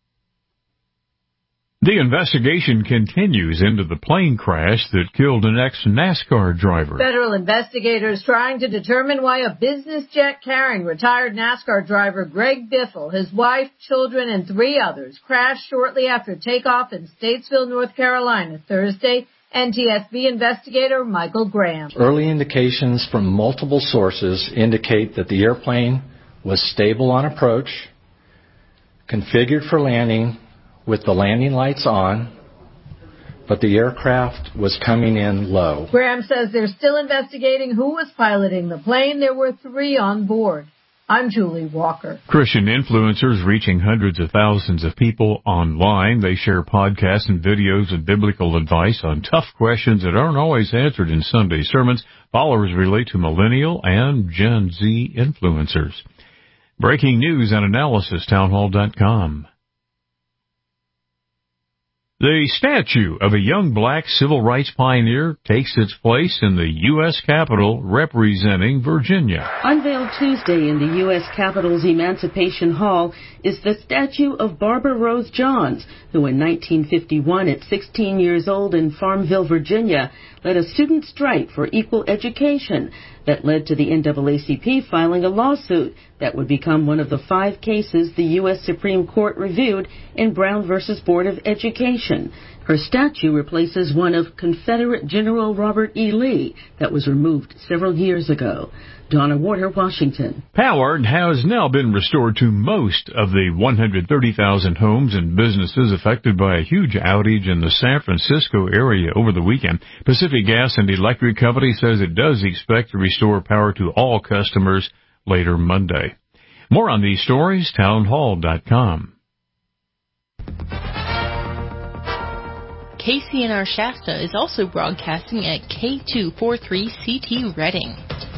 The investigation continues into the plane crash that killed an ex-NASCAR driver. Federal investigators trying to determine why a business jet carrying retired NASCAR driver Greg Biffle, his wife, children, and three others crashed shortly after takeoff in Statesville, North Carolina, Thursday. N T S B investigator Michael Graham. Early indications from multiple sources indicate that the airplane was stable on approach, configured for landing with the landing lights on, but the aircraft was coming in low. Graham says they're still investigating who was piloting the plane. There were three on board. I'm Julie Walker. Christian influencers reaching hundreds of thousands of people online. They share podcasts and videos of biblical advice on tough questions that aren't always answered in Sunday sermons. Followers relate to millennial and Gen Z influencers. Breaking news and analysis, townhall dot com. The statue of a young black civil rights pioneer takes its place in the U S Capitol representing Virginia. Unveiled Tuesday in the U S Capitol's Emancipation Hall is the statue of Barbara Rose Johns, who in nineteen fifty-one, at sixteen years old in Farmville, Virginia, led a student strike for equal education that led to the N double A C P filing a lawsuit that would become one of the five cases the U S Supreme Court reviewed in Brown versus Board of Education. Her statue replaces one of Confederate General Robert E. Lee that was removed several years ago. Donna Warner, Washington. Power has now been restored to most of the one hundred thirty thousand homes and businesses affected by a huge outage in the San Francisco area over the weekend. Pacific Gas and Electric Company says it does expect to restore power to all customers later Monday. More on these stories, townhall dot com. K C N R Shasta is also broadcasting at K two forty-three C T Redding.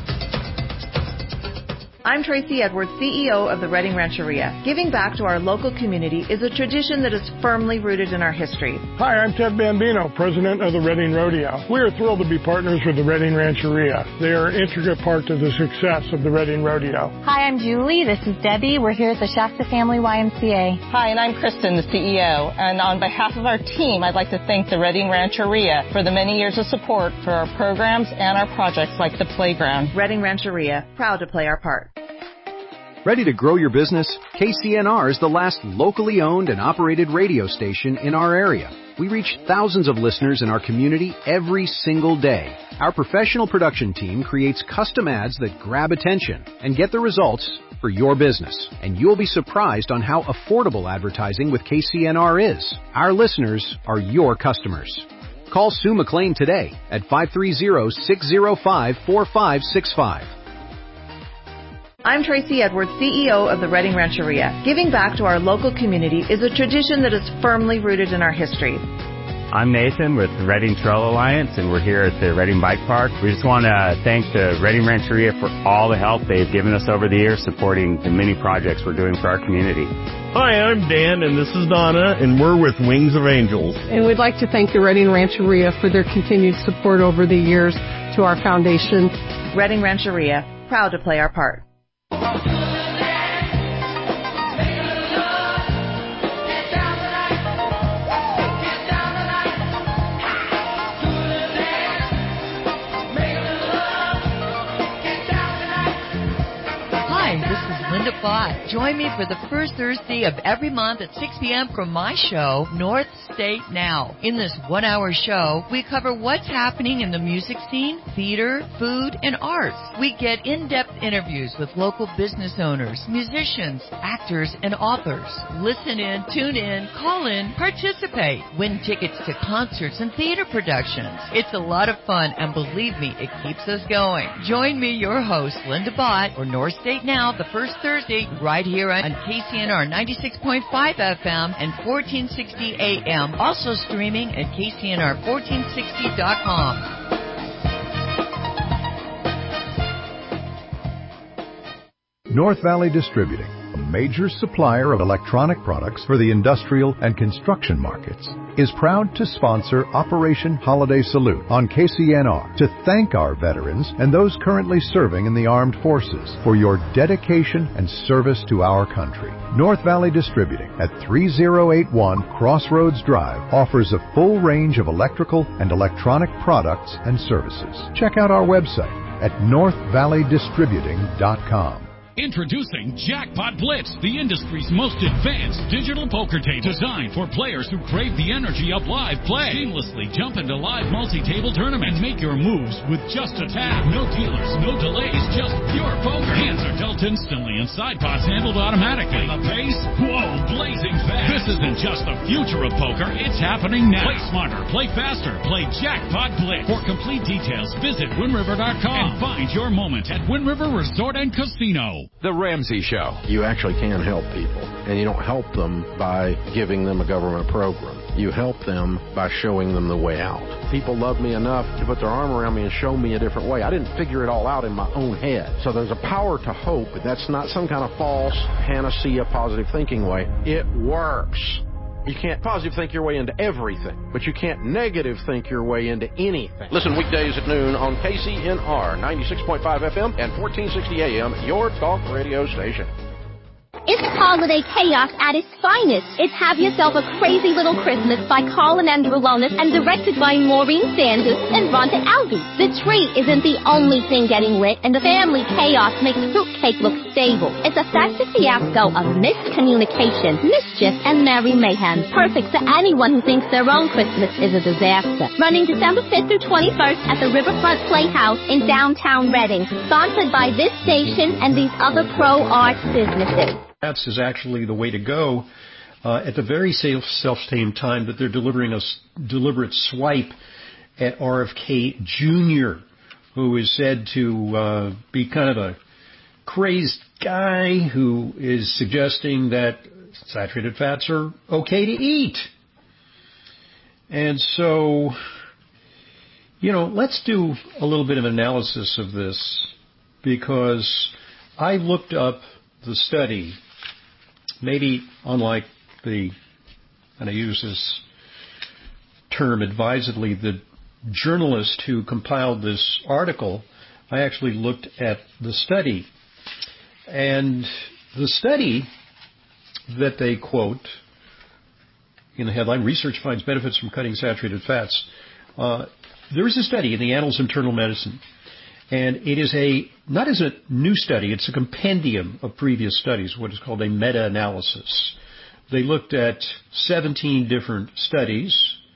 I'm Tracy Edwards, C E O of the Redding Rancheria. Giving back to our local community is a tradition that is firmly rooted in our history. Hi, I'm Ted Bambino, president of the Redding Rodeo. We are thrilled to be partners with the Redding Rancheria. They are an intricate part of the success of the Redding Rodeo. Hi, I'm Julie. This is Debbie. We're here at the Shasta Family Y M C A. Hi, and I'm Kristen, the C E O. And on behalf of our team, I'd like to thank the Redding Rancheria for the many years of support for our programs and our projects like the playground. Redding Rancheria, proud to play our part. Ready to grow your business? K C N R is the last locally owned and operated radio station in our area. We reach thousands of listeners in our community every single day. Our professional production team creates custom ads that grab attention and get the results for your business. And you'll be surprised on how affordable advertising with K C N R is. Our listeners are your customers. Call Sue McLean today at five three zero, six zero five, four five six five. I'm Tracy Edwards, C E O of the Redding Rancheria. Giving back to our local community is a tradition that is firmly rooted in our history. I'm Nathan with the Redding Trail Alliance, and we're here at the Redding Bike Park. We just want to thank the Redding Rancheria for all the help they've given us over the years supporting the many projects we're doing for our community. Hi, I'm Dan, and this is Donna, and we're with Wings of Angels. And we'd like to thank the Redding Rancheria for their continued support over the years to our foundation. Redding Rancheria, proud to play our part. Linda Bott. Join me for the first Thursday of every month at six p.m. for my show, North State Now. In this one-hour show, we cover what's happening in the music scene, theater, food, and arts. We get in-depth interviews with local business owners, musicians, actors, and authors. Listen in, tune in, call in, participate. Win tickets to concerts and theater productions. It's a lot of fun, and believe me, it keeps us going. Join me, your host, Linda Bott, for North State Now, the first Thursday, right here on K C N R ninety-six point five F M and fourteen sixty A M. Also streaming at K C N R fourteen sixty dot com. North Valley Distributing, a major supplier of electronic products for the industrial and construction markets, is proud to sponsor Operation Holiday Salute on K C N R to thank our veterans and those currently serving in the armed forces for your dedication and service to our country. North Valley Distributing at thirty eighty-one Crossroads Drive offers a full range of electrical and electronic products and services. Check out our website at north valley distributing dot com. Introducing Jackpot Blitz, the industry's most advanced digital poker tape designed for players who crave the energy of live play. Seamlessly jump into live multi-table tournaments and make your moves with just a tap. No dealers, no delays, just pure poker. Hands are dealt instantly and side pots handled automatically. And the pace? Whoa, blazing fast. This isn't just the future of poker, it's happening now. Play smarter, play faster, play Jackpot Blitz. For complete details, visit Wind River dot com and find your moment at Wind River Resort and Casino. The Ramsey Show. You actually can help people, and you don't help them by giving them a government program. You help them by showing them the way out. People love me enough to put their arm around me and show me a different way. I didn't figure it all out in my own head. So there's a power to hope, but that's not some kind of false panacea, positive thinking way. It works. You can't positive think your way into everything, but you can't negative think your way into anything. Listen weekdays at noon on K C N R ninety-six point five F M and fourteen sixty A M, your talk radio station. It's holiday chaos at its finest. It's Have Yourself a Crazy Little Christmas by Colin Andrulonis and directed by Maureen Sanders and Rhonda Albee. The tree isn't the only thing getting lit, and the family chaos makes fruitcake look stable. It's a festive fiasco of miscommunication, mischief, and merry mayhem. Perfect for anyone who thinks their own Christmas is a disaster. Running December fifth through twenty-first at the Riverfront Playhouse in downtown Reading. Sponsored by this station and these other pro-arts businesses. That is actually the way to go uh, at the very self-same time that they're delivering a s- deliberate swipe at R F K Junior, who is said to uh, be kind of a crazed guy who is suggesting that saturated fats are okay to eat. And so, you know, let's do a little bit of analysis of this, because I looked up the study. Maybe unlike the, and I use this term advisedly, the journalist who compiled this article, I actually looked at the study. And the study that they quote in the headline, Research Finds Benefits from Cutting Saturated Fats, uh, there is a study in the Annals of Internal Medicine. And it is a, not as a new study, it's a compendium of previous studies, what is called a meta-analysis. They looked at seventeen different studies,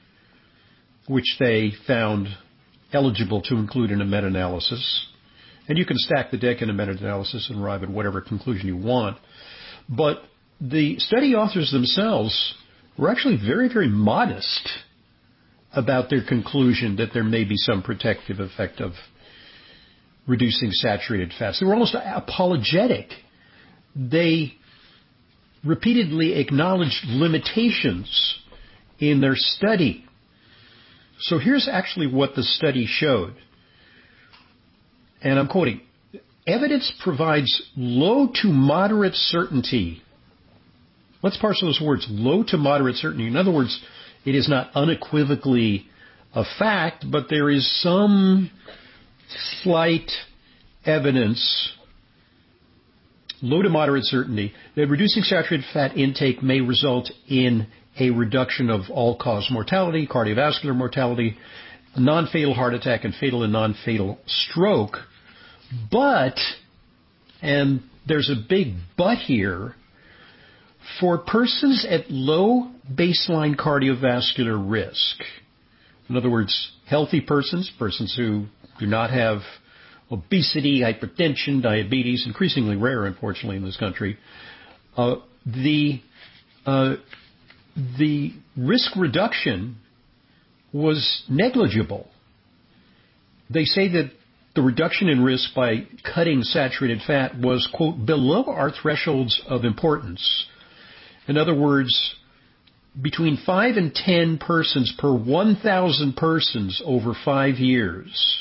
which they found eligible to include in a meta-analysis. And you can stack the deck in a meta-analysis and arrive at whatever conclusion you want. But the study authors themselves were actually very, very modest about their conclusion that there may be some protective effect of reducing saturated fats. They were almost apologetic. They repeatedly acknowledged limitations in their study. So here's actually what the study showed. And I'm quoting, evidence provides low to moderate certainty. Let's parse those words, low to moderate certainty. In other words, it is not unequivocally a fact, but there is some slight evidence, low to moderate certainty, that reducing saturated fat intake may result in a reduction of all-cause mortality, cardiovascular mortality, non-fatal heart attack, and fatal and non-fatal stroke. But, and there's a big but here, for persons at low baseline cardiovascular risk, in other words, healthy persons, persons who do not have obesity, hypertension, diabetes, increasingly rare, unfortunately, in this country, uh, the uh, the risk reduction was negligible. They say that the reduction in risk by cutting saturated fat was, quote, below our thresholds of importance. In other words, between five and ten persons per one thousand persons over five years.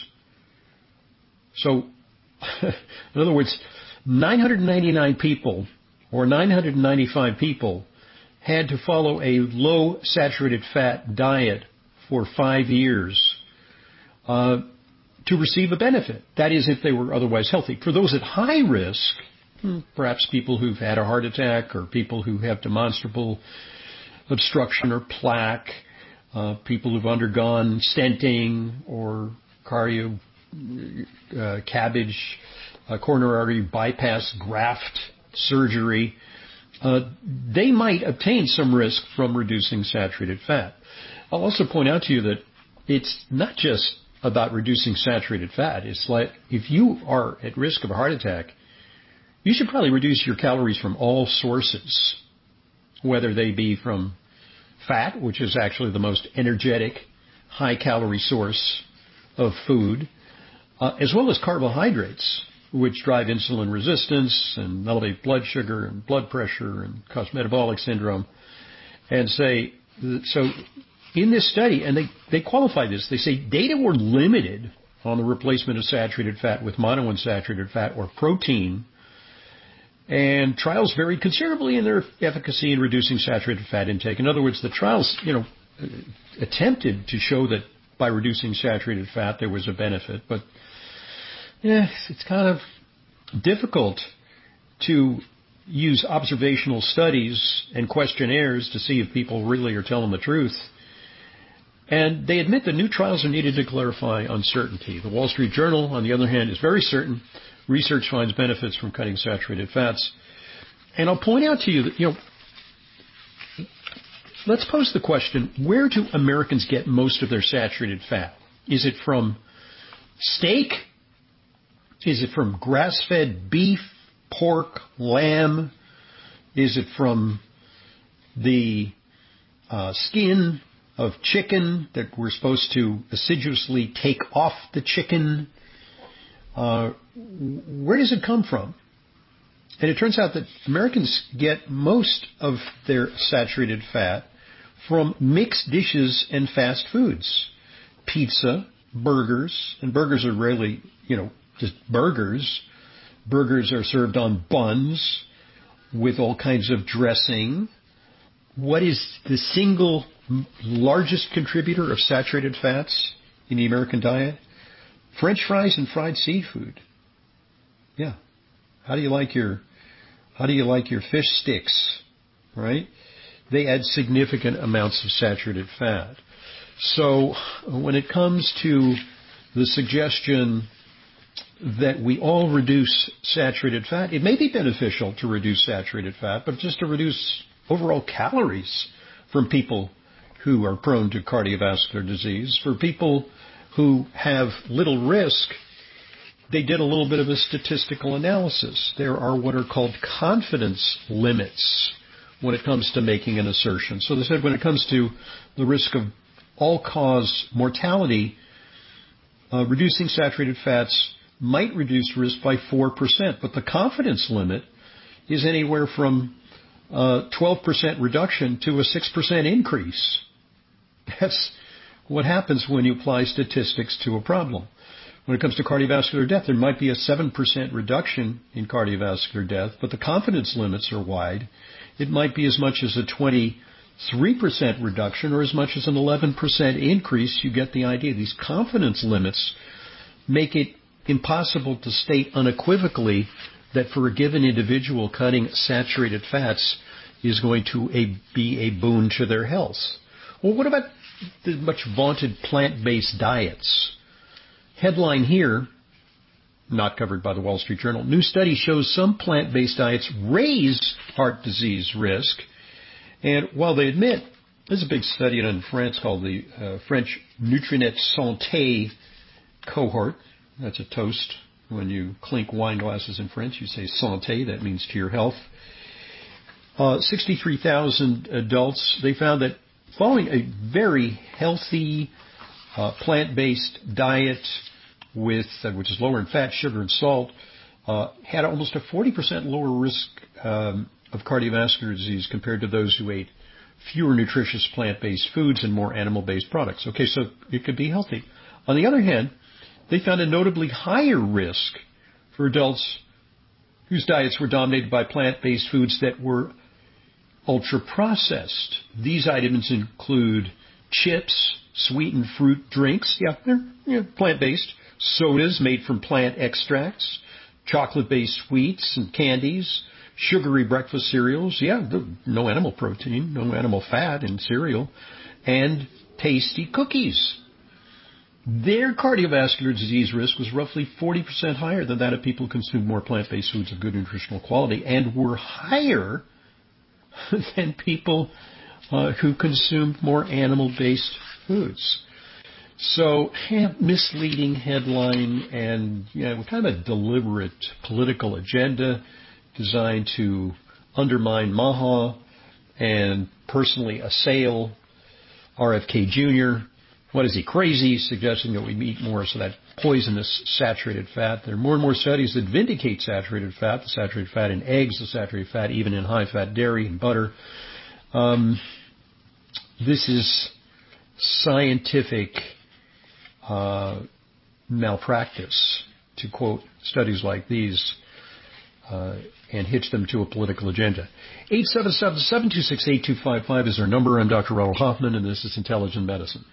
So, in other words, nine hundred ninety-nine people or nine hundred ninety-five people had to follow a low saturated fat diet for five years uh, to receive a benefit. That is, if they were otherwise healthy. For those at high risk, perhaps people who've had a heart attack or people who have demonstrable obstruction or plaque, uh, people who've undergone stenting or cardio uh, cabbage, uh, coronary artery bypass graft surgery, uh, they might obtain some risk from reducing saturated fat. I'll also point out to you that it's not just about reducing saturated fat. It's like if you are at risk of a heart attack, you should probably reduce your calories from all sources, whether they be from fat, which is actually the most energetic, high-calorie source of food, uh, as well as carbohydrates, which drive insulin resistance and elevate blood sugar and blood pressure and cause metabolic syndrome. And say, so in this study, and they, they qualify this, they say data were limited on the replacement of saturated fat with monounsaturated fat or protein And trials varied considerably in their efficacy in reducing saturated fat intake. In other words, the trials, you know, attempted to show that by reducing saturated fat there was a benefit, but yeah, it's kind of difficult to use observational studies and questionnaires to see if people really are telling the truth. And they admit that new trials are needed to clarify uncertainty. The Wall Street Journal, on the other hand, is very certain research finds benefits from cutting saturated fats. And I'll point out to you that, you know, let's pose the question, where do Americans get most of their saturated fat? Is it from steak? Is it from grass-fed beef, pork, lamb? Is it from the uh, skin of chicken that we're supposed to assiduously take off the chicken? Uh, where does it come from? And it turns out that Americans get most of their saturated fat from mixed dishes and fast foods. Pizza, burgers, and burgers are rarely, you know, just burgers. Burgers are served on buns with all kinds of dressing. What is the single largest contributor of saturated fats in the American diet? French fries and fried seafood. Yeah. How do you like your, how do you like your fish sticks? Right? They add significant amounts of saturated fat. So when it comes to the suggestion that we all reduce saturated fat, it may be beneficial to reduce saturated fat, but just to reduce overall calories from people who are prone to cardiovascular disease. For people who have little risk, they did a little bit of a statistical analysis. There are what are called confidence limits when it comes to making an assertion. So they said when it comes to the risk of all-cause mortality, uh, reducing saturated fats might reduce risk by four percent, but the confidence limit is anywhere from uh, twelve percent reduction to a six percent increase. That's what happens when you apply statistics to a problem. When it comes to cardiovascular death, there might be a seven percent reduction in cardiovascular death, but the confidence limits are wide. It might be as much as a twenty-three percent reduction or as much as an eleven percent increase. You get the idea. These confidence limits make it impossible to state unequivocally that for a given individual, cutting saturated fats is going to a, be a boon to their health. Well, what about the much vaunted plant-based diets? Headline here, not covered by the Wall Street Journal, new study shows some plant-based diets raise heart disease risk. And while they admit, there's a big study done in France called the uh, French Nutrinet Santé cohort. That's a toast. When you clink wine glasses in French, you say santé. That means to your health. Uh, sixty-three thousand adults, they found that following a very healthy uh, plant-based diet with uh, which is lower in fat, sugar, and salt, uh, had almost a forty percent lower risk um, of cardiovascular disease compared to those who ate fewer nutritious plant-based foods and more animal-based products. Okay, so it could be healthy. On the other hand, they found a notably higher risk for adults whose diets were dominated by plant-based foods that were ultra-processed. These items include chips, sweetened fruit drinks, yeah, they're yeah, plant-based, sodas made from plant extracts, chocolate-based sweets and candies, sugary breakfast cereals, yeah, no animal protein, no animal fat in cereal, and tasty cookies. Their cardiovascular disease risk was roughly forty percent higher than that of people who consumed more plant-based foods of good nutritional quality, and were higher than people uh, who consumed more animal-based foods. So, yeah, misleading headline and yeah, kind of a deliberate political agenda designed to undermine Maha and personally assail R F K Junior What is he, crazy, suggesting that we eat more of that poisonous saturated fat. There are more and more studies that vindicate saturated fat, the saturated fat in eggs, the saturated fat even in high-fat dairy and butter. Um, this is scientific uh, malpractice, to quote studies like these. Uh, and hitch them to a political agenda. eight seven seven, seven two six, eight two five five is our number. I'm Doctor Ronald Hoffman, and this is Intelligent Medicine.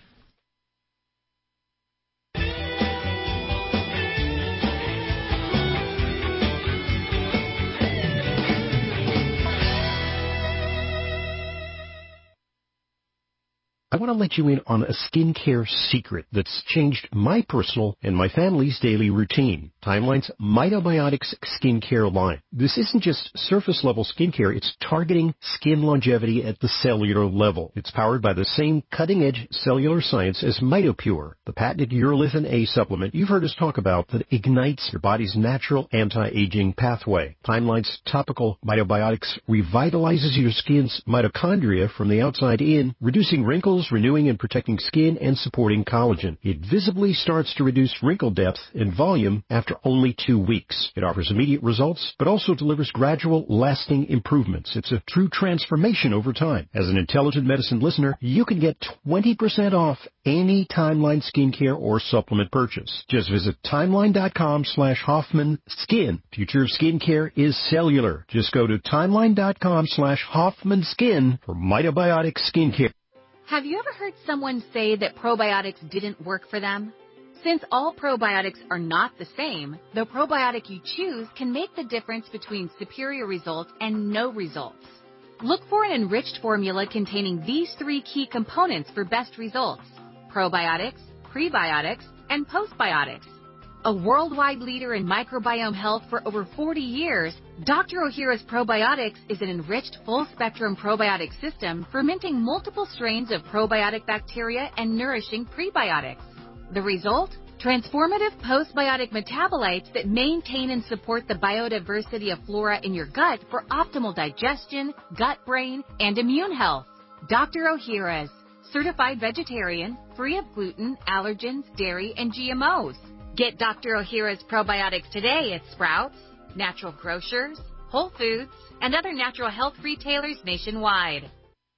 I want to let you in on a skincare secret that's changed my personal and my family's daily routine. Timeline's Mitobiotics skincare line. This isn't just surface-level skincare, it's targeting skin longevity at the cellular level. It's powered by the same cutting-edge cellular science as MitoPure, the patented urolithin A supplement you've heard us talk about that ignites your body's natural anti-aging pathway. Timeline's topical Mitobiotics revitalizes your skin's mitochondria from the outside in, reducing wrinkles, renewing and protecting skin, and supporting collagen. It visibly starts to reduce wrinkle depth and volume after only two weeks. It offers immediate results, but also delivers gradual, lasting improvements. It's a true transformation over time. As an Intelligent Medicine listener, you can get twenty percent off any Timeline skincare or supplement purchase. Just visit timeline.com slash Hoffman Skin. Future of skincare is cellular. Just go to timeline.com slash Hoffman Skin for Mitobiotic skincare. Have you ever heard someone say that probiotics didn't work for them? Since all probiotics are not the same, the probiotic you choose can make the difference between superior results and no results. Look for an enriched formula containing these three key components for best results: probiotics, prebiotics, and postbiotics. A worldwide leader in microbiome health for over forty years, Doctor Ohhira's Probiotics is an enriched full-spectrum probiotic system fermenting multiple strains of probiotic bacteria and nourishing prebiotics. The result? Transformative postbiotic metabolites that maintain and support the biodiversity of flora in your gut for optimal digestion, gut-brain, and immune health. Doctor Ohhira's, certified vegetarian, free of gluten, allergens, dairy, and G M Os. Get Doctor Ohhira's probiotics today at Sprouts, Natural Grocers, Whole Foods, and other natural health retailers nationwide.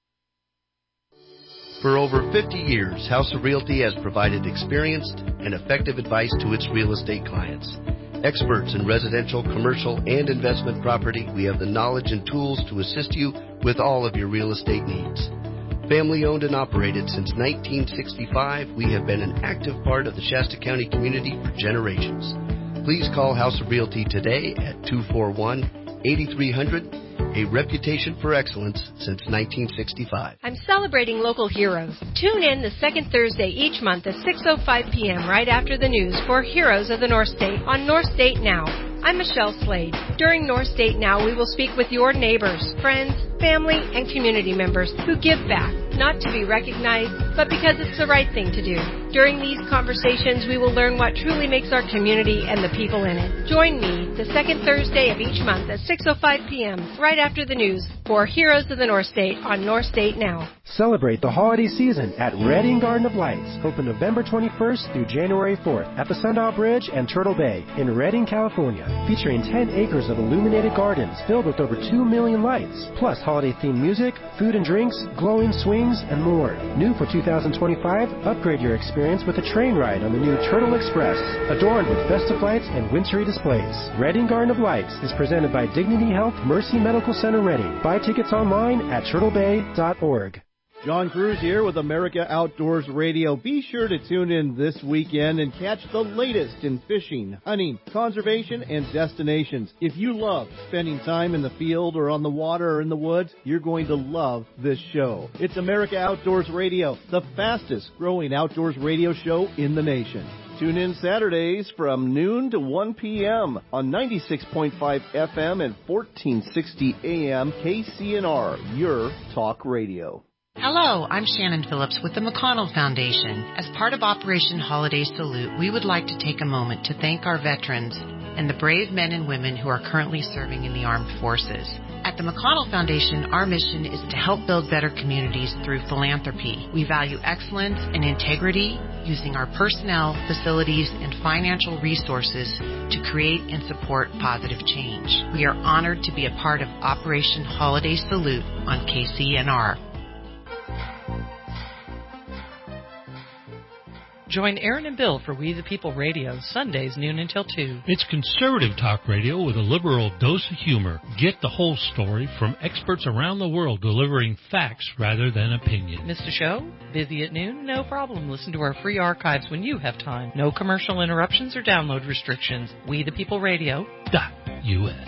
For over fifty years, House of Realty has provided experienced and effective advice to its real estate clients. Experts in residential, commercial, and investment property, we have the knowledge and tools to assist you with all of your real estate needs. Family owned and operated since nineteen sixty-five, we have been an active part of the Shasta County community for generations. Please call House of Realty today at two four one, eight three zero zero, a reputation for excellence since nineteen sixty-five. I'm celebrating local heroes. Tune in the second Thursday each month at six oh five p.m. right after the news for Heroes of the North State on North State Now. I'm Michelle Slade. During North State Now, we will speak with your neighbors, friends, family, and community members who give back, not to be recognized, but because it's the right thing to do. During these conversations, we will learn what truly makes our community and the people in it. Join me the second Thursday of each month at six oh five p.m. right after the news for Heroes of the North State on North State Now. Celebrate the holiday season at Redding Garden of Lights, open November twenty-first through January fourth at the Sundial Bridge and Turtle Bay in Redding, California, featuring ten acres of illuminated gardens filled with over two million lights, plus holiday-themed music, food and drinks, glowing swings, and more. New for two thousand twenty-five, upgrade your experience with a train ride on the new Turtle Express, adorned with festive lights and wintry displays. Redding Garden of Lights is presented by Dignity Health Mercy Medical Center Redding. Buy tickets online at turtle bay dot org. John Cruz here with America Outdoors Radio. Be sure to tune in this weekend and catch the latest in fishing, hunting, conservation, and destinations. If you love spending time in the field or on the water or in the woods, you're going to love this show. It's America Outdoors Radio, the fastest growing outdoors radio show in the nation. Tune in Saturdays from noon to one p.m. on ninety-six point five F M and fourteen sixty A M K C N R, your talk radio. Hello, I'm Shannon Phillips with the McConnell Foundation. As part of Operation Holiday Salute, we would like to take a moment to thank our veterans and the brave men and women who are currently serving in the armed forces. At the McConnell Foundation, our mission is to help build better communities through philanthropy. We value excellence and integrity, using our personnel, facilities, and financial resources to create and support positive change. We are honored to be a part of Operation Holiday Salute on K C N R. Join Aaron and Bill for We the People Radio, Sundays noon until two. It's conservative talk radio with a liberal dose of humor. Get the whole story from experts around the world delivering facts rather than opinion. Missed a show? Busy at noon? No problem. Listen to our free archives when you have time. No commercial interruptions or download restrictions. We the People Radio dot U S.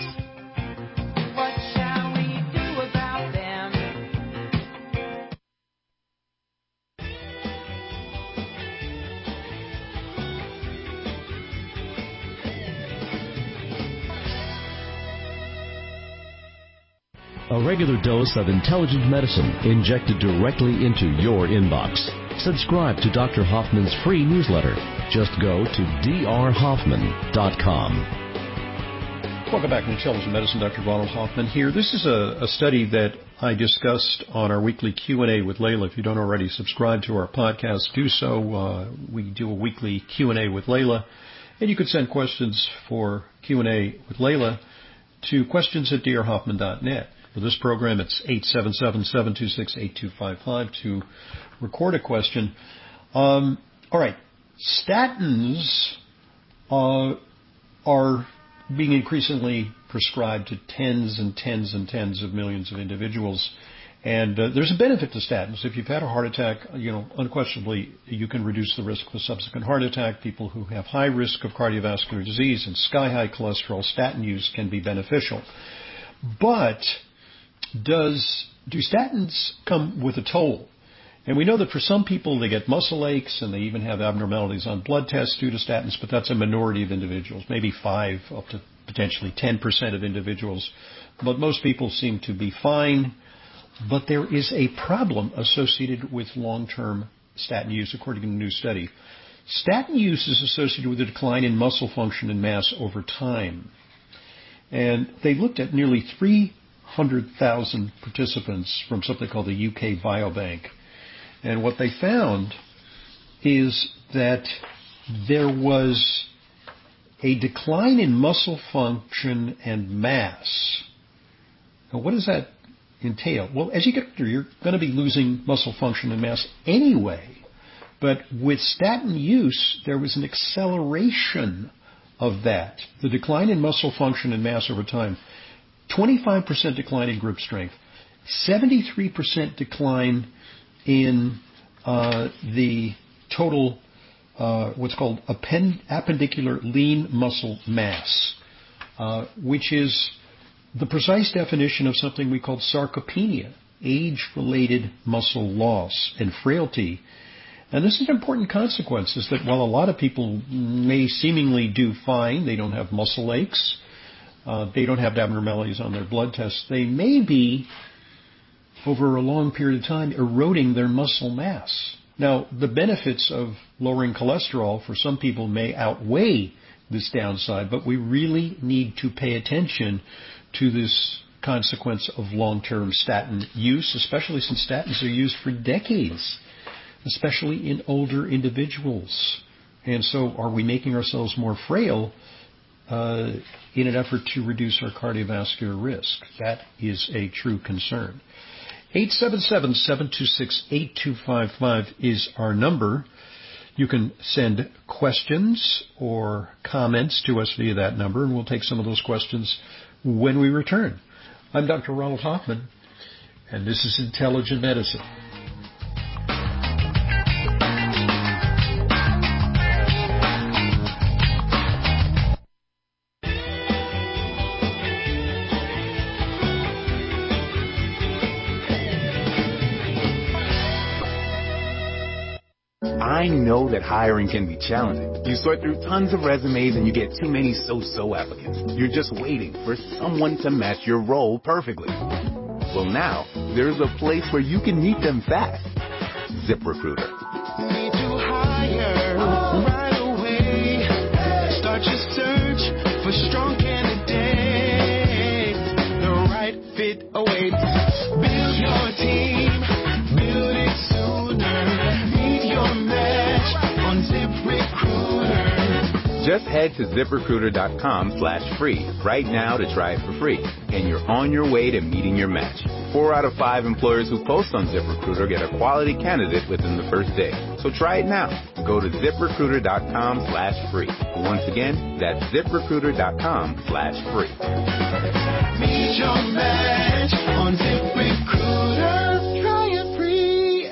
A regular dose of intelligent medicine injected directly into your inbox. Subscribe to Doctor Hoffman's free newsletter. Just go to d r hoffman dot com. Welcome back to Intelligent Medicine. Doctor Ronald Hoffman here. This is a, a study that I discussed on our weekly Q and A with Layla. If you don't already subscribe to our podcast, do so. Uh, we do a weekly Q and A with Layla. And you could send questions for Q and A with Layla to questions at d r hoffman dot net. For this program, it's eight seven seven, seven two six, eight two five five to record a question. Um, all right. Statins uh, are being increasingly prescribed to tens and tens and tens of millions of individuals. And uh, there's a benefit to statins. If you've had a heart attack, you know, unquestionably, you can reduce the risk of a subsequent heart attack. People who have high risk of cardiovascular disease and sky-high cholesterol, statin use can be beneficial. But does do statins come with a toll? And we know that for some people, they get muscle aches and they even have abnormalities on blood tests due to statins, but that's a minority of individuals, maybe five up to potentially ten percent of individuals. But most people seem to be fine. But there is a problem associated with long-term statin use, according to a new study. Statin use is associated with a decline in muscle function and mass over time. And they looked at nearly three hundred thousand participants from something called the U K Biobank. And what they found is that there was a decline in muscle function and mass. Now, what does that entail? Well, as you get older, you're going to be losing muscle function and mass anyway. But with statin use, there was an acceleration of that. The decline in muscle function and mass over time. twenty-five percent decline in grip strength. seventy-three percent decline in uh, the total, uh, what's called append- appendicular lean muscle mass, uh, which is the precise definition of something we call sarcopenia, age-related muscle loss and frailty. And this is an important consequence, is that while a lot of people may seemingly do fine, they don't have muscle aches, uh, they don't have abnormalities on their blood tests, they may be, over a long period of time, eroding their muscle mass. Now, the benefits of lowering cholesterol for some people may outweigh this downside, but we really need to pay attention to this consequence of long-term statin use, especially since statins are used for decades, especially in older individuals. And so are we making ourselves more frail uh, in an effort to reduce our cardiovascular risk? That is a true concern. eight seven seven, seven two six, eight two five five is our number. You can send questions or comments to us via that number, and we'll take some of those questions when we return. I'm Doctor Ronald Hoffman, and this is Intelligent Medicine. I know that hiring can be challenging. You sort through tons of resumes and you get too many so-so applicants. You're just waiting for someone to match your role perfectly. Well, now, there's a place where you can meet them fast. ZipRecruiter. Need to hire right away. Start your search for strong candidates. The right fit awaits. Build your team. Build it sooner. Just head to ZipRecruiter.com slash free right now to try it for free, and you're on your way to meeting your match. Four out of five employers who post on ZipRecruiter get a quality candidate within the first day. So try it now. Go to ZipRecruiter.com slash free. Once again, that's ZipRecruiter.com slash free. Meet your match on ZipRecruiter. Try it free.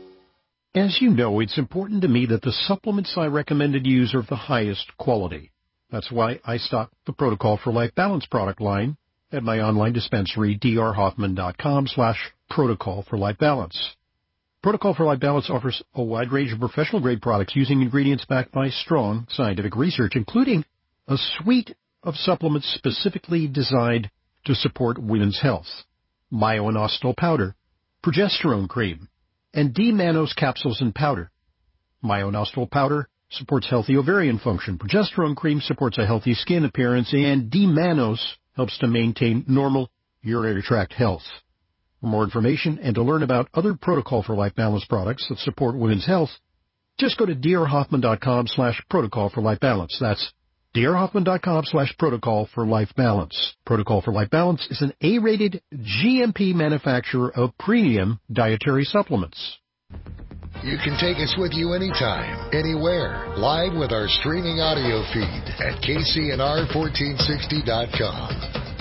As you know, it's important to me that the supplements I recommend and use are of the highest quality. That's why I stock the Protocol for Life Balance product line at my online dispensary, drhoffman.com slash protocol for life balance. Protocol for Life Balance offers a wide range of professional-grade products using ingredients backed by strong scientific research, including a suite of supplements specifically designed to support women's health: Myo-inositol powder, progesterone cream, and D-mannose capsules and powder. Myo-inositol powder supports healthy ovarian function, progesterone cream supports a healthy skin appearance, and D-mannose helps to maintain normal urinary tract health. For more information and to learn about other Protocol for Life Balance products that support women's health, just go to drhoffman.com slash protocol for life balance. That's drhoffman.com slash protocol for life balance. Protocol for Life Balance is an A-rated G M P manufacturer of premium dietary supplements. You can take us with you anytime, anywhere, live with our streaming audio feed at K C N R fourteen sixty dot com.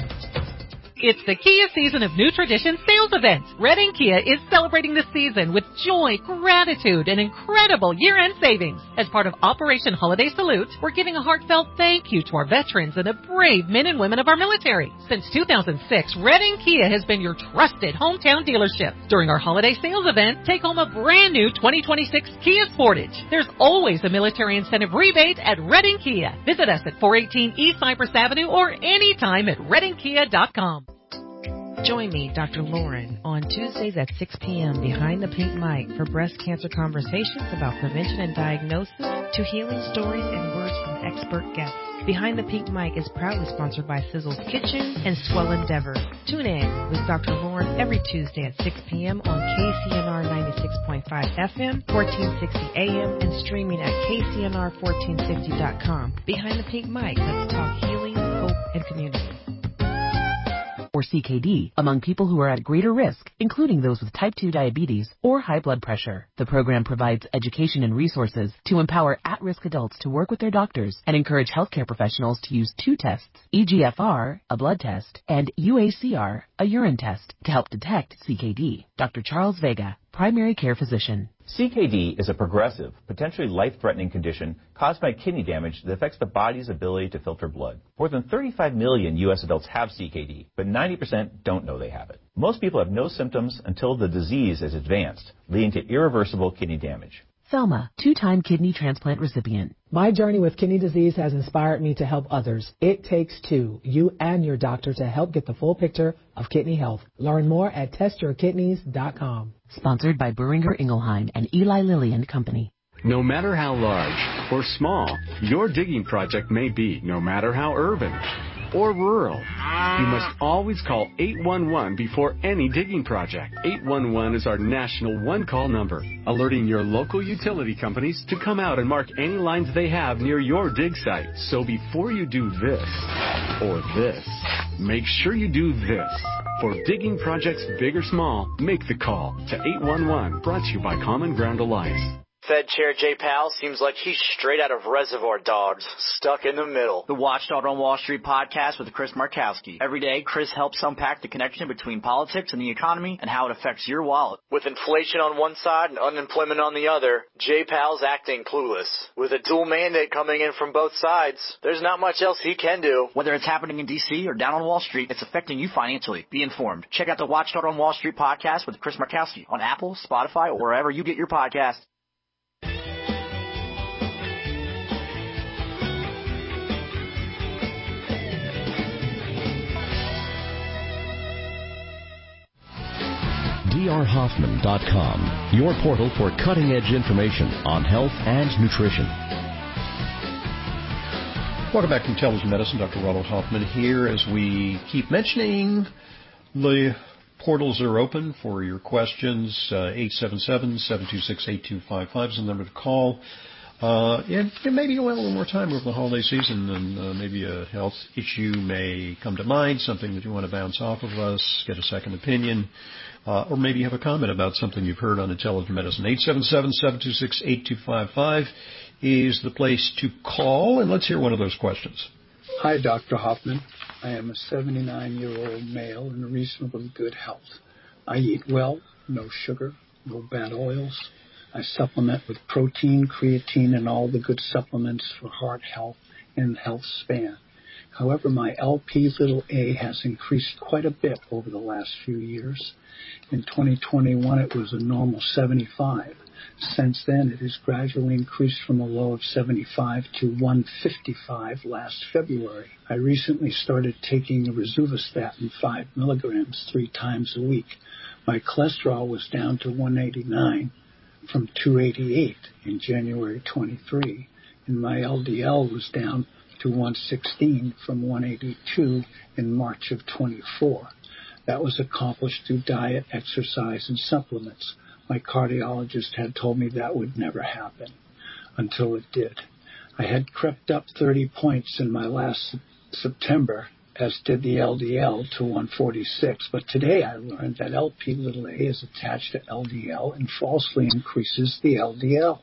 It's the Kia Season of New Tradition sales event. Redding Kia is celebrating the season with joy, gratitude, and incredible year-end savings. As part of Operation Holiday Salute, we're giving a heartfelt thank you to our veterans and the brave men and women of our military. Since two thousand six, Redding Kia has been your trusted hometown dealership. During our holiday sales event, take home a brand new twenty twenty-six Kia Sportage. There's always a military incentive rebate at Redding Kia. Visit us at four eighteen East Cypress Avenue or anytime at redding kia dot com. Join me, Doctor Lauren, on Tuesdays at six p.m. behind the pink mic for breast cancer conversations about prevention and diagnosis to healing stories and words from expert guests. Behind the Pink Mic is proudly sponsored by Sizzle's Kitchen and Swell Endeavor. Tune in with Doctor Lauren every Tuesday at six p.m. on K C N R ninety-six point five F M, fourteen sixty A M, and streaming at K C N R fourteen fifty dot com. Behind the Pink Mic, let's talk healing, hope, and community. Or C K D, among people who are at greater risk, including those with type two diabetes or high blood pressure. The program provides education and resources to empower at-risk adults to work with their doctors and encourage healthcare professionals to use two tests, E G F R, a blood test, and U A C R, a urine test, to help detect C K D. Doctor Charles Vega, primary care physician. C K D is a progressive, potentially life-threatening condition caused by kidney damage that affects the body's ability to filter blood. More than thirty-five million U S adults have C K D, but ninety percent don't know they have it. Most people have no symptoms until the disease is advanced, leading to irreversible kidney damage. Thelma, two-time kidney transplant recipient. My journey with kidney disease has inspired me to help others. It takes two, you and your doctor, to help get the full picture of kidney health. Learn more at test your kidneys dot com. Sponsored by Boehringer Ingelheim and Eli Lilly and Company. No matter how large or small your digging project may be, no matter how urban or rural, you must always call eight one one before any digging project. eight one one is our national one-call number, alerting your local utility companies to come out and mark any lines they have near your dig site. So before you do this or this, make sure you do this. For digging projects big or small, make the call to eight one one, brought to you by Common Ground Alliance. Fed Chair Jay Powell seems like he's straight out of Reservoir Dogs, stuck in the middle. The Watchdog on Wall Street podcast with Chris Markowski. Every day, Chris helps unpack the connection between politics and the economy and how it affects your wallet. With inflation on one side and unemployment on the other, Jay Powell's acting clueless. With a dual mandate coming in from both sides, there's not much else he can do. Whether it's happening in D C or down on Wall Street, it's affecting you financially. Be informed. Check out the Watchdog on Wall Street podcast with Chris Markowski on Apple, Spotify, or wherever you get your podcasts. D R Hoffman dot com, your portal for cutting-edge information on health and nutrition. Welcome back to Intelligent Medicine. Doctor Ronald Hoffman here. As we keep mentioning, the portals are open for your questions. Uh, eight seven seven, seven two six, eight two five five is the number to call. Uh, and, and maybe you'll have a little more time over the holiday season, and uh, maybe a health issue may come to mind, something that you want to bounce off of us, get a second opinion, uh, or maybe you have a comment about something you've heard on Intelligent Medicine. eight seven seven, seven two six, eight two five five is the place to call, and let's hear one of those questions. Hi, Doctor Hoffman. I am a seventy-nine-year-old male in reasonably good health. I eat well, no sugar, no bad oils. I supplement with protein, creatine, and all the good supplements for heart health and health span. However, my L P little a has increased quite a bit over the last few years. In twenty twenty-one, it was a normal seventy-five. Since then, it has gradually increased from a low of seventy-five to one fifty-five last February. I recently started taking the rosuvastatin five milligrams three times a week. My cholesterol was down to one eighty-nine from two eighty-eight in January twenty-three, and my L D L was down to one sixteen from one eighty-two in March of twenty-four. That was accomplished through diet, exercise, and supplements. My cardiologist had told me that would never happen, until it did. I had crept up thirty points in my last September, as did the L D L, to one forty-six. But today I learned that L P little a is attached to L D L and falsely increases the L D L.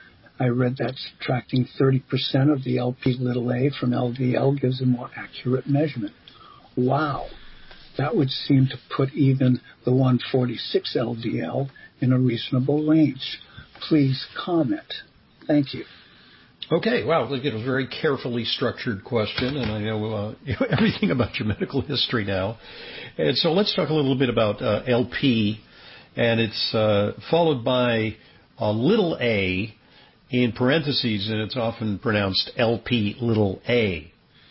I read that subtracting thirty percent of the L P little a from L D L gives a more accurate measurement. Wow. That would seem to put even the one forty-six L D L in a reasonable range. Please comment. Thank you. Okay, wow, look, it was a very carefully structured question, and I know uh, everything about your medical history now. And so let's talk a little bit about uh, L P, and it's uh, followed by a little a in parentheses, and it's often pronounced L P little a.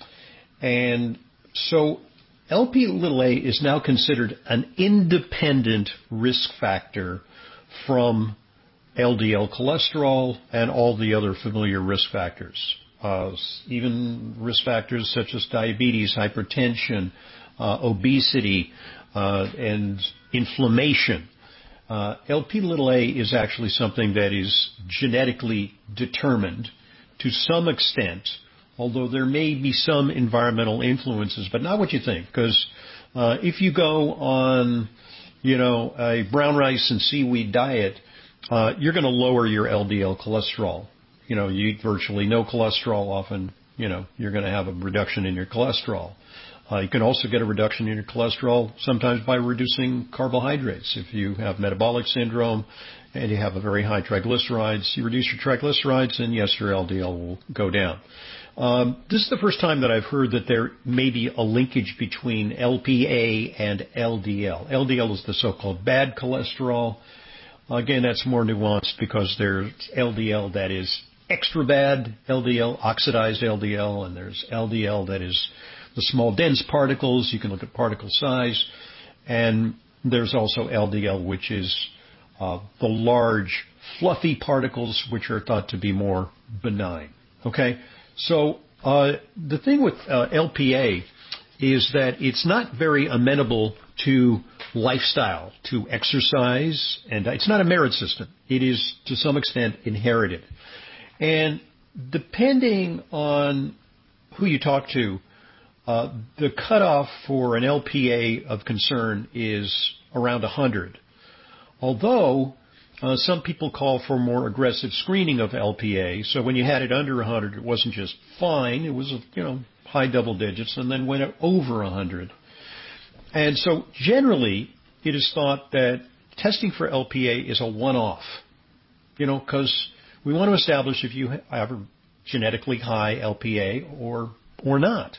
And so L P little a is now considered an independent risk factor from L D L cholesterol and all the other familiar risk factors, uh, even risk factors such as diabetes, hypertension, uh, obesity, uh, and inflammation. Uh, L P little a is actually something that is genetically determined to some extent, although there may be some environmental influences, but not what you think, because uh, if you go on, you know, a brown rice and seaweed diet, uh, you're going to lower your L D L cholesterol. You know, you eat virtually no cholesterol often, you know, you're going to have a reduction in your cholesterol. Uh, you can also get a reduction in your cholesterol sometimes by reducing carbohydrates. If you have metabolic syndrome and you have a very high triglycerides, you reduce your triglycerides and yes, your L D L will go down. Um, this is the first time that I've heard that there may be a linkage between L P A and L D L. L D L is the so-called bad cholesterol. Again, that's more nuanced because there's L D L that is extra bad L D L, oxidized L D L, and there's L D L that is the small dense particles. You can look at particle size. And there's also L D L, which is uh, the large, fluffy particles, which are thought to be more benign. Okay? So uh, the thing with uh, L P A is that it's not very amenable to lifestyle, to exercise, and it's not a merit system. It is, to some extent, inherited. And depending on who you talk to, uh, the cutoff for an L P A of concern is around one hundred. Although uh, some people call for more aggressive screening of L P A. So when you had it under one hundred, it wasn't just fine. It was, you know, high double digits, and then went over one hundred. And so generally, it is thought that testing for L P A is a one-off, you know, because we want to establish if you have a genetically high L P A or or not.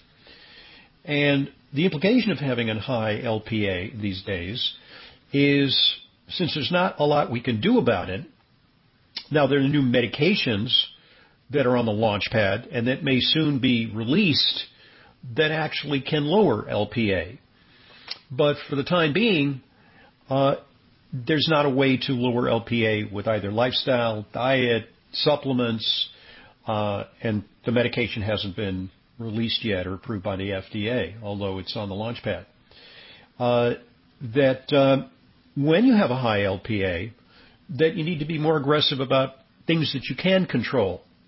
And the implication of having a high L P A these days is, since there's not a lot we can do about it, now there are new medications that are on the launch pad and that may soon be released that actually can lower L P A. But for the time being, uh, there's not a way to lower L P A with either lifestyle, diet, supplements, uh, and the medication hasn't been released yet or approved by the F D A, although it's on the launch pad. Uh, that uh, when you have a high L P A, that you need to be more aggressive about things that you can control,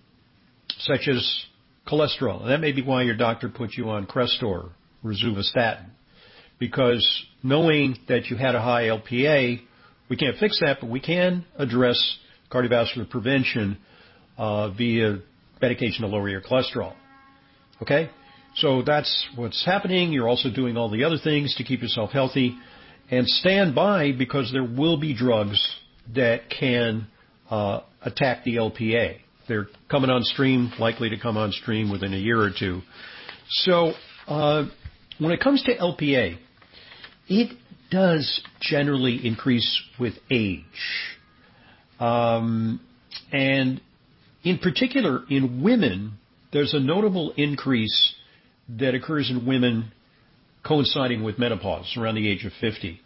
such as cholesterol. And that may be why your doctor put you on Crestor, rosuvastatin, because knowing that you had a high L P A, we can't fix that, but we can address cardiovascular prevention uh, via medication to lower your cholesterol. Okay? So that's what's happening. You're also doing all the other things to keep yourself healthy. And stand by, because there will be drugs that can uh, attack the L P A. They're coming on stream, likely to come on stream within a year or two. So uh, when it comes to L P A, it does generally increase with age. Um, and in particular, in women, there's a notable increase that occurs in women coinciding with menopause around the age of fifty.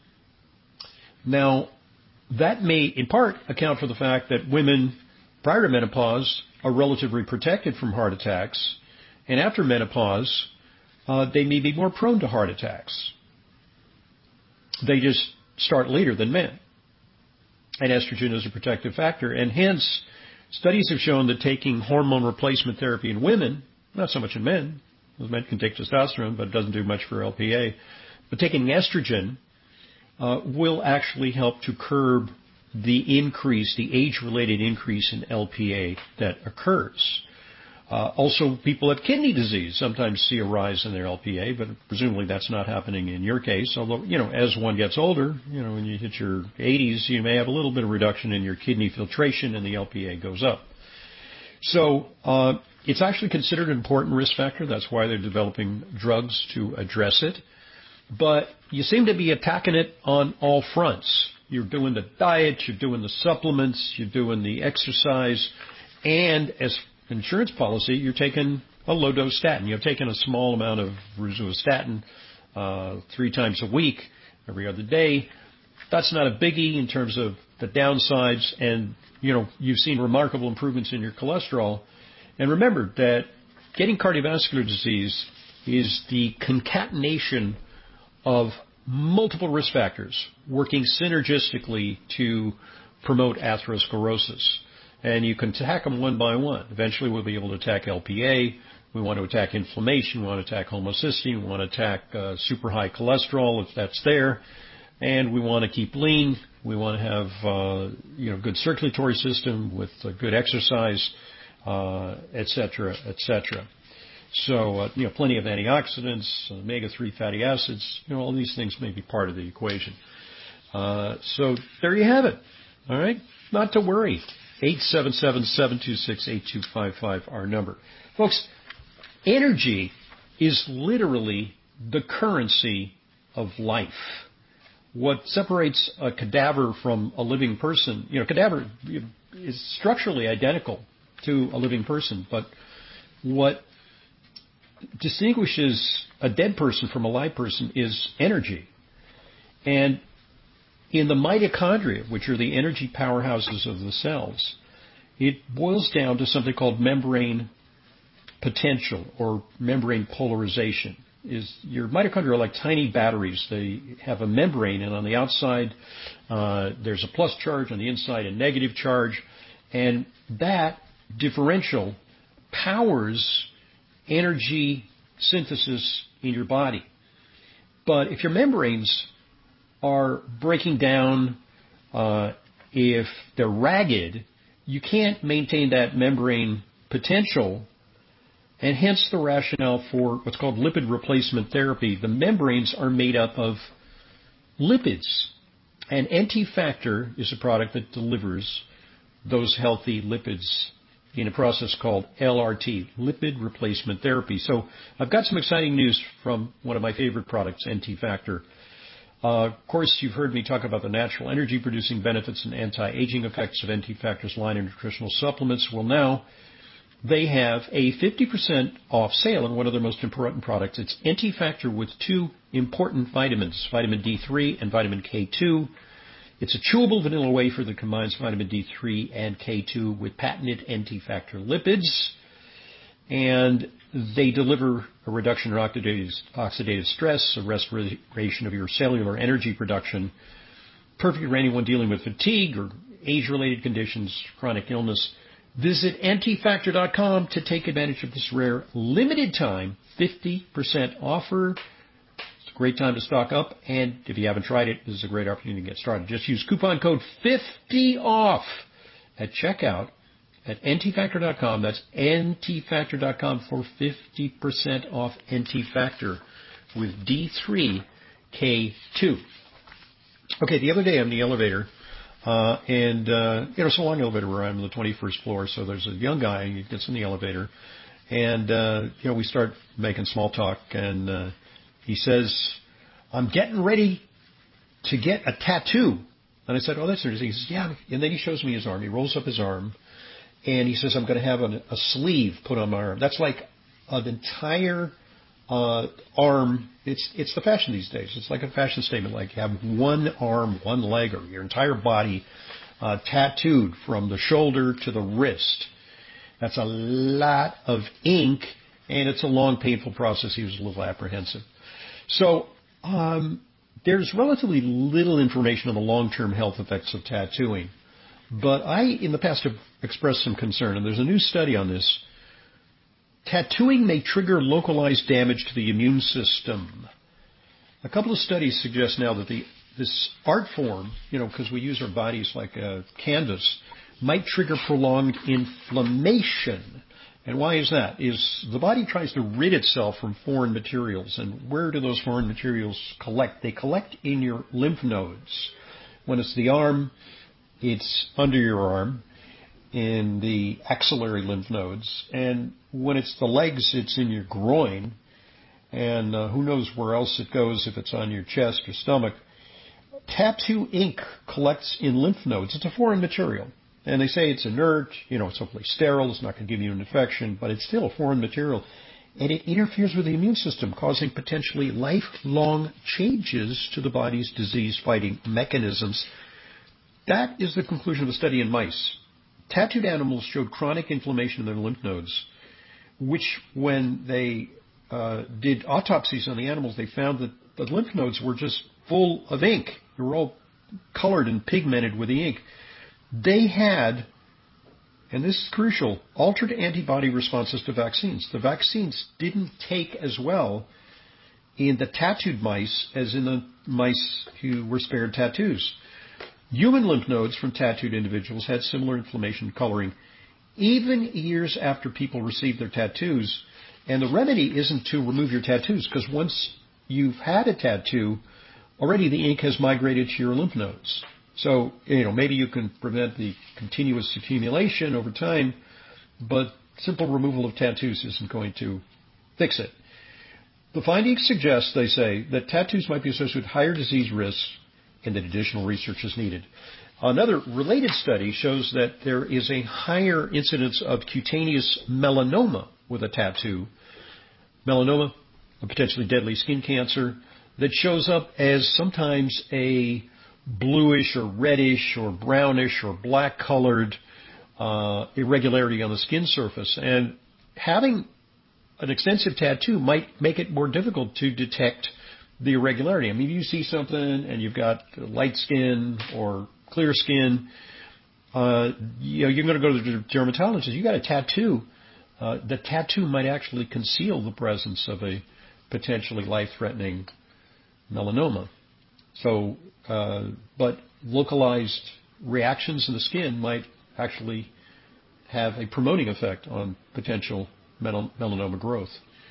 Now, that may in part account for the fact that women prior to menopause are relatively protected from heart attacks, and after menopause, uh, they may be more prone to heart attacks. They just start later than men. And estrogen is a protective factor, and hence studies have shown that taking hormone replacement therapy in women, not so much in men, men can take testosterone, but it doesn't do much for L P A. But taking estrogen uh, will actually help to curb the increase, the age-related increase in L P A that occurs. Uh, also, people with kidney disease sometimes see a rise in their L P A, but presumably that's not happening in your case. Although, you know, as one gets older, you know, when you hit your eighties, you may have a little bit of reduction in your kidney filtration and the L P A goes up. So, uh, it's actually considered an important risk factor. That's why they're developing drugs to address it. But you seem to be attacking it on all fronts. You're doing the diet, you're doing the supplements, you're doing the exercise, and as insurance policy, you're taking a low-dose statin. You're taking a small amount of rosuvastatin uh, three times a week, every other day. That's not a biggie in terms of the downsides, and you know you've seen remarkable improvements in your cholesterol. And remember that getting cardiovascular disease is the concatenation of multiple risk factors working synergistically to promote atherosclerosis. And you can attack them one by one. Eventually we'll be able to attack L P A. We want to attack inflammation. We want to attack homocysteine. We want to attack uh, super high cholesterol if that's there. And we want to keep lean. We want to have uh, you know good circulatory system with uh, good exercise, uh, et cetera, et cetera. So, uh, you know, plenty of antioxidants, omega three fatty acids, you know, all these things may be part of the equation. Uh, so there you have it. All right? Not to worry. eight seven seven, seven two six, eight two five five, our number. Folks, energy is literally the currency of life. What separates a cadaver from a living person, you know, cadaver is structurally identical to a living person, but what distinguishes a dead person from a live person is energy. And in the mitochondria, which are the energy powerhouses of the cells, it boils down to something called membrane potential or membrane polarization. Is your mitochondria are like tiny batteries. They have a membrane, and on the outside uh, there's a plus charge, on the inside a negative charge, and that differential powers energy synthesis in your body. But if your membranes are breaking down, uh, if they're ragged, you can't maintain that membrane potential, and hence the rationale for what's called lipid replacement therapy. The membranes are made up of lipids, and N T Factor is a product that delivers those healthy lipids in a process called L R T, lipid replacement therapy. So I've got some exciting news from one of my favorite products, N T Factor. Uh, of course, you've heard me talk about the natural energy-producing benefits and anti-aging effects of N T Factor's line of nutritional supplements. Well, now they have a fifty percent off sale on one of their most important products. It's N T Factor with two important vitamins, vitamin D three and vitamin K two. It's a chewable vanilla wafer that combines vitamin D three and K two with patented N T Factor lipids. And they deliver a reduction in oxidative, oxidative stress, a restoration of your cellular energy production. Perfect for anyone dealing with fatigue or age-related conditions, chronic illness. Visit antifactor dot com to take advantage of this rare limited time fifty percent offer. It's a great time to stock up, and if you haven't tried it, this is a great opportunity to get started. Just use coupon code fifty off at checkout at antifactor dot com. That's antifactor dot com for fifty percent off Antifactor with D three K two. Okay, the other day I'm in the elevator. Uh, and, uh, you know, it's a long elevator where I'm on the twenty-first floor, so there's a young guy, he gets in the elevator, and, uh, you know, we start making small talk, and, uh, he says, I'm getting ready to get a tattoo. And I said, oh, that's interesting. He says, yeah. And then he shows me his arm. He rolls up his arm, and he says, I'm going to have an, a sleeve put on my arm. That's like an entire uh, arm. It's it's the fashion these days. It's like a fashion statement, like you have one arm, one leg, or your entire body uh, tattooed from the shoulder to the wrist. That's a lot of ink, and it's a long, painful process. He was a little apprehensive. So um, there's relatively little information on the long-term health effects of tattooing. But I, in the past, have expressed some concern, and there's a new study on this. Tattooing may trigger localized damage to the immune system. A couple of studies suggest now that the this art form, you know, because we use our bodies like a canvas, might trigger prolonged inflammation. And why is that? Is the body tries to rid itself from foreign materials. And where do those foreign materials collect? They collect in your lymph nodes. When it's the arm, it's under your arm in the axillary lymph nodes. And when it's the legs, it's in your groin. And uh, who knows where else it goes if it's on your chest or stomach. Tattoo ink collects in lymph nodes. It's a foreign material. And they say it's inert, you know, it's hopefully sterile, it's not going to give you an infection, but it's still a foreign material. And it interferes with the immune system, causing potentially lifelong changes to the body's disease-fighting mechanisms. That is the conclusion of the study in mice. Tattooed animals showed chronic inflammation in their lymph nodes, which when they uh, did autopsies on the animals, they found that the lymph nodes were just full of ink. They were all colored and pigmented with the ink. They had, and this is crucial, altered antibody responses to vaccines. The vaccines didn't take as well in the tattooed mice as in the mice who were spared tattoos. Human lymph nodes from tattooed individuals had similar inflammation coloring even years after people received their tattoos. And the remedy isn't to remove your tattoos, because once you've had a tattoo, already the ink has migrated to your lymph nodes. So, you know, maybe you can prevent the continuous accumulation over time, but simple removal of tattoos isn't going to fix it. The findings suggest, they say, that tattoos might be associated with higher disease risks and that additional research is needed. Another related study shows that there is a higher incidence of cutaneous melanoma with a tattoo. Melanoma, a potentially deadly skin cancer, that shows up as sometimes a bluish or reddish or brownish or black-colored uh, irregularity on the skin surface. And having an extensive tattoo might make it more difficult to detect the irregularity. I mean, if you see something and you've got light skin or clear skin, uh, you know, you're going to go to the dermatologist. You got a tattoo. Uh, the tattoo might actually conceal the presence of a potentially life-threatening melanoma. So, uh, but localized reactions in the skin might actually have a promoting effect on potential mel- melanoma growth.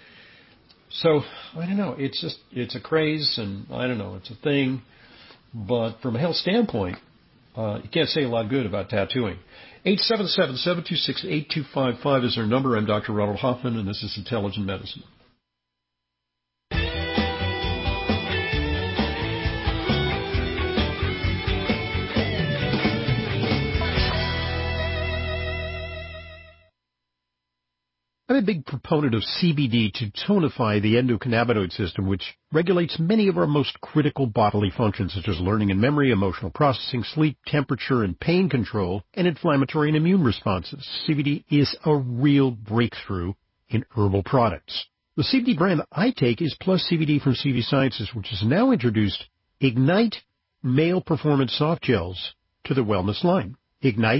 So, I don't know. It's just, it's a craze, and I don't know, it's a thing. But from a health standpoint, uh, you can't say a lot good about tattooing. eight seven seven, seven two six, eight two five five is our number. I'm Doctor Ronald Hoffman, and this is Intelligent Medicine. I'm a big proponent of C B D to tonify the endocannabinoid system, which regulates many of our most critical bodily functions, such as learning and memory, emotional processing, sleep, temperature and pain control, and inflammatory and immune responses. C B D is a real breakthrough in herbal products. The C B D brand that I take is Plus C B D from C V Sciences, which has now introduced Ignite Male Performance Soft Gels to the wellness line. Ignite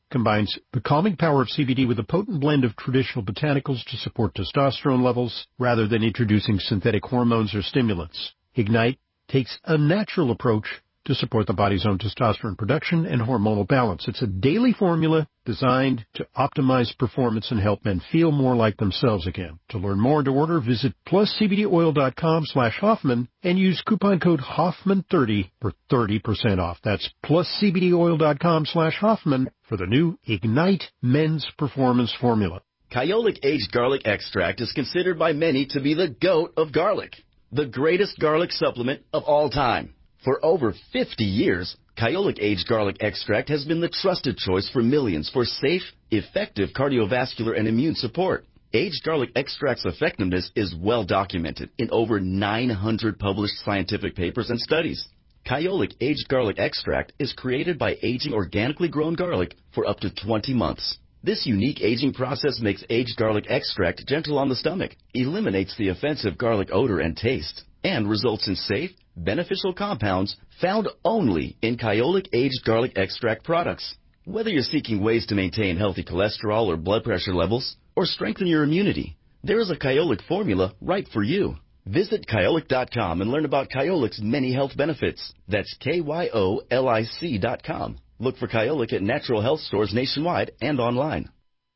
combines the calming power of C B D with a potent blend of traditional botanicals to support testosterone levels rather than introducing synthetic hormones or stimulants. Ignite takes a natural approach to support the body's own testosterone production and hormonal balance. It's a daily formula designed to optimize performance and help men feel more like themselves again. To learn more and to order, visit plus c b d oil dot com slash Hoffman and use coupon code Hoffman thirty for thirty percent off. That's plus c b d oil dot com slash Hoffman for the new Ignite Men's Performance Formula. Kyolic Aged Garlic Extract is considered by many to be the GOAT of garlic, the greatest garlic supplement of all time. For over fifty years, Kyolic Aged Garlic Extract has been the trusted choice for millions for safe, effective cardiovascular and immune support. Aged Garlic Extract's effectiveness is well documented in over nine hundred published scientific papers and studies. Kyolic Aged Garlic Extract is created by aging organically grown garlic for up to twenty months. This unique aging process makes aged garlic extract gentle on the stomach, eliminates the offensive garlic odor and taste, and results in safe, beneficial compounds found only in Kyolic Aged Garlic Extract products. Whether you're seeking ways to maintain healthy cholesterol or blood pressure levels, or strengthen your immunity, there is a Kyolic formula right for you. Visit Kyolic dot com and learn about Kyolic's many health benefits. That's K Y O L I C dot com. Look for Kyolic at natural health stores nationwide and online.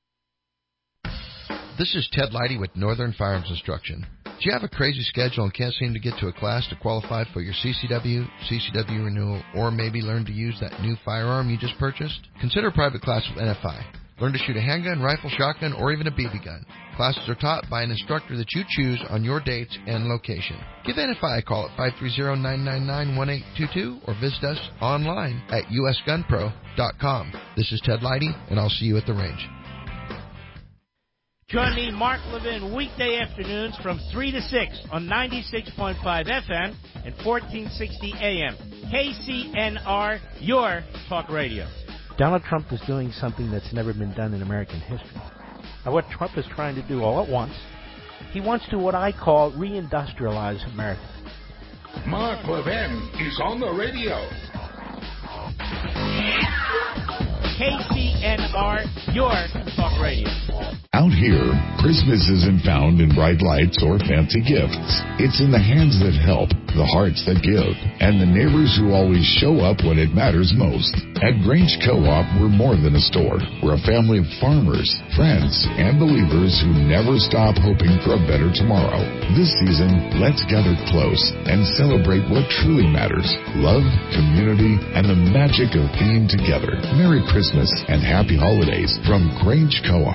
This is Ted Leidy with Northern Firearms Instruction. Do you have a crazy schedule and can't seem to get to a class to qualify for your C C W, C C W renewal, or maybe learn to use that new firearm you just purchased? Consider a private class with N F I. Learn to shoot a handgun, rifle, shotgun, or even a B B gun. Classes are taught by an instructor that you choose on your dates and location. Give N F I a call at five three zero, nine nine nine, one eight two two or visit us online at u s gun pro dot com. This is Ted Leidy, and I'll see you at the range. Join me, Mark Levin, weekday afternoons from three to six on ninety-six point five F M and fourteen sixty A M. K C N R, your talk radio. Donald Trump is doing something that's never been done in American history. Now, what Trump is trying to do all at once, he wants to what I call reindustrialize America. Mark Levin is on the radio. K C N R, your talk radio. Out here, Christmas isn't found in bright lights or fancy gifts. It's in the hands that help, the hearts that give, and the neighbors who always show up when it matters most. At Grange Co-op, we're more than a store. We're a family of farmers, friends, and believers who never stop hoping for a better tomorrow. This season, let's gather close and celebrate what truly matters: love, community, and the magic of being together. Merry Christmas and Happy Holidays from Grange Co-op.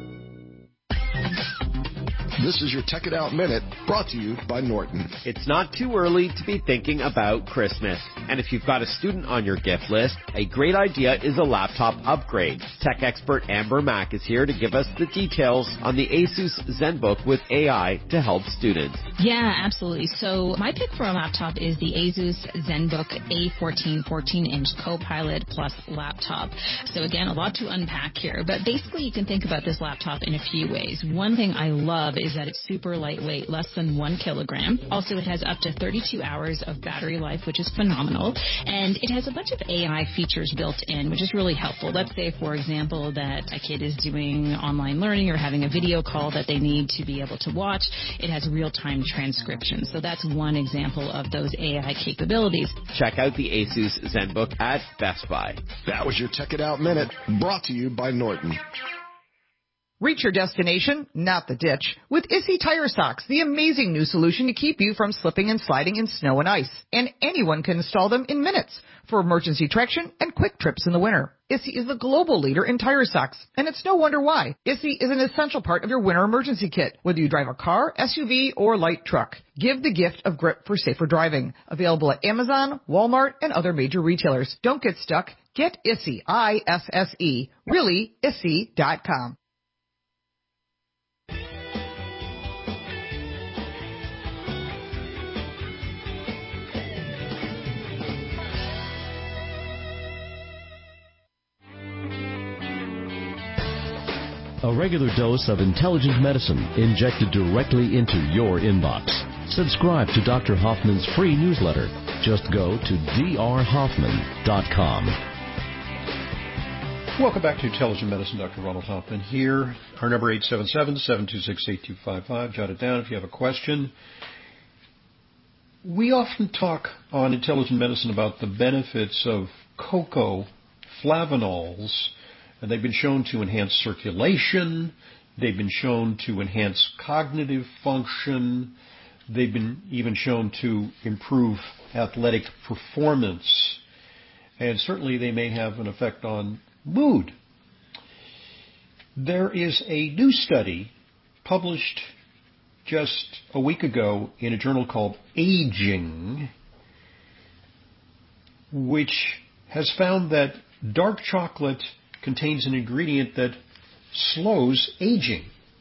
This is your Tech It Out Minute, brought to you by Norton. It's not too early to be thinking about Christmas. And if you've got a student on your gift list, a great idea is a laptop upgrade. Tech expert Amber Mack is here to give us the details on the Asus ZenBook with A I to help students. Yeah, absolutely. So my pick for a laptop is the Asus ZenBook A fourteen fourteen-inch Copilot Plus laptop. So again, a lot to unpack here. But basically, you can think about this laptop in a few ways. One thing I love is that it's super lightweight, less than one kilogram. Also, it has up to thirty-two hours of battery life, which is phenomenal. And it has a bunch of A I features built in, which is really helpful. Let's say, for example, that a kid is doing online learning or having a video call that they need to be able to watch. It has real-time transcription. So that's one example of those A I capabilities. Check out the Asus ZenBook at Best Buy. That was your Tech It Out Minute, brought to you by Norton. Reach your destination, not the ditch, with Issy Tire Socks, the amazing new solution to keep you from slipping and sliding in snow and ice. And anyone can install them in minutes for emergency traction and quick trips in the winter. Issy is the global leader in tire socks, and it's no wonder why. Issy is an essential part of your winter emergency kit, whether you drive a car, S U V, or light truck. Give the gift of grip for safer driving. Available at Amazon, Walmart, and other major retailers. Don't get stuck. Get Issy, I S S E, really, issy dot com. A regular dose of intelligent medicine injected directly into your inbox. Subscribe to Doctor Hoffman's free newsletter. Just go to d r hoffman dot com. Welcome back to Intelligent Medicine. Doctor Ronald Hoffman here. Our number eight seven seven, seven two six, eight two five five. Jot it down if you have a question. We often talk on Intelligent Medicine about the benefits of cocoa flavanols, and they've been shown to enhance circulation. They've been shown to enhance cognitive function. They've been even shown to improve athletic performance. And certainly they may have an effect on mood. There is a new study published just a week ago in a journal called Aging, which has found that dark chocolate contains an ingredient that slows aging.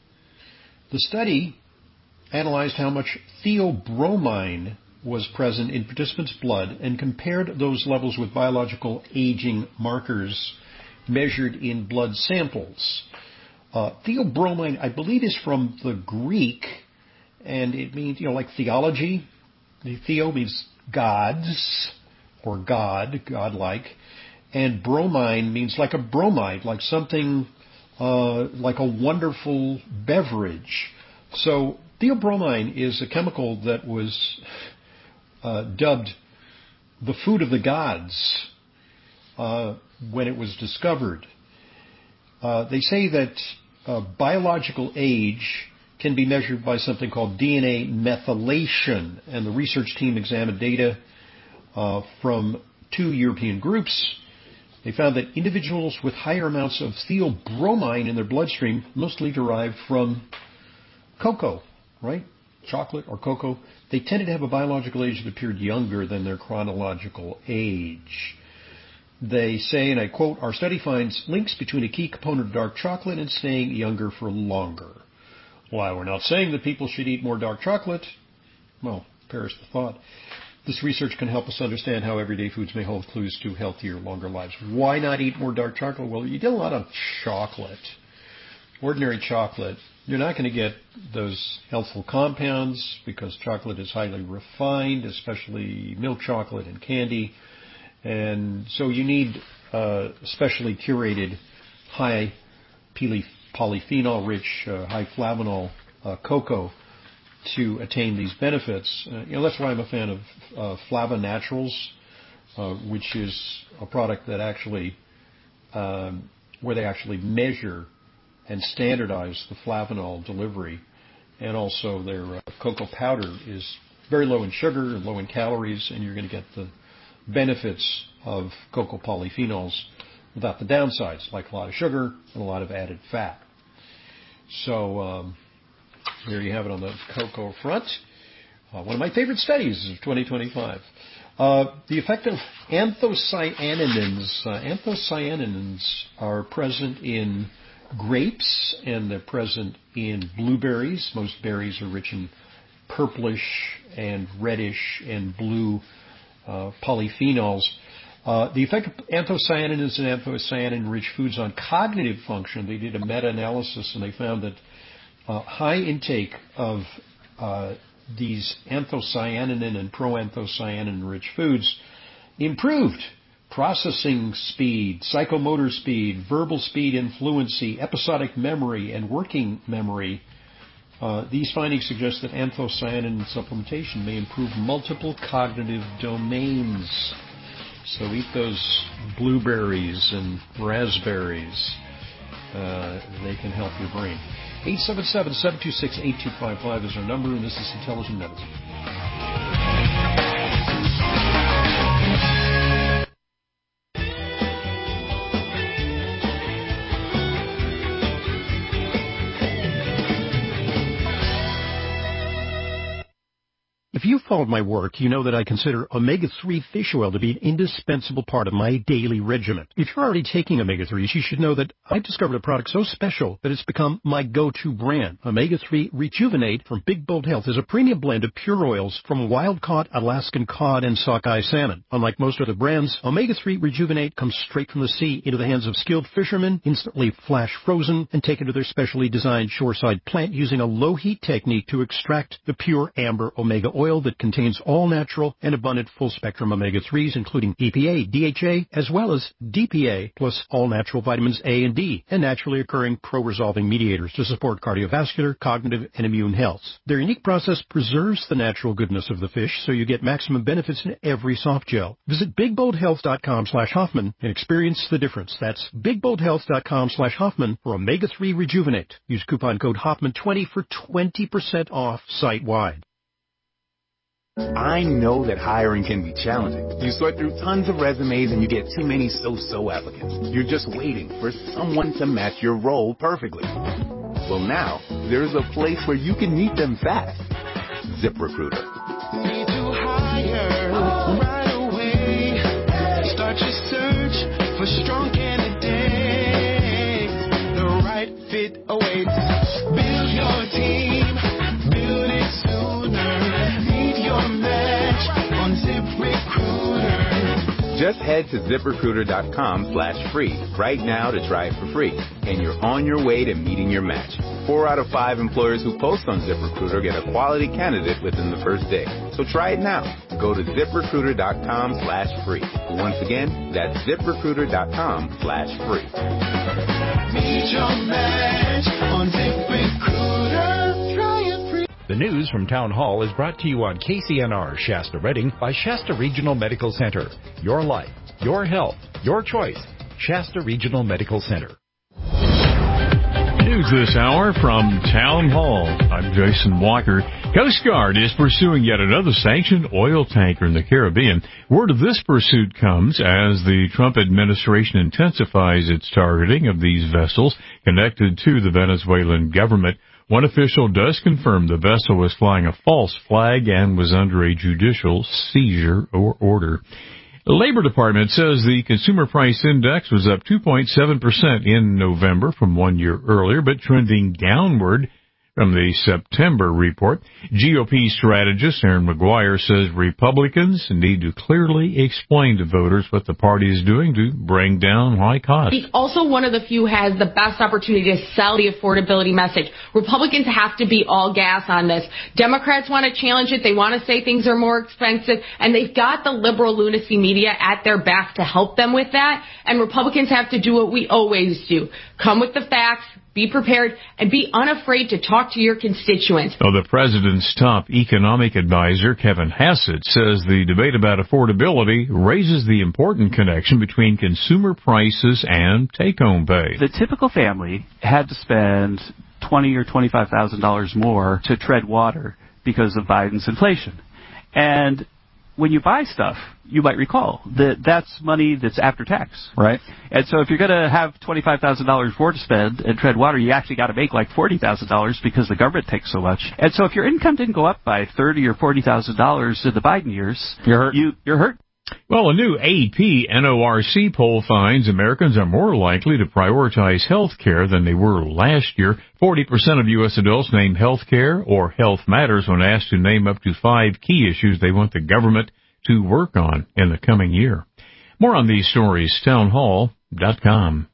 The study analyzed how much theobromine was present in participants' blood and compared those levels with biological aging markers measured in blood samples. Uh, theobromine, I believe, is from the Greek, and it means, you know, like theology. The theo means gods, or God, godlike, and bromine means like a bromide, like something, uh, like a wonderful beverage. So theobromine is a chemical that was uh, dubbed the food of the gods uh, when it was discovered. Uh, they say that uh, biological age can be measured by something called D N A methylation, and the research team examined data uh, from two European groups. They found that individuals with higher amounts of theobromine in their bloodstream, mostly derived from cocoa, right? Chocolate or cocoa, they tended to have a biological age that appeared younger than their chronological age. They say, and I quote, "Our study finds links between a key component of dark chocolate and staying younger for longer." While we're not saying that people should eat more dark chocolate, well, perish the thought. This research can help us understand how everyday foods may hold clues to healthier, longer lives. Why not eat more dark chocolate? Well, you get a lot of chocolate. Ordinary chocolate, you're not going to get those healthful compounds because chocolate is highly refined, especially milk chocolate and candy. And so you need uh, specially curated, high polyphenol-rich, uh, high flavanol uh, cocoa to attain these benefits. Uh, you know, that's why I'm a fan of uh, Flava Naturals, uh, which is a product that actually, um, where they actually measure and standardize the flavanol delivery, and also their uh, cocoa powder is very low in sugar and low in calories, and you're going to get the benefits of cocoa polyphenols without the downsides, like a lot of sugar and a lot of added fat. So um, there you have it on the cocoa front. Uh, one of my favorite studies of twenty twenty-five. Uh, the effect of anthocyanins. Uh, anthocyanins are present in grapes, and they're present in blueberries. Most berries are rich in purplish and reddish and blue uh, polyphenols. Uh, the effect of anthocyanins and anthocyanin-rich foods on cognitive function, they did a meta-analysis and they found that uh, high intake of uh, these anthocyanin and proanthocyanin-rich foods improved processing speed, psychomotor speed, verbal speed and fluency, episodic memory, and working memory. Uh, these findings suggest that anthocyanin supplementation may improve multiple cognitive domains. So eat those blueberries and raspberries. Uh, they can help your brain. eight seven seven, seven two six, eight two five five is our number, and this is Intelligent Medicine. If you've followed my work, you know that I consider omega three fish oil to be an indispensable part of my daily regimen. If you're already taking omega threes, you should know that I've discovered a product so special that it's become my go-to brand. omega three Rejuvenate from Big Bold Health is a premium blend of pure oils from wild-caught Alaskan cod and sockeye salmon. Unlike most other brands, omega three Rejuvenate comes straight from the sea into the hands of skilled fishermen, instantly flash frozen, and taken to their specially designed shoreside plant using a low-heat technique to extract the pure amber omega oil oil that contains all natural and abundant full-spectrum omega threes, including E P A, D H A, as well as D P A, plus all natural vitamins A and D, and naturally occurring pro-resolving mediators to support cardiovascular, cognitive, and immune health. Their unique process preserves the natural goodness of the fish, so you get maximum benefits in every soft gel. Visit big bold health dot com slash Hoffman and experience the difference. That's big bold health dot com slash Hoffman for omega three Rejuvenate. Use coupon code Hoffman twenty for twenty percent off site-wide. I know that hiring can be challenging. You sort through tons of resumes and you get too many so-so applicants. You're just waiting for someone to match your role perfectly. Well, now, there's a place where you can meet them fast. ZipRecruiter. Need to hire right away. Start your search for strong candidates. The right fit awaits. Build your team. Build it sooner. Need your match on ZipRecruiter. Just head to ZipRecruiter.com slash free right now to try it for free. And you're on your way to meeting your match. Four out of five employers who post on ZipRecruiter get a quality candidate within the first day. So try it now. Go to ZipRecruiter.com slash free. Once again, that's ZipRecruiter.com slash free. Meet your match on ZipRecruiter. Try it free. The news from Town Hall is brought to you on K C N R Shasta Redding by Shasta Regional Medical Center. Your life, your health, your choice. Shasta Regional Medical Center. News this hour from Town Hall. I'm Jason Walker. Coast Guard is pursuing yet another sanctioned oil tanker in the Caribbean. Word of this pursuit comes as the Trump administration intensifies its targeting of these vessels connected to the Venezuelan government. One official does confirm the vessel was flying a false flag and was under a judicial seizure or order. The Labor Department says the Consumer Price Index was up two point seven percent in November from one year earlier, but trending downward from the September report. G O P strategist Aaron McGuire says Republicans need to clearly explain to voters what the party is doing to bring down high costs. He's also one of the few who has the best opportunity to sell the affordability message. Republicans have to be all gas on this. Democrats want to challenge it. They want to say things are more expensive, and they've got the liberal lunacy media at their back to help them with that. And Republicans have to do what we always do. Come with the facts, be prepared, and be unafraid to talk to your constituents. Well, the president's top economic advisor, Kevin Hassett, says the debate about affordability raises the important connection between consumer prices and take-home pay. The typical family had to spend twenty thousand dollars or twenty-five thousand dollars more to tread water because of Biden's inflation. And when you buy stuff, you might recall that that's money that's after tax. Right. And so if you're going to have twenty-five thousand dollars more to spend and tread water, you actually got to make like forty thousand dollars because the government takes so much. And so if your income didn't go up by thirty thousand dollars or forty thousand dollars in the Biden years, you're hurt. You, you're hurt. Well, a new A P N O R C poll finds Americans are more likely to prioritize health care than they were last year. forty percent of U S adults name health care or health matters when asked to name up to five key issues they want the government to work on in the coming year. More on these stories, town hall dot com.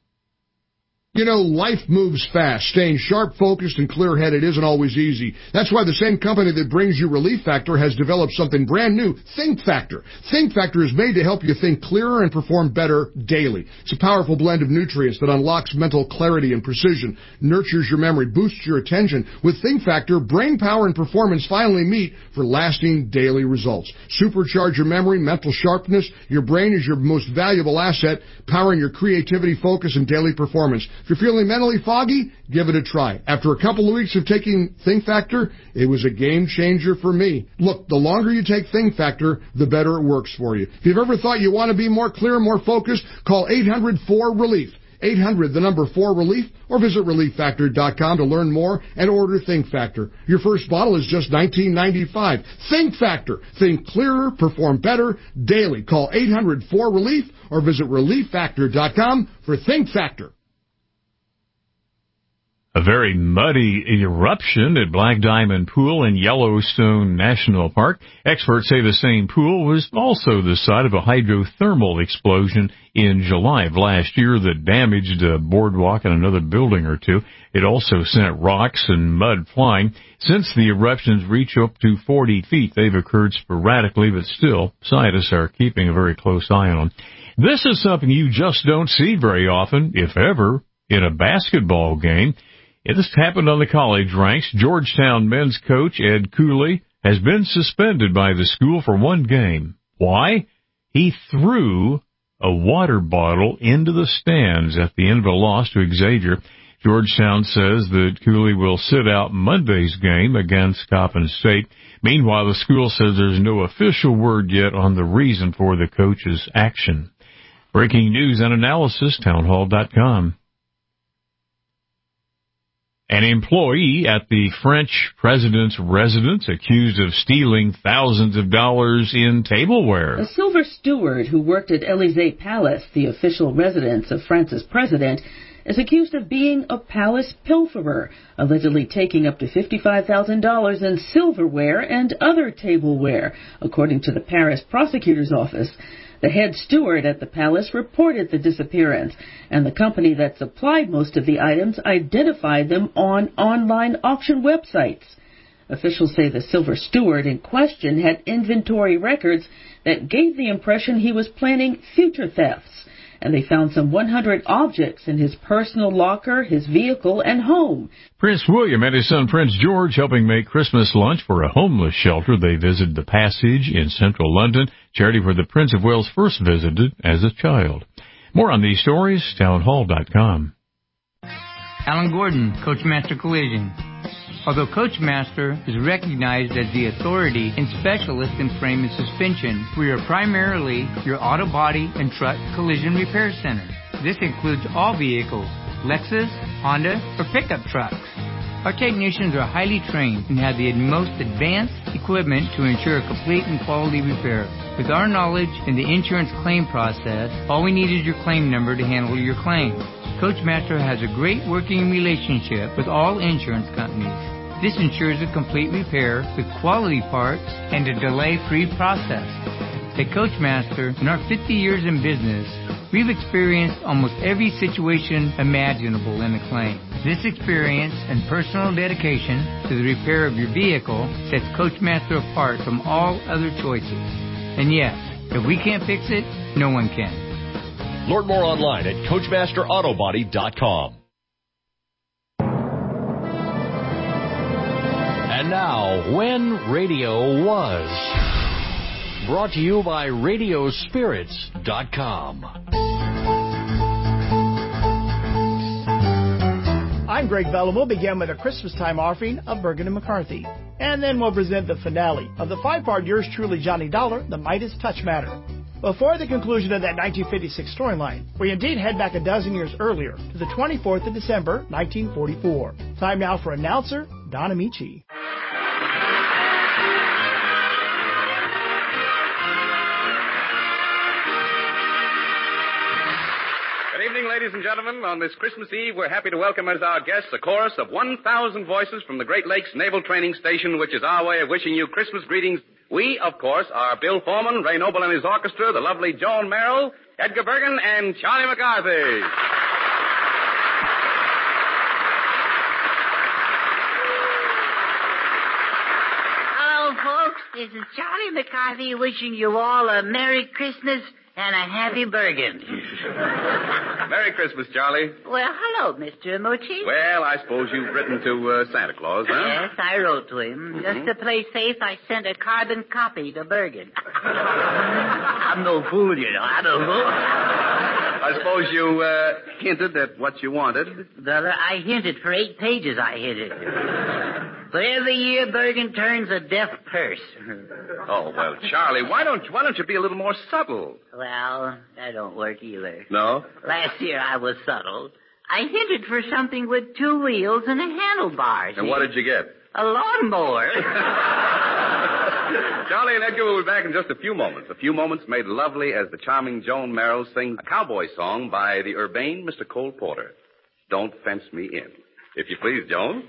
You know, life moves fast. Staying sharp, focused, and clear-headed isn't always easy. That's why the same company that brings you Relief Factor has developed something brand new, Think Factor. Think Factor is made to help you think clearer and perform better daily. It's a powerful blend of nutrients that unlocks mental clarity and precision, nurtures your memory, boosts your attention. With Think Factor, brain power and performance finally meet for lasting daily results. Supercharge your memory, mental sharpness. Your brain is your most valuable asset, powering your creativity, focus, and daily performance. If you're feeling mentally foggy, give it a try. After a couple of weeks of taking Think Factor, it was a game changer for me. Look, the longer you take Think Factor, the better it works for you. If you've ever thought you want to be more clear, more focused, call eight hundred four relief. eight hundred, the number four relief, or visit relief factor dot com to learn more and order Think Factor. Your first bottle is just nineteen ninety-five dollars. Think Factor. Think clearer, perform better daily. Call eight hundred four relief or visit relief factor dot com for Think Factor. A very muddy eruption at Black Diamond Pool in Yellowstone National Park. Experts say the same pool was also the site of a hydrothermal explosion in July of last year that damaged a boardwalk and another building or two. It also sent rocks and mud flying. Since the eruptions reach up to forty feet, they've occurred sporadically, but still, scientists are keeping a very close eye on them. This is something you just don't see very often, if ever, in a basketball game. It has happened on the college ranks. Georgetown men's coach Ed Cooley has been suspended by the school for one game. Why? He threw a water bottle into the stands at the end of a loss to Xavier. Georgetown says that Cooley will sit out Monday's game against Coppin State. Meanwhile, the school says there's no official word yet on the reason for the coach's action. Breaking news and analysis, townhall dot com. An employee at the French president's residence accused of stealing thousands of dollars in tableware. A silver steward who worked at Élysée Palace, the official residence of France's president, is accused of being a palace pilferer, allegedly taking up to fifty-five thousand dollars in silverware and other tableware, according to the Paris prosecutor's office. The head steward at the palace reported the disappearance, and the company that supplied most of the items identified them on online auction websites. Officials say the silver steward in question had inventory records that gave the impression he was planning future thefts, and they found some one hundred objects in his personal locker, his vehicle, and home. Prince William and his son Prince George helping make Christmas lunch for a homeless shelter. They visited the Passage in central London, charity where the Prince of Wales first visited as a child. More on these stories, townhall dot com. Alan Gordon, Coachmaster Collision. Although Coachmaster is recognized as the authority and specialist in frame and suspension, we are primarily your auto body and truck collision repair center. This includes all vehicles, Lexus, Honda, or pickup trucks. Our technicians are highly trained and have the most advanced equipment to ensure a complete and quality repair. With our knowledge in the insurance claim process, all we need is your claim number to handle your claim. Coachmaster has a great working relationship with all insurance companies. This ensures a complete repair with quality parts and a delay-free process. At Coachmaster, in our fifty years in business, we've experienced almost every situation imaginable in a claim. This experience and personal dedication to the repair of your vehicle sets Coachmaster apart from all other choices. And yes, if we can't fix it, no one can. Learn more online at coachmaster auto body dot com. And now, When Radio Was. Brought to you by radio spirits dot com. I'm Greg Bell, and we'll begin with a Christmas time offering of Bergen and McCarthy. And then we'll present the finale of the five-part Yours Truly Johnny Dollar, The Midas Touch Matter. Before the conclusion of that nineteen fifty-six storyline, we indeed head back a dozen years earlier to the twenty-fourth of December, nineteen forty-four. Time now for announcer Don Amici. Good evening, ladies and gentlemen. On this Christmas Eve, we're happy to welcome as our guests a chorus of one thousand voices from the Great Lakes Naval Training Station, which is our way of wishing you Christmas greetings. We, of course, are Bill Foreman, Ray Noble and his orchestra, the lovely Joan Merrill, Edgar Bergen, and Charlie McCarthy. Hello, folks. This is Charlie McCarthy wishing you all a Merry Christmas and a Happy Bergen. Merry Christmas, Charlie. Well, hello, Mister Mochi. Well, I suppose you've written to uh, Santa Claus, huh? Yes, I wrote to him. Mm-hmm. Just to play safe, I sent a carbon copy to Bergen. I'm no fool, you know. I'm no fool. I suppose you uh, hinted at what you wanted. Brother, I hinted for eight pages, I hinted. But every year, Bergen turns a deaf purse. Oh, well, Charlie, why don't, why don't you be a little more subtle? Well, that don't work either. No? Last year I was subtle. I hinted for something with two wheels and a handlebar. And what did you get? A lawnmower. Charlie and Edgar will be back in just a few moments. A few moments made lovely as the charming Joan Merrill sings a cowboy song by the urbane Mister Cole Porter. Don't Fence Me In. If you please, Joan.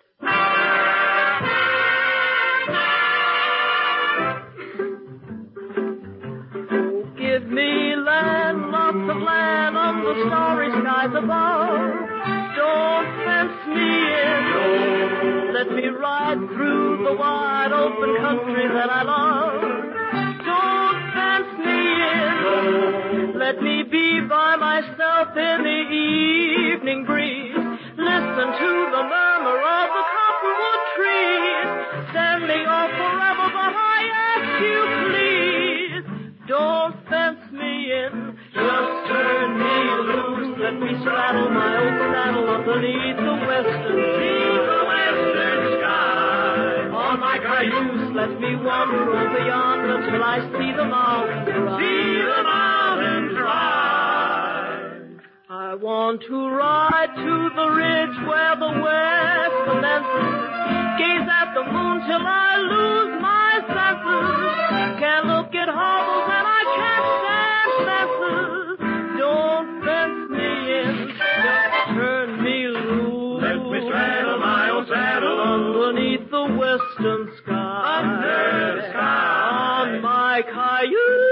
Give me land, lots of land on the starry skies above. Don't fence me in. Let me ride through the wide open country that I love. Don't fence me in. Let me be by myself in the evening breeze. Listen to the murmur of the cottonwood trees. Send me off forever, but I ask you please. Don't fence me in, just turn me loose. Let me straddle my old saddle underneath the western sea, the western sky. On my cayuse, let me wander over yonder till I see the mountains rise. See the mountains rise. I want to ride to the ridge where the west commences. Gaze at the moon till I lose my senses. Can't look at hovels and I can't stand fences. Don't fence me in, just turn me loose. Let me straddle my old saddle underneath the western sky. Under the sky. On my cayuse.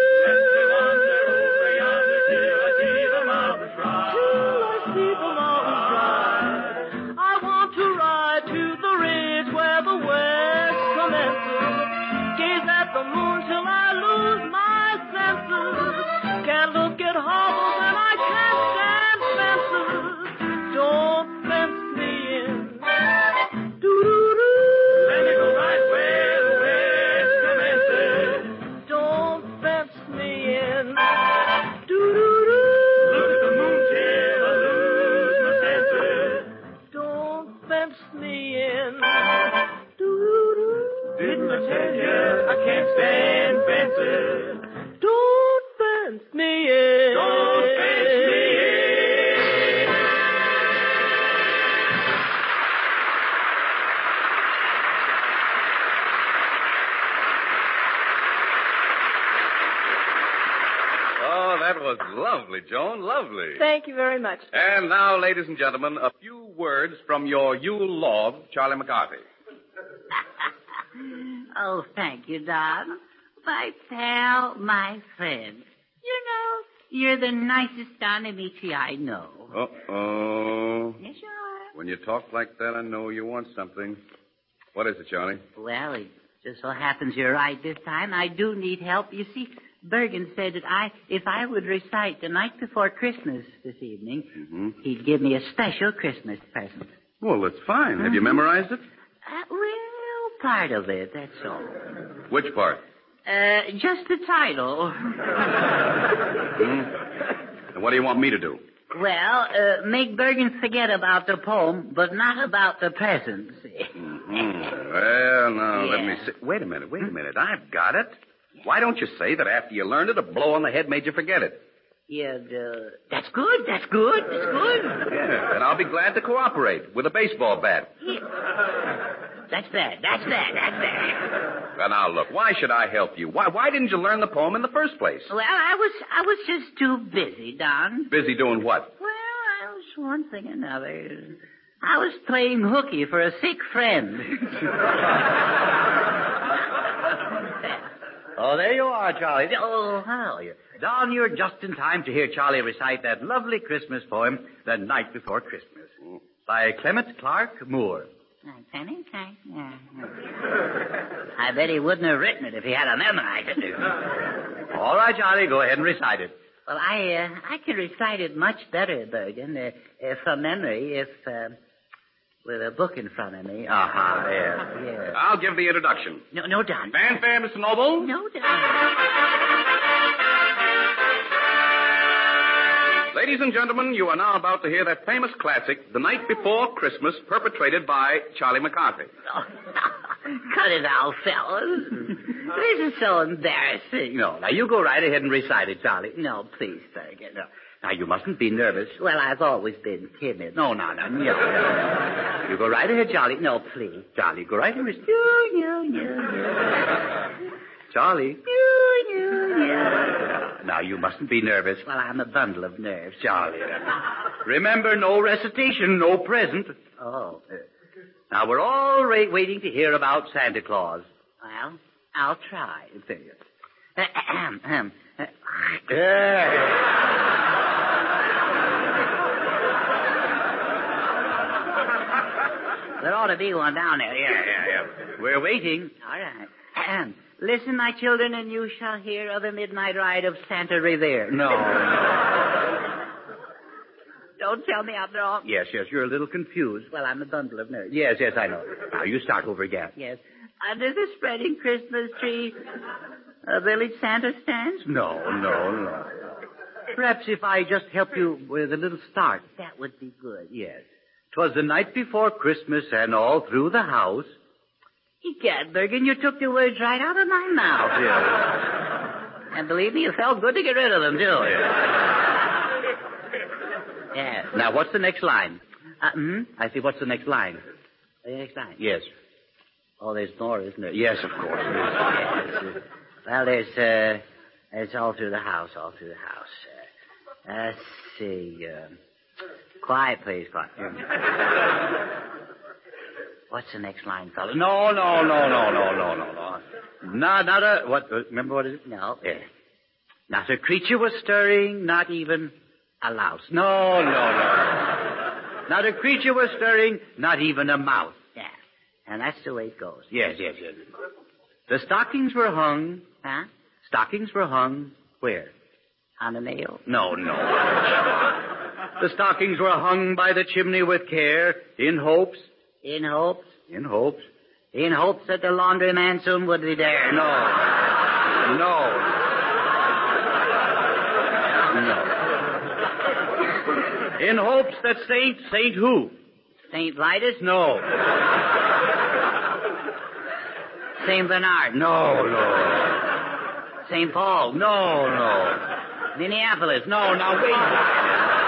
Lovely, Joan, lovely. Thank you very much. And now, ladies and gentlemen, a few words from your Yule log, Charlie McCarthy. Oh, thank you, Don. My pal, my friend. You know, you're the nicest Don Amici I know. Uh-oh. Yes, you are. When you talk like that, I know you want something. What is it, Charlie? Well, it just so happens you're right this time. I do need help. You see, Bergen said that I, if I would recite The Night Before Christmas this evening, mm-hmm. he'd give me a special Christmas present. Well, that's fine. Mm-hmm. Have you memorized it? Uh, well, part of it, that's all. Which part? Uh, just the title. mm. And what do you want me to do? Well, uh, make Bergen forget about the poem, but not about the present. mm-hmm. Well, now, yeah. let me see. Wait a minute, wait a minute. I've got it. Why don't you say that after you learned it, a blow on the head made you forget it? Yeah, uh, that's good, that's good, that's good. Yeah, and I'll be glad to cooperate with a baseball bat. Yeah. That's bad, that's bad, that's bad. Well, now, look, why should I help you? Why why didn't you learn the poem in the first place? Well, I was I was just too busy, Don. Busy doing what? Well, I was one thing or another. I was playing hooky for a sick friend. Oh, there you are, Charlie. Oh, how are you? Don, you're just in time to hear Charlie recite that lovely Christmas poem, The Night Before Christmas, by Clement Clark Moore. Penny? Yeah. I bet he wouldn't have written it if he had a memorized it. All right, Charlie, go ahead and recite it. Well, I uh, I can recite it much better, Bergen, uh, uh, from memory, if... Uh, with a book in front of me. Uh-huh, there. Yeah. I'll give the introduction. No, no, Don. Fanfare, Mister Noble. No, Don. Ladies and gentlemen, you are now about to hear that famous classic, The Night Before Christmas, perpetrated by Charlie McCarthy. Oh, cut it out, fellas. This is so embarrassing. No, now you go right ahead and recite it, Charlie. No, please, Bergen. No. Now, you mustn't be nervous. Well, I've always been timid. No, no, no, no. You go right ahead, Charlie. No, please. Charlie, go right ahead. No, no, no, no. Charlie. No, no, no. now, you mustn't be nervous. Well, I'm a bundle of nerves. Charlie. Remember, no recitation, no present. Oh. Uh, now, we're all ra- waiting to hear about Santa Claus. Well, I'll try. There you Uh, ahem, ahem. Uh, There ought to be one down there. Yeah, yeah, yeah. We're waiting. All right. Ahem. Listen, my children, and you shall hear of a midnight ride of Santa Revere. No, no. Don't tell me I'm wrong. Yes, yes, you're a little confused. Well, I'm a bundle of nerves. Yes, yes, I know. Now, you start over again. Yes. Under the spreading Christmas tree, a village Santa stands? No, no, no. Perhaps if I just help you with a little start. That would be good. Yes. 'Twas the night before Christmas, and all through the house. Egad, Bergen, you took the words right out of my mouth. Yes. And believe me, it felt good to get rid of them, too. Yes. Now, what's the next line? Uh, hmm? I see, what's the next line? The next line? Yes. Oh, there's more, isn't there? Yes, of course. Yes. Well, there's, uh, it's all through the house, all through the house. Uh, let's see, uh, quiet, please, quiet. What's the next line, fellas? No, no, no, no, no, no, no, no. Not, not a, what, remember what is it? No. Yeah. Not a creature was stirring, not even a louse. No, no, no. Not a creature was stirring, not even a mouse. Yeah. And that's the way it goes. Yes, yes, yes. The stockings were hung. Huh? Stockings were hung where? On a nail? No, no. The stockings were hung by the chimney with care, in hopes. In hopes? In hopes. In hopes that the laundryman soon would be there. No. No. No. In hopes that Saint, Saint who? Saint Vitus? No. Saint Bernard? No, no. Saint Paul? No, no. Minneapolis? No, now wait.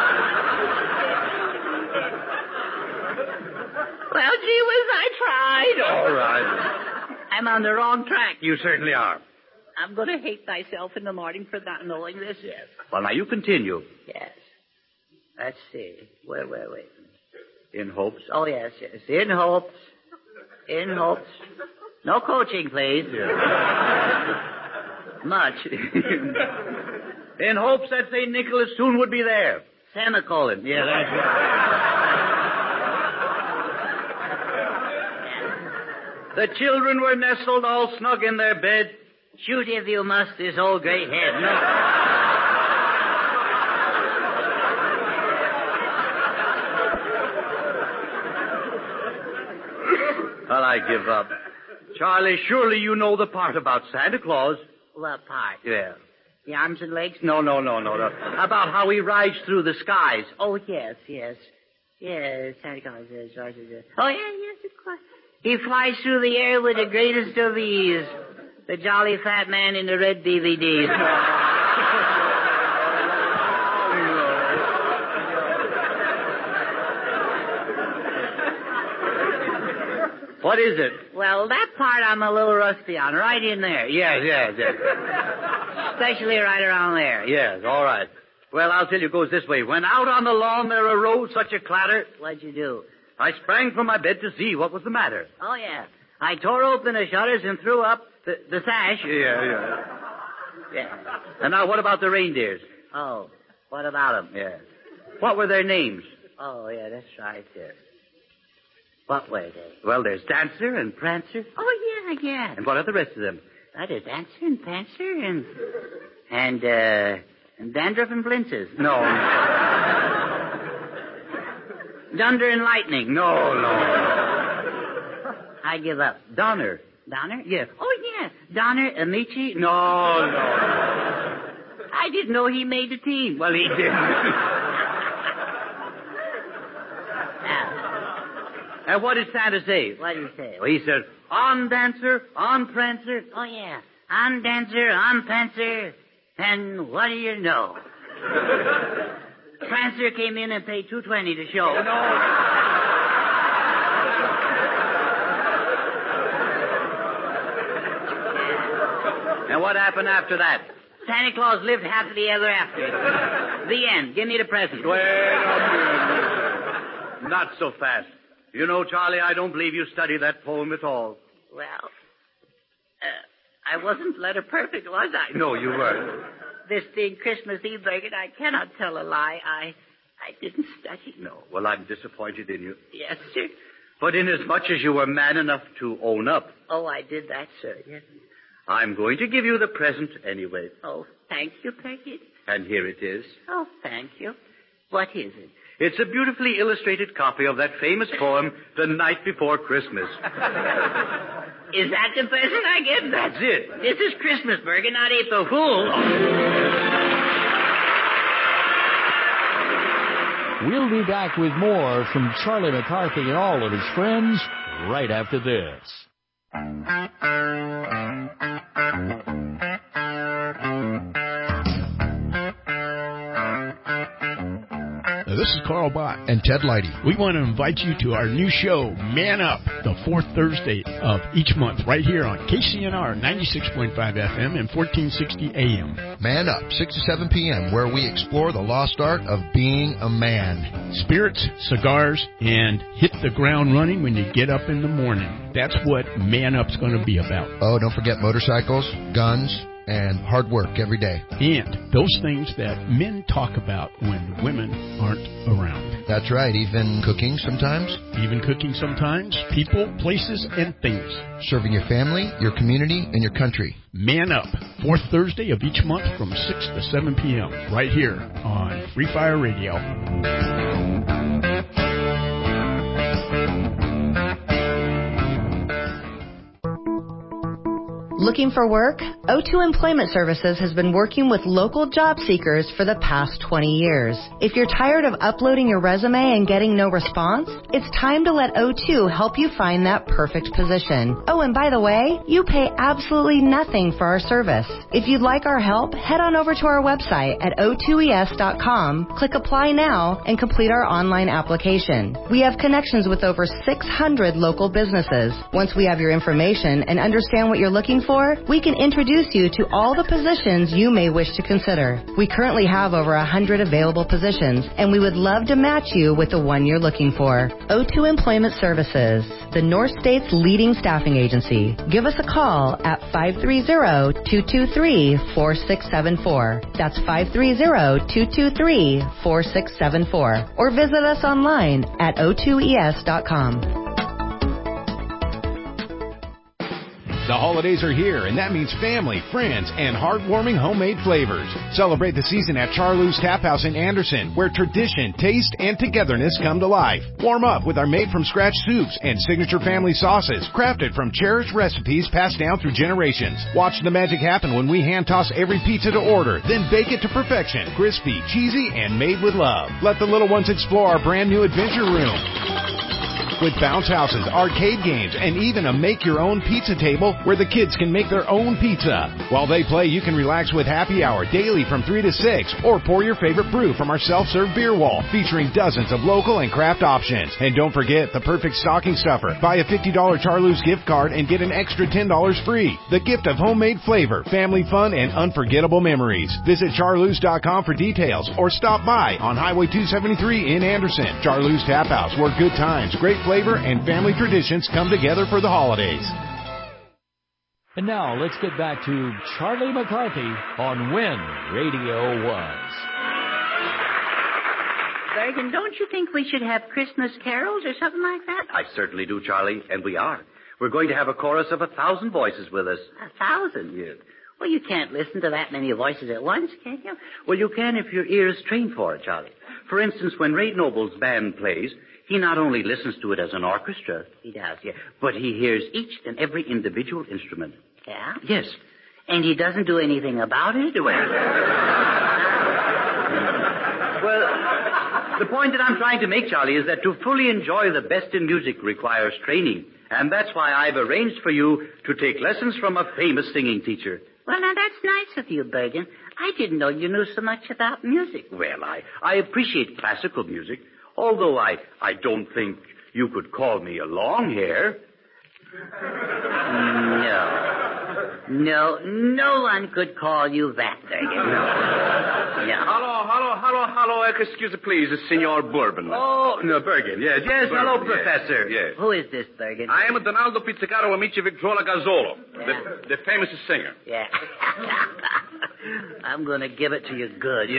Well, gee whiz, I tried. All right. I'm on the wrong track. You certainly are. I'm going to hate myself in the morning for not knowing this. Yes. Well, now you continue. Yes. Let's see. Wait, wait, wait. In hopes? Oh, yes, yes. In hopes. In hopes. No coaching, please. Yeah. Much. In hopes that Saint Nicholas soon would be there. Semicolon. Yeah, that's right. The children were nestled all snug in their bed. Shoot if you must this old great head. No. Well, I give up. Charlie, surely you know the part about Santa Claus. What part? Yeah. The arms and legs? No, no, no, no, no. About how he rides through the skies. Oh, yes, yes. Yes, Santa Claus is. Oh, yeah, yes, of course. He flies through the air with the greatest of ease. The jolly fat man in the red D V Ds. What is it? Well, that part I'm a little rusty on. Right in there. Yes, yes, yes. Especially right around there. Yes, all right. Well, I'll tell you, it goes this way. When out on the lawn there arose such a clatter. What'd you do? I sprang from my bed to see what was the matter. Oh, yeah. I tore open the shutters and threw up the, the sash. Yeah, yeah. Yeah. And now what about the reindeers? Oh, what about them? Yeah. What were their names? Oh, yeah, that's right there. What were they? Well, there's Dancer and Prancer. Oh, yeah, yeah. And what are the rest of them? Oh, there's Dancer and Prancer and... And, uh... And Dandruff and Blintzes. No. Thunder and Lightning. No, no. I give up. Donner. Donner? Yes. Oh, yeah. Donner, Amici. No, no. I didn't know he made the team. Well, he didn't. Now, and what did Santa say? what did he say? Well, he said, on Dancer, on Prancer. Oh, yeah. On Dancer, on Prancer. And what do you know? Prancer came in and paid two twenty to show. No. And what happened after that? Santa Claus lived happily ever after. The end. Give me the present. Wait a minute. Not so fast. You know, Charlie, I don't believe you studied that poem at all. Well, uh, I wasn't letter perfect, was I? No, you weren't. This being Christmas Eve, Bergen, I cannot tell a lie. I I didn't study. No. Well, I'm disappointed in you. Yes, sir. But inasmuch as you were man enough to own up. Oh, I did that, sir. Yes. I'm going to give you the present anyway. Oh, thank you, Peggy. And here it is. Oh, thank you. What is it? It's a beautifully illustrated copy of that famous poem, The Night Before Christmas. Is that the present I get? That's it. This is Christmas, Bergen, not April Fool. We'll be back with more from Charlie McCarthy and all of his friends right after this. This is Carl Bott and Ted Leidy. We want to invite you to our new show, Man Up, the fourth Thursday of each month, right here on K C N R ninety-six point five F M and fourteen sixty A M. Man Up, six to seven p.m., where we explore the lost art of being a man. Spirits, cigars, and hit the ground running when you get up in the morning. That's what Man Up's going to be about. Oh, don't forget motorcycles, guns, and hard work every day. And those things that men talk about when women aren't around. That's right, even cooking sometimes. Even cooking sometimes. People, places, and things. Serving your family, your community, and your country. Man Up, fourth Thursday of each month from six to seven p.m. right here on Free Fire Radio. Looking for work? O two Employment Services has been working with local job seekers for the past twenty years. If you're tired of uploading your resume and getting no response, it's time to let O two help you find that perfect position. Oh, and by the way, you pay absolutely nothing for our service. If you'd like our help, head on over to our website at O two E S dot com, click Apply Now, and complete our online application. We have connections with over six hundred local businesses. Once we have your information and understand what you're looking for, we can introduce you to all the positions you may wish to consider. We currently have over one hundred available positions, and we would love to match you with the one you're looking for. O two Employment Services, the North State's leading staffing agency. Give us a call at five three zero, two two three, four six seven four. That's five three zero, two two three, four six seven four. Or visit us online at O two E S dot com. The holidays are here, and that means family, friends, and heartwarming homemade flavors. Celebrate the season at Charlou's Tap House in Anderson, where tradition, taste, and togetherness come to life. Warm up with our made-from-scratch soups and signature family sauces, crafted from cherished recipes passed down through generations. Watch the magic happen when we hand-toss every pizza to order, then bake it to perfection, crispy, cheesy, and made with love. Let the little ones explore our brand-new adventure room, with bounce houses, arcade games, and even a make-your-own pizza table where the kids can make their own pizza. While they play, you can relax with happy hour daily from three to six, or pour your favorite brew from our self-serve beer wall, featuring dozens of local and craft options. And don't forget the perfect stocking stuffer. Buy a fifty dollars Charlou's gift card and get an extra ten dollars free. The gift of homemade flavor, family fun, and unforgettable memories. Visit charloos dot com for details, or stop by on Highway two seventy-three in Anderson. Charlou's Tap House, where good times, great flavor, and family traditions come together for the holidays. And now let's get back to Charlie McCarthy on When Radio Was. Bergen, don't you think we should have Christmas carols or something like that? I certainly do, Charlie, and we are. We're going to have a chorus of a thousand voices with us. A thousand? Yes. Well, you can't listen to that many voices at once, can you? Well, you can if your ear is trained for it, Charlie. For instance, when Ray Noble's band plays, he not only listens to it as an orchestra, he does, yeah, but he hears each and every individual instrument. Yeah? Yes. And he doesn't do anything about it? Well, well, the point that I'm trying to make, Charlie, is that to fully enjoy the best in music requires training. And that's why I've arranged for you to take lessons from a famous singing teacher. Well, now, that's nice of you, Bergen. I didn't know you knew so much about music. Well, I, I appreciate classical music. Although I, I don't think you could call me a long hair. No. No, no one could call you that, Bergen. No. No. Hello, hello, hello, hello. Excuse me, please, Senor Bourbon. Oh, no, Bergen. Yes, yes. Bourbon, Hello, yes, Professor. Yes. Who is this, Bergen? I am Donaldo Pizzicato Amici Victrola Gazzolo, Yeah. the, the famous singer. Yeah. I'm going to give it to you good.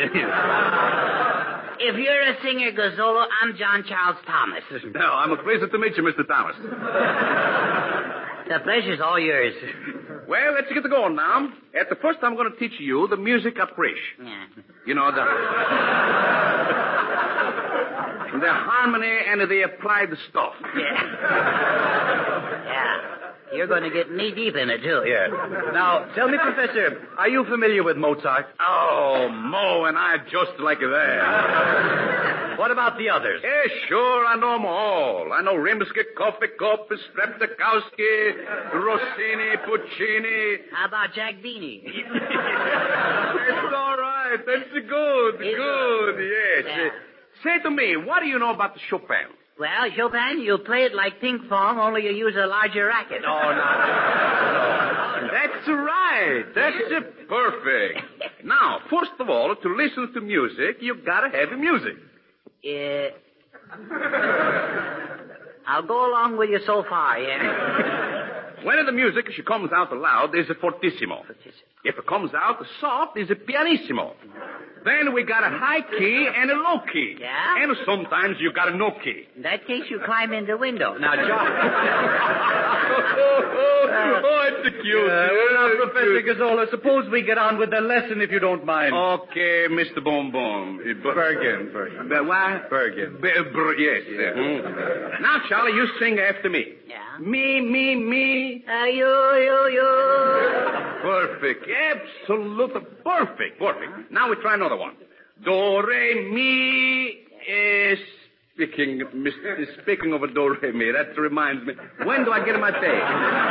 If you're a singer, Gazzolo, I'm John Charles Thomas. No, I'm pleased to meet you, Mister Thomas. The pleasure's all yours. Well, let's get going now. At the first, I'm going to teach you the music caprice. Yeah. You know, the... the harmony and the applied stuff. Yeah. Yeah. You're going to get knee deep in it, too. Yeah. Now, tell me, Professor, are you familiar with Mozart? Oh, Mo and I just like that. What about the others? Yeah, sure, I know them all. I know Rimsky-Korsakov, Streptokowski, Rossini, Puccini. How about Jack Beanie? That's all right. That's good, It's good, good. yes. Yeah. Uh, say to me, what do you know about the Chopin? Well, Chopin, you play it like ping pong, only you use a larger racket. Oh, no. no. That's right. That's uh, perfect. Now, first of all, to listen to music, you've got to have music. Uh, I'll go along with you so far, yeah. When the music, she comes out loud, there's a fortissimo. If it comes out soft, there's a pianissimo. Then we got a high key and a low key. Yeah? And sometimes you got a no key. In that case, you climb in the window. Now, John. oh, oh, oh, it's cute. Uh, well, now, Professor Gazzola, suppose we get on with the lesson, if you don't mind. Okay, Mister Boom Boom. Bergen, Bergen. But what? Bergen. B- br- yes. Yeah. Mm. Now, Charlie, you sing after me. Yeah. Me, me, me. Uh, you, you, you. Perfect. Absolutely perfect. Perfect. Now we try another one. Do, re, mi. Eh, speaking, Mister Speaking of a do, re, mi, that reminds me. When do I get my pay?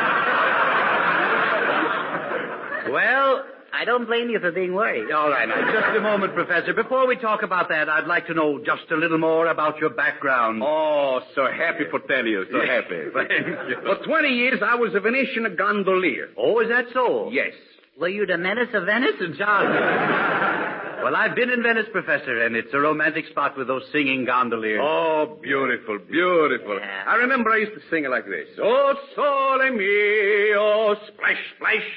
Well, I don't blame you for being worried. All right, now, just a moment, Professor. Before we talk about that, I'd like to know just a little more about your background. Oh, so happy for tell you. So happy. Thank you. For twenty years, I was a Venetian gondolier. Oh, is that so? Yes. Were you the menace of Venice? John. Well, I've been in Venice, Professor, and it's a romantic spot with those singing gondoliers. Oh, beautiful, beautiful. Yeah. I remember I used to sing it like this. Oh, sole mio, splash, splash.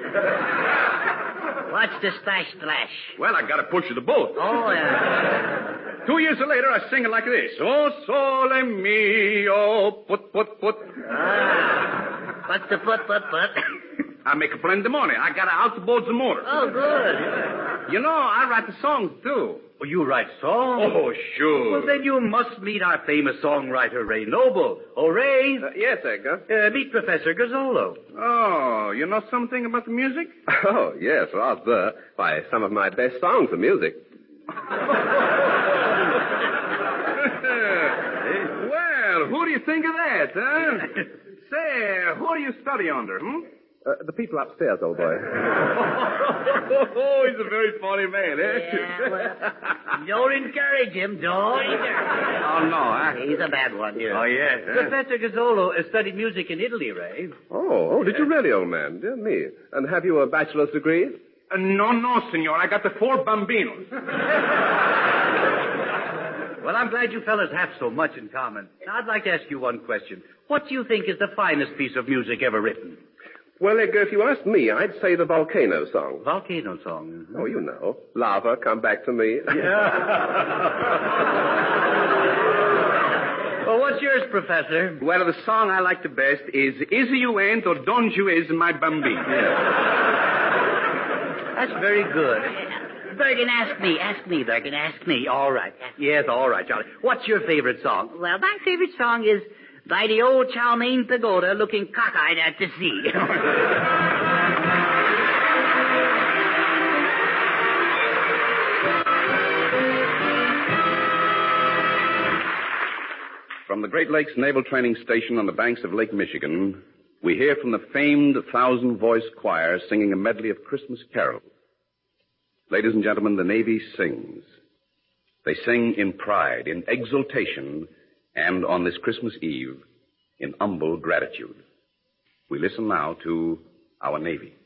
What's the splash splash? Well, I got to push the boat. Oh, yeah. Two years later, I sing it like this. Oh, sole mio, put, put, put. Ah. What's the put, put, put? I make a plan in the morning. I got to outboard the motor. Oh, good. You know, I write the songs, too. Oh, you write songs? Oh, sure. Well, then you must meet our famous songwriter, Ray Noble. Oh, Ray. Uh, yes, Edgar. Uh, meet Professor Gazzolo. Oh, you know something about the music? Oh, yes, rather. Why, some of my best songs are music. Well, who do you think of that, huh? Say, who do you study under, hmm? Uh, the people upstairs, old boy. Oh, he's a very funny man, eh? Yeah, well, don't encourage him. Don't encourage him. Oh, no, huh? He's a bad one. Yeah. Oh, yes. Professor Gazzolo uh, studied music in Italy, Ray. Oh, oh, did you really, old man? Dear me. And have you a bachelor's degree? Uh, no, no, senor. I got the four bambinos. Well, I'm glad you fellas have so much in common. Now, I'd like to ask you one question. What do you think is the finest piece of music ever written? Well, Edgar, if you asked me, I'd say the Volcano song. Volcano song? Oh, you know. Lava, come back to me. Well, what's yours, Professor? Well, the song I like the best is Is You Ain't or Don't You Is My Bambino. That's very good. Bergen, ask me. Ask me, Bergen. Ask me. All right. Yes, all right, Charlie. What's your favorite song? Well, my favorite song is By the Old Chow Mein Pagoda Looking Cockeyed at the Sea. From the Great Lakes Naval Training Station on the banks of Lake Michigan, we hear from the famed thousand-voice choir singing a medley of Christmas carols. Ladies and gentlemen, the Navy sings. They sing in pride, in exultation, and on this Christmas Eve, in humble gratitude. We listen now to our Navy.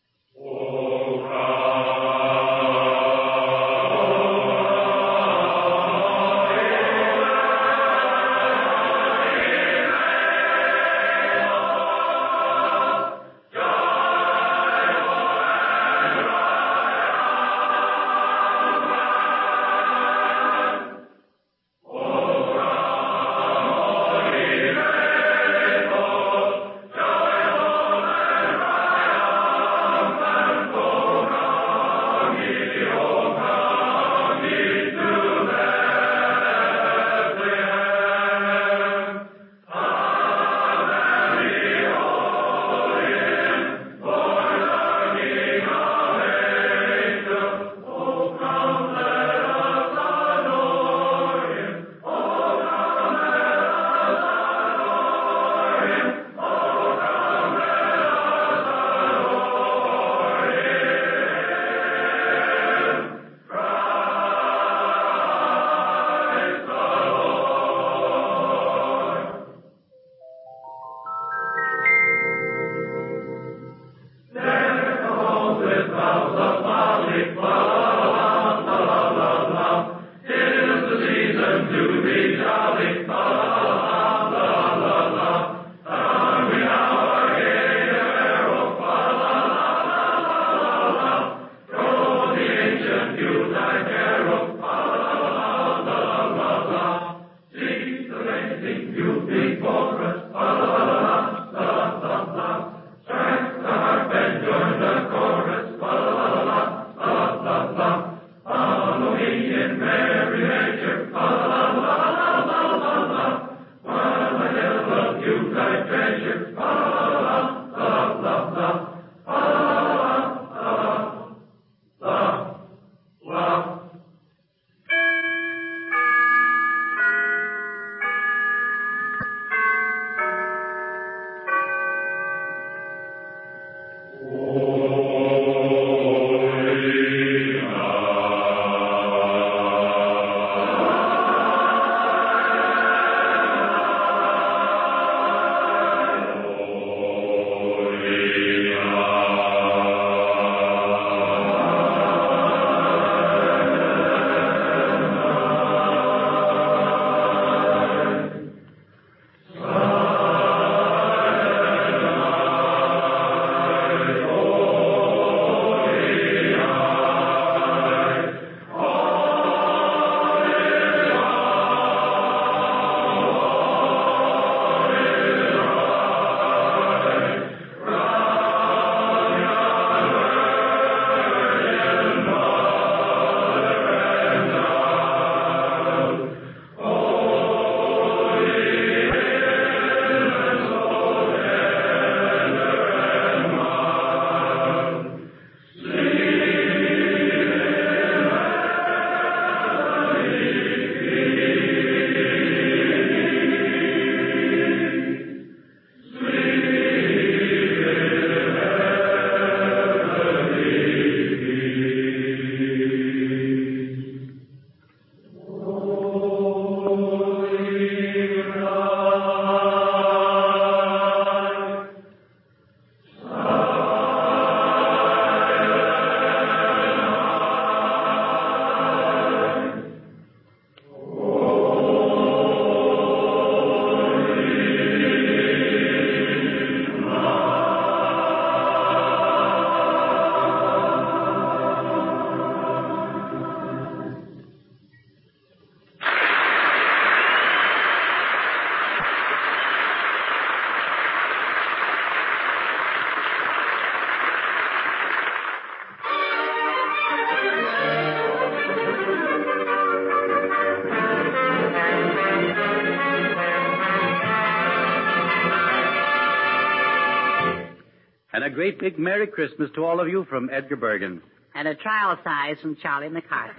And a great big Merry Christmas to all of you from Edgar Bergen. And a trial size from Charlie McCarthy.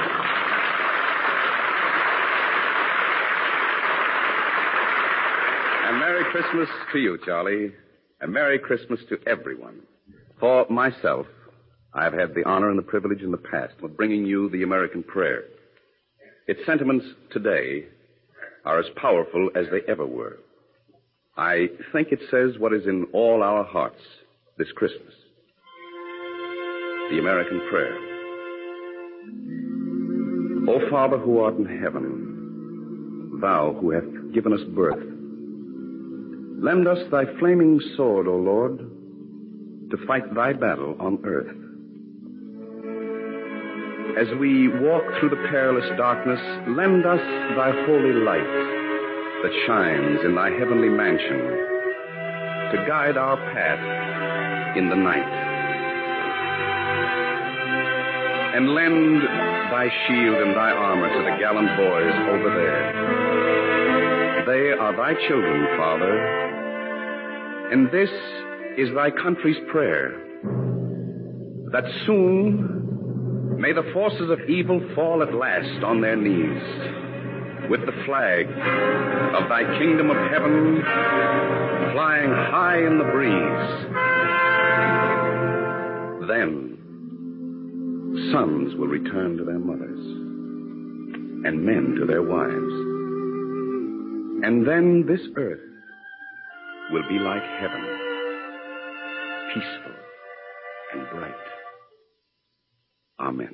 And Merry Christmas to you, Charlie. And Merry Christmas to everyone. For myself, I've had the honor and the privilege in the past of bringing you the American prayer. Its sentiments today are as powerful as they ever were. I think it says what is in all our hearts this Christmas. The American Prayer. O Father who art in heaven, thou who hast given us birth, lend us thy flaming sword, O Lord, to fight thy battle on earth. As we walk through the perilous darkness, lend us thy holy light that shines in thy heavenly mansion to guide our path in the night. And lend thy shield and thy armor to the gallant boys over there. They are thy children, Father, and this is thy country's prayer, that soon may the forces of evil fall at last on their knees, with the flag of thy kingdom of heaven flying high in the breeze. Then sons will return to their mothers, and men to their wives. And then this earth will be like heaven, peaceful and bright. Amen.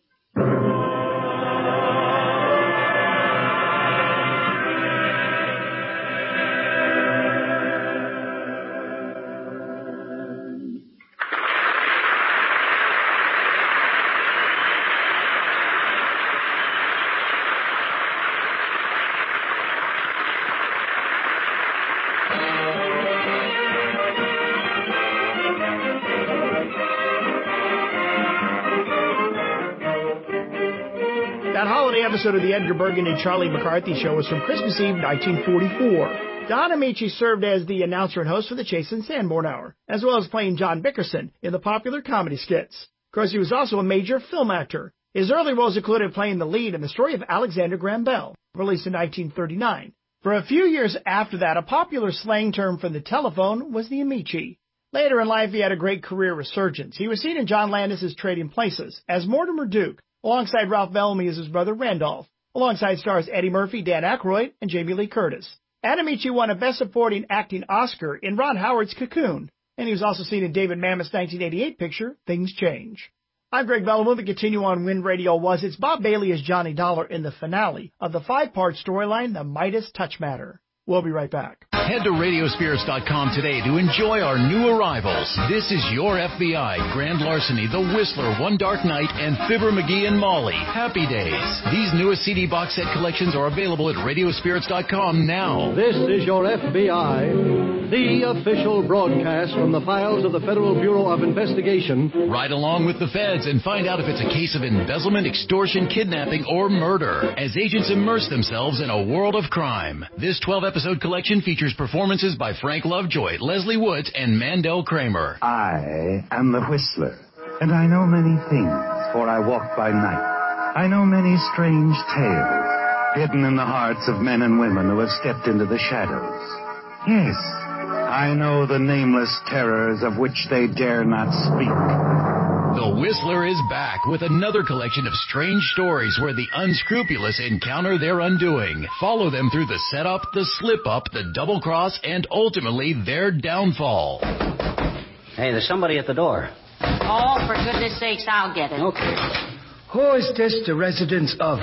That holiday episode of the Edgar Bergen and Charlie McCarthy Show was from Christmas Eve, nineteen forty-four. Don Amici served as the announcer and host for the Chase and Sanborn Hour, as well as playing John Bickerson in the popular comedy skits. Of course, he was also a major film actor. His early roles included playing the lead in The Story of Alexander Graham Bell, released in nineteen thirty-nine. For a few years after that, a popular slang term for the telephone was the Amici. Later in life, he had a great career resurgence. He was seen in John Landis's Trading Places as Mortimer Duke, alongside Ralph Bellamy as his brother Randolph, alongside stars Eddie Murphy, Dan Aykroyd, and Jamie Lee Curtis. Amici won a Best Supporting Acting Oscar in Ron Howard's Cocoon, and he was also seen in David Mamet's nineteen eighty-eight picture, Things Change. I'm Greg Bellamy. We continue on When Radio Was. It's Bob Bailey as Johnny Dollar in the finale of the five-part storyline, The Midas Touch Matter. We'll be right back. Head to radio spirits dot com today to enjoy our new arrivals. This is Your F B I, Grand Larceny, The Whistler, One Dark Night, and Fibber McGee and Molly, Happy Days. These newest C D box set collections are available at radio spirits dot com now. This is Your F B I, the official broadcast from the files of the Federal Bureau of Investigation. Ride along with the feds and find out if it's a case of embezzlement, extortion, kidnapping, or murder as agents immerse themselves in a world of crime. This twelve-episode collection features performances by Frank Lovejoy, Leslie Woods, and Mandel Kramer. I am the Whistler, and I know many things, for I walk by night. I know many strange tales, hidden in the hearts of men and women who have stepped into the shadows. Yes, I know the nameless terrors of which they dare not speak. The Whistler is back with another collection of strange stories where the unscrupulous encounter their undoing. Follow them through the setup, the slip-up, the double-cross, and ultimately their downfall. Hey, there's somebody at the door. Oh, for goodness sakes, I'll get it. Okay. Who is this the residence of?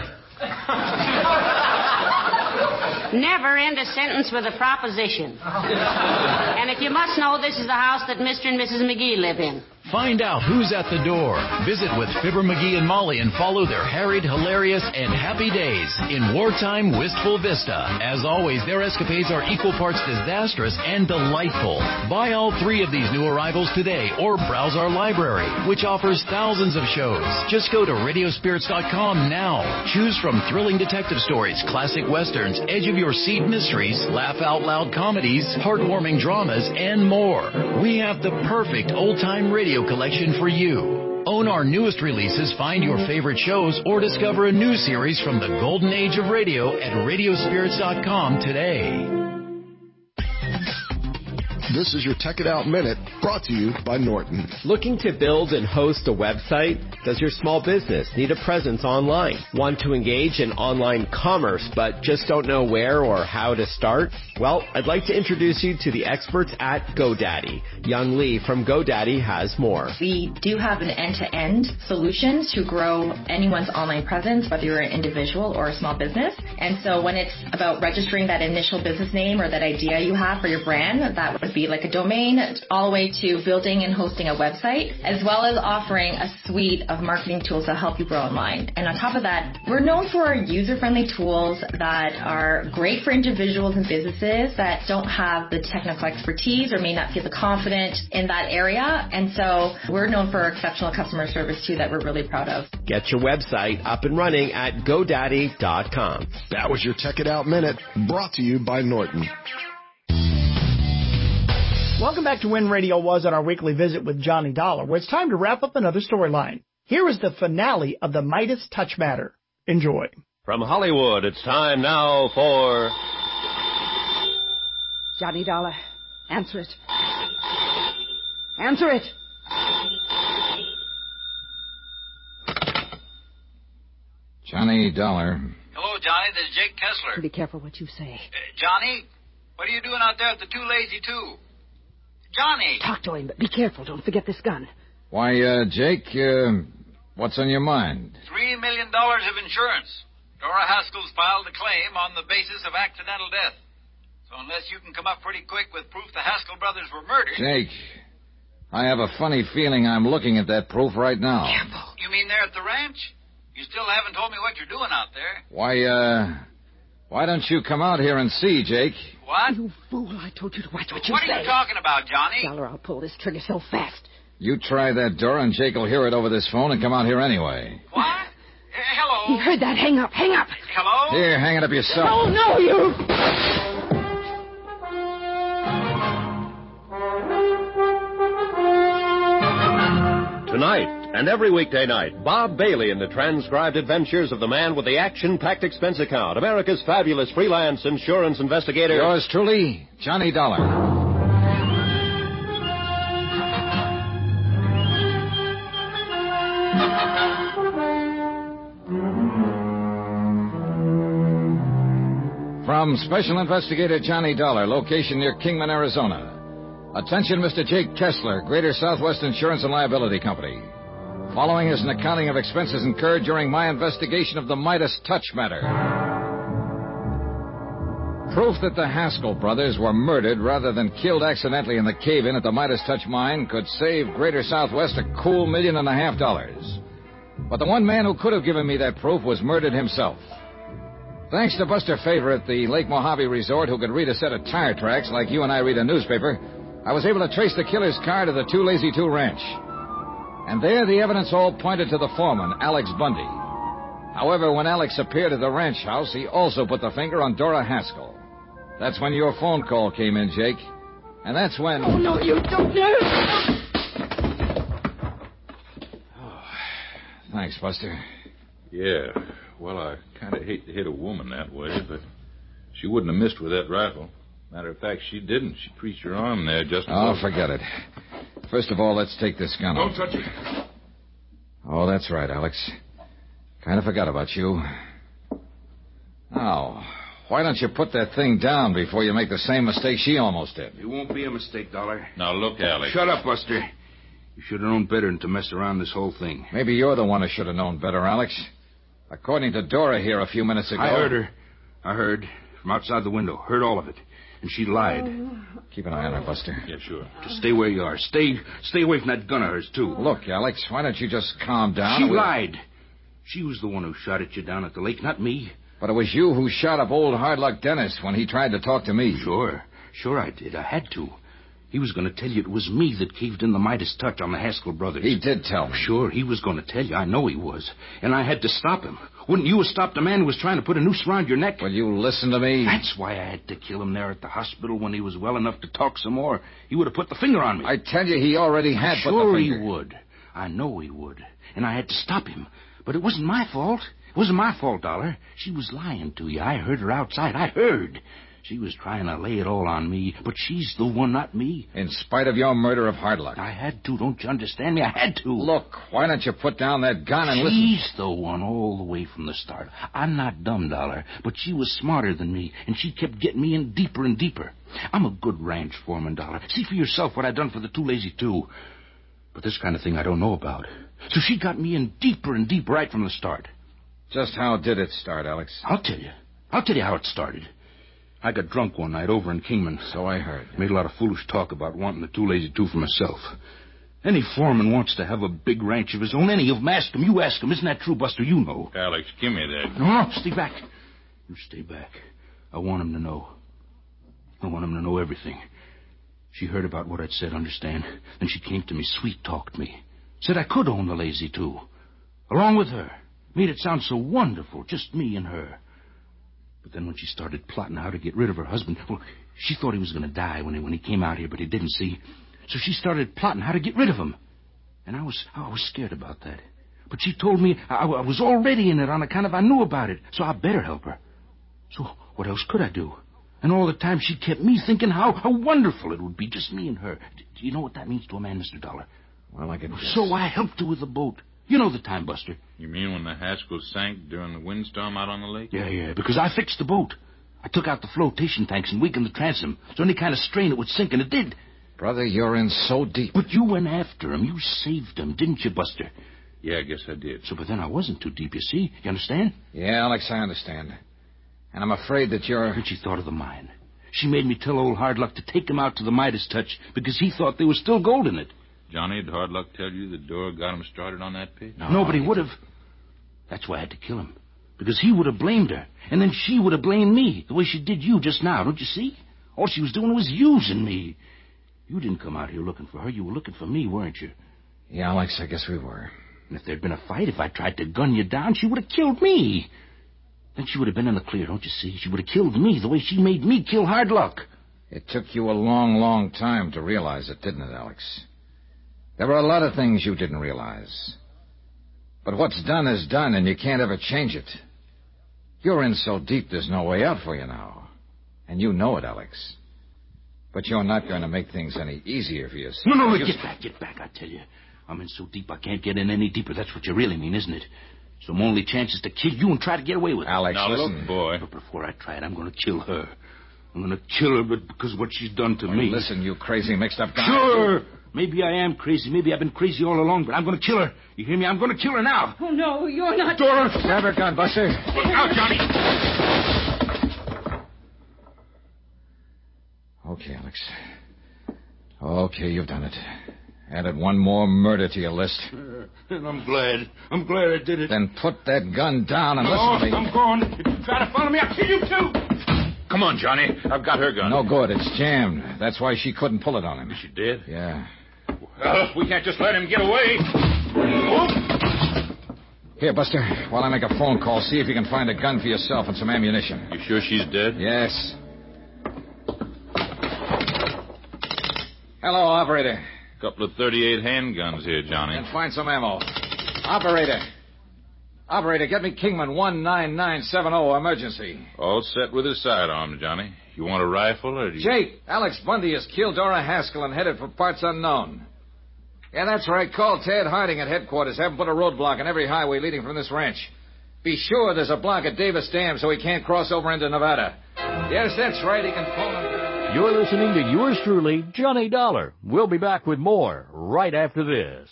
Never end a sentence with a proposition. And if you must know, this is the house that Mister and Missus McGee live in. Find out who's at the door. Visit with Fibber McGee and Molly and follow their harried, hilarious, and happy days in wartime wistful Vista. As always, their escapades are equal parts disastrous and delightful. Buy all three of these new arrivals today or browse our library, which offers thousands of shows. Just go to radio spirits dot com now. Choose from thrilling detective stories, classic westerns, edge-of-your-seat mysteries, laugh-out-loud comedies, heartwarming dramas, and more. We have the perfect old-time radio collection for you. Own our newest releases, find your favorite shows, or discover a new series from the golden age of radio at radio spirits dot com today. this is your Tech It Out Minute, brought to you by Norton. Looking to build and host a website? Does your small business need a presence online? Want to engage in online commerce but just don't know where or how to start? Well, I'd like to introduce you to the experts at GoDaddy. Young Lee from GoDaddy has more. We do have an end-to-end solution to grow anyone's online presence, whether you're an individual or a small business. And so when it's about registering that initial business name or that idea you have for your brand, that would be like a domain, all the way to building and hosting a website, as well as offering a suite of marketing tools that help you grow online. And on top of that, we're known for our user-friendly tools that are great for individuals and businesses that don't have the technical expertise or may not feel the confident in that area. And so we're known for our exceptional customer service too that we're really proud of. Get your website up and running at GoDaddy dot com. That was your Tech It Out Minute, brought to you by Norton. Welcome back to When Radio Was on our weekly visit with Johnny Dollar, where it's time to wrap up another storyline. Here is the finale of the Midas Touch Matter. Enjoy. From Hollywood, it's time now for... Johnny Dollar, answer it. Answer it. Johnny Dollar. Hello, Johnny. This is Jake Kessler. Be careful what you say. Uh, Johnny, what are you doing out there at the Too Lazy Two? Johnny! Talk to him, but be careful. Don't forget this gun. Why, uh, Jake, uh, what's on your mind? Three million dollars of insurance. Dora Haskell's filed a claim on the basis of accidental death. So unless you can come up pretty quick with proof the Haskell brothers were murdered... Jake, I have a funny feeling I'm looking at that proof right now. Careful. You mean there at the ranch? You still haven't told me what you're doing out there. Why, uh, why don't you come out here and see, Jake? What? You fool, I told you to watch what you what say. What are you talking about, Johnny? Dollar, I'll pull this trigger so fast. You try that, Dora, and Jake will hear it over this phone and come out here anyway. What? Uh, hello? You heard that. Hang up, hang up. Hello? Here, hang it up yourself. Oh, no, you... Tonight and every weekday night, Bob Bailey in the transcribed adventures of the man with the action-packed expense account, America's fabulous freelance insurance investigator. Yours truly, Johnny Dollar. From Special Investigator Johnny Dollar, location near Kingman, Arizona. Attention, Mister Jake Kessler, Greater Southwest Insurance and Liability Company. Following is an accounting of expenses incurred during my investigation of the Midas Touch matter. Proof that the Haskell brothers were murdered rather than killed accidentally in the cave-in at the Midas Touch mine could save Greater Southwest a cool million and a half dollars. But the one man who could have given me that proof was murdered himself. Thanks to Buster Favor at the Lake Mojave Resort, who could read a set of tire tracks like you and I read a newspaper, I was able to trace the killer's car to the Too Lazy Two Ranch. And there the evidence all pointed to the foreman, Alex Bundy. However, when Alex appeared at the ranch house, he also put the finger on Dora Haskell. That's when your phone call came in, Jake. And that's when... Oh, no, you don't know. Oh, thanks, Buster. Yeah, well, I kind of hate to hit a woman that way, but she wouldn't have missed with that rifle. Matter of fact, she didn't. She creased her arm there just... Oh, forget it. First of all, let's take this gun Don't off. touch it. Oh, that's right, Alex. Kind of forgot about you. Now, why don't you put that thing down before you make the same mistake she almost did? It won't be a mistake, Dollar. Now, look, Alex. Shut up, Buster. You should have known better than to mess around this whole thing. Maybe you're the one who should have known better, Alex. According to Dora here a few minutes ago... I heard her. I heard from outside the window. Heard all of it. And she lied. Keep an eye on her, Buster. Yeah, sure. Just stay where you are. Stay stay away from that gun of hers, too. Look, Alex, why don't you just calm down? She We'll... lied. She was the one who shot at you down at the lake, not me. But it was you who shot up old Hard Luck Dennis when he tried to talk to me. Sure. Sure I did. I had to. He was going to tell you it was me that caved in the Midas touch on the Haskell brothers. He did tell me. Sure, he was going to tell you. I know he was. And I had to stop him. Wouldn't you have stopped a man who was trying to put a noose around your neck? Will you listen to me? That's why I had to kill him there at the hospital when he was well enough to talk some more. He would have put the finger on me. I tell you, he already had sure put the finger. Sure he would. I know he would. And I had to stop him. But it wasn't my fault. It wasn't my fault, Dollar. She was lying to you. I heard her outside. I heard. She was trying to lay it all on me, but she's the one, not me. In spite of your murder of Hardluck. I had to. Don't you understand me? I had to. Look, why don't you put down that gun and listen? She's the one all the way from the start. I'm not dumb, Dollar, but she was smarter than me, and she kept getting me in deeper and deeper. I'm a good ranch foreman, Dollar. See for yourself what I done for the Too Lazy Two. But this kind of thing I don't know about. So she got me in deeper and deeper right from the start. Just how did it start, Alex? I'll tell you. I'll tell you how it started. I got drunk one night over in Kingman. So I heard. Made a lot of foolish talk about wanting the Too Lazy Two for myself. Any foreman wants to have a big ranch of his own. Any of them. Ask him. You ask him. Isn't that true, Buster? You know. Alex, give me that. No, no, stay back. You stay back. I want him to know. I want him to know everything. She heard about what I'd said, understand? Then she came to me, sweet-talked me. Said I could own the Lazy Two. Along with her. Made it sound so wonderful, just me and her. But then when she started plotting how to get rid of her husband, well, she thought he was going to die when he, when he came out here, but he didn't, see. So she started plotting how to get rid of him. And I was I was scared about that. But she told me I, I was already in it on account of I knew about it, so I better help her. So what else could I do? And all the time she kept me thinking how, how wonderful it would be, just me and her. Do you know what that means to a man, Mister Dollar? Well, I can guess. So I helped her with the boat. You know the time, Buster. You mean when the Haskell sank during the windstorm out on the lake? Yeah, yeah, because I fixed the boat. I took out the flotation tanks and weakened the transom, so any kind of strain it would sink, and it did. Brother, you're in so deep. But you went after him. You saved him, didn't you, Buster? Yeah, I guess I did. So, but then I wasn't too deep, you see. You understand? Yeah, Alex, I understand. And I'm afraid that you're... But she thought of the mine. She made me tell old Hardluck to take him out to the Midas Touch because he thought there was still gold in it. Johnny, did Hardluck tell you the door got him started on that pit? No, Nobody would have. That's why I had to kill him. Because he would have blamed her. And then she would have blamed me, the way she did you just now, don't you see? All she was doing was using me. You didn't come out here looking for her. You were looking for me, weren't you? Yeah, Alex, I guess we were. And if there'd been a fight, if I tried to gun you down, she would have killed me. Then she would have been in the clear, don't you see? She would have killed me the way she made me kill Hardluck. It took you a long, long time to realize it, didn't it, Alex? There were a lot of things you didn't realize. But what's done is done, and you can't ever change it. You're in so deep there's no way out for you now. And you know it, Alex. But you're not going to make things any easier for yourself. No, no, no, you... get back, get back, I tell you. I'm in so deep I can't get in any deeper. That's what you really mean, isn't it? So my only chance is to kill you and try to get away with it. Alex, now, listen. Look, boy. But before I try it, I'm going to kill her. I'm going to kill her but because of what she's done to well, me. Listen, you crazy mixed-up guy. Sure. Maybe I am crazy. Maybe I've been crazy all along, but I'm going to kill her. You hear me? I'm going to kill her now. Oh, no, you're not... Dora! Grab her gun, Buster. Look out, Johnny! Okay, Alex. Okay, you've done it. Added one more murder to your list. Uh, and I'm glad. I'm glad I did it. Then put that gun down and oh, listen to me. I'm gone. If you try to follow me, I'll kill you, too. Come on, Johnny. I've got her gun. No good. It's jammed. That's why she couldn't pull it on him. She did? Yeah. Well, we can't just let him get away. Whoop. Here, Buster, while I make a phone call, see if you can find a gun for yourself and some ammunition. You sure she's dead? Yes. Hello, operator. Couple of thirty-eight handguns here, Johnny. And find some ammo. Operator. Operator, get me Kingman one nine nine seven zero, emergency. All set with his sidearms, Johnny. You want a rifle, or do you... Jake, Alex Bundy has killed Dora Haskell and headed for parts unknown. Yeah, that's right. Call Ted Harding at headquarters. Have him put a roadblock on every highway leading from this ranch. Be sure there's a block at Davis Dam so he can't cross over into Nevada. Yes, that's right. He can phone him. You're listening to yours truly, Johnny Dollar. We'll be back with more right after this.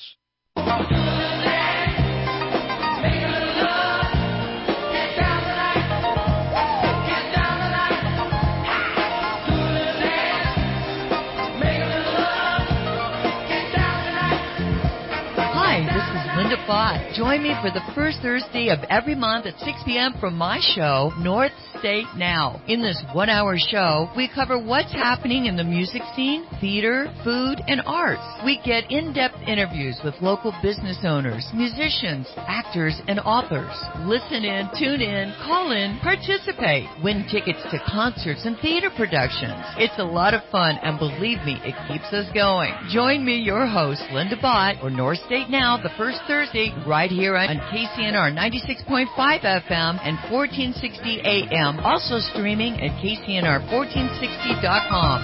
Linda Bott. Join me for the first Thursday of every month at six p.m. from my show, North State Now. In this one-hour show, we cover what's happening in the music scene, theater, food, and arts. We get in-depth interviews with local business owners, musicians, actors, and authors. Listen in, tune in, call in, participate. Win tickets to concerts and theater productions. It's a lot of fun, and believe me, it keeps us going. Join me, your host, Linda Bott, for North State Now, the first Thursday, right here on K C N R ninety-six point five F M and fourteen sixty A M com. Also streaming at K C N R fourteen sixty dot com.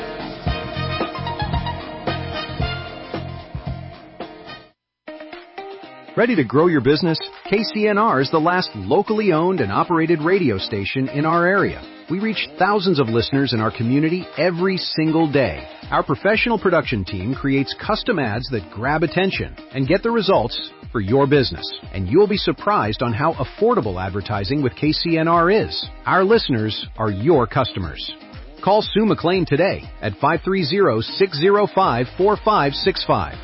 Ready to grow your business? K C N R is the last locally owned and operated radio station in our area. We reach thousands of listeners in our community every single day. Our professional production team creates custom ads that grab attention and get the results for your business. And you'll be surprised on how affordable advertising with K C N R is. Our listeners are your customers. Call Sue McLean today at five three zero, six zero five, four five six five.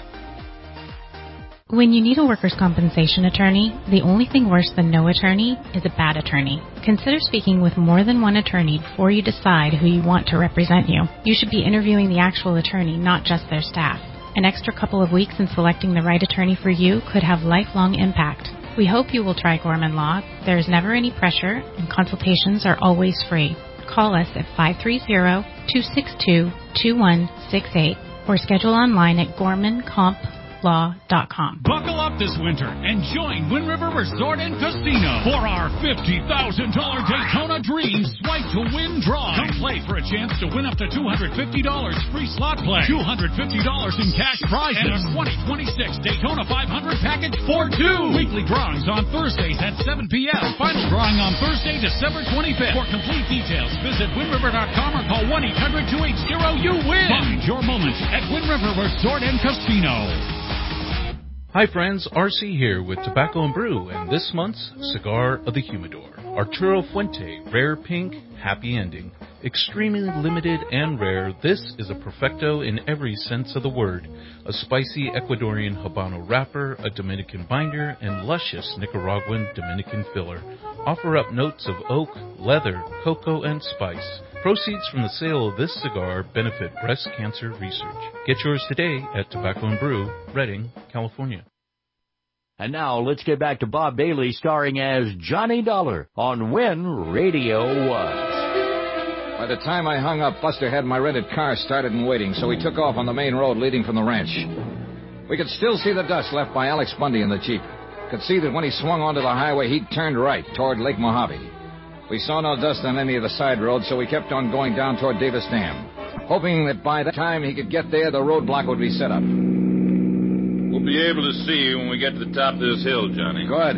When you need a workers' compensation attorney, the only thing worse than no attorney is a bad attorney. Consider speaking with more than one attorney before you decide who you want to represent you. You should be interviewing the actual attorney, not just their staff. An extra couple of weeks in selecting the right attorney for you could have lifelong impact. We hope you will try Gorman Law. There is never any pressure, and consultations are always free. Call us at five three zero, two six two, two one six eight or schedule online at gorman comp law dot com. Buckle up this winter and join Wind River Resort and Casino for our fifty thousand dollars Daytona Dreams Swipe to Win Draw. Come play for a chance to win up to two hundred fifty dollars free slot play, two hundred fifty dollars in cash prizes, and a twenty twenty-six Daytona five hundred package for two. Weekly drawings on Thursdays at seven p.m. Final drawing on Thursday, December twenty-fifth. For complete details, visit wind river dot com or call one eight hundred, two eight zero, you win. Find your moment at Wind River Resort and Casino. Hi friends, R C here with Tobacco and Brew and this month's Cigar of the Humidor. Arturo Fuente, rare pink, happy ending. Extremely limited and rare, this is a perfecto in every sense of the word. A spicy Ecuadorian Habano wrapper, a Dominican binder, and luscious Nicaraguan Dominican filler. Offer up notes of oak, leather, cocoa, and spice. Proceeds from the sale of this cigar benefit breast cancer research. Get yours today at Tobacco and Brew, Redding, California. And now let's get back to Bob Bailey starring as Johnny Dollar on When Radio Was. By the time I hung up, Buster had my rented car started and waiting, so we took off on the main road leading from the ranch. We could still see the dust left by Alex Bundy in the Jeep. Could see that when he swung onto the highway, he'd turned right toward Lake Mojave. We saw no dust on any of the side roads, so we kept on going down toward Davis Dam, hoping that by the time he could get there, the roadblock would be set up. We'll be able to see you when we get to the top of this hill, Johnny. Good.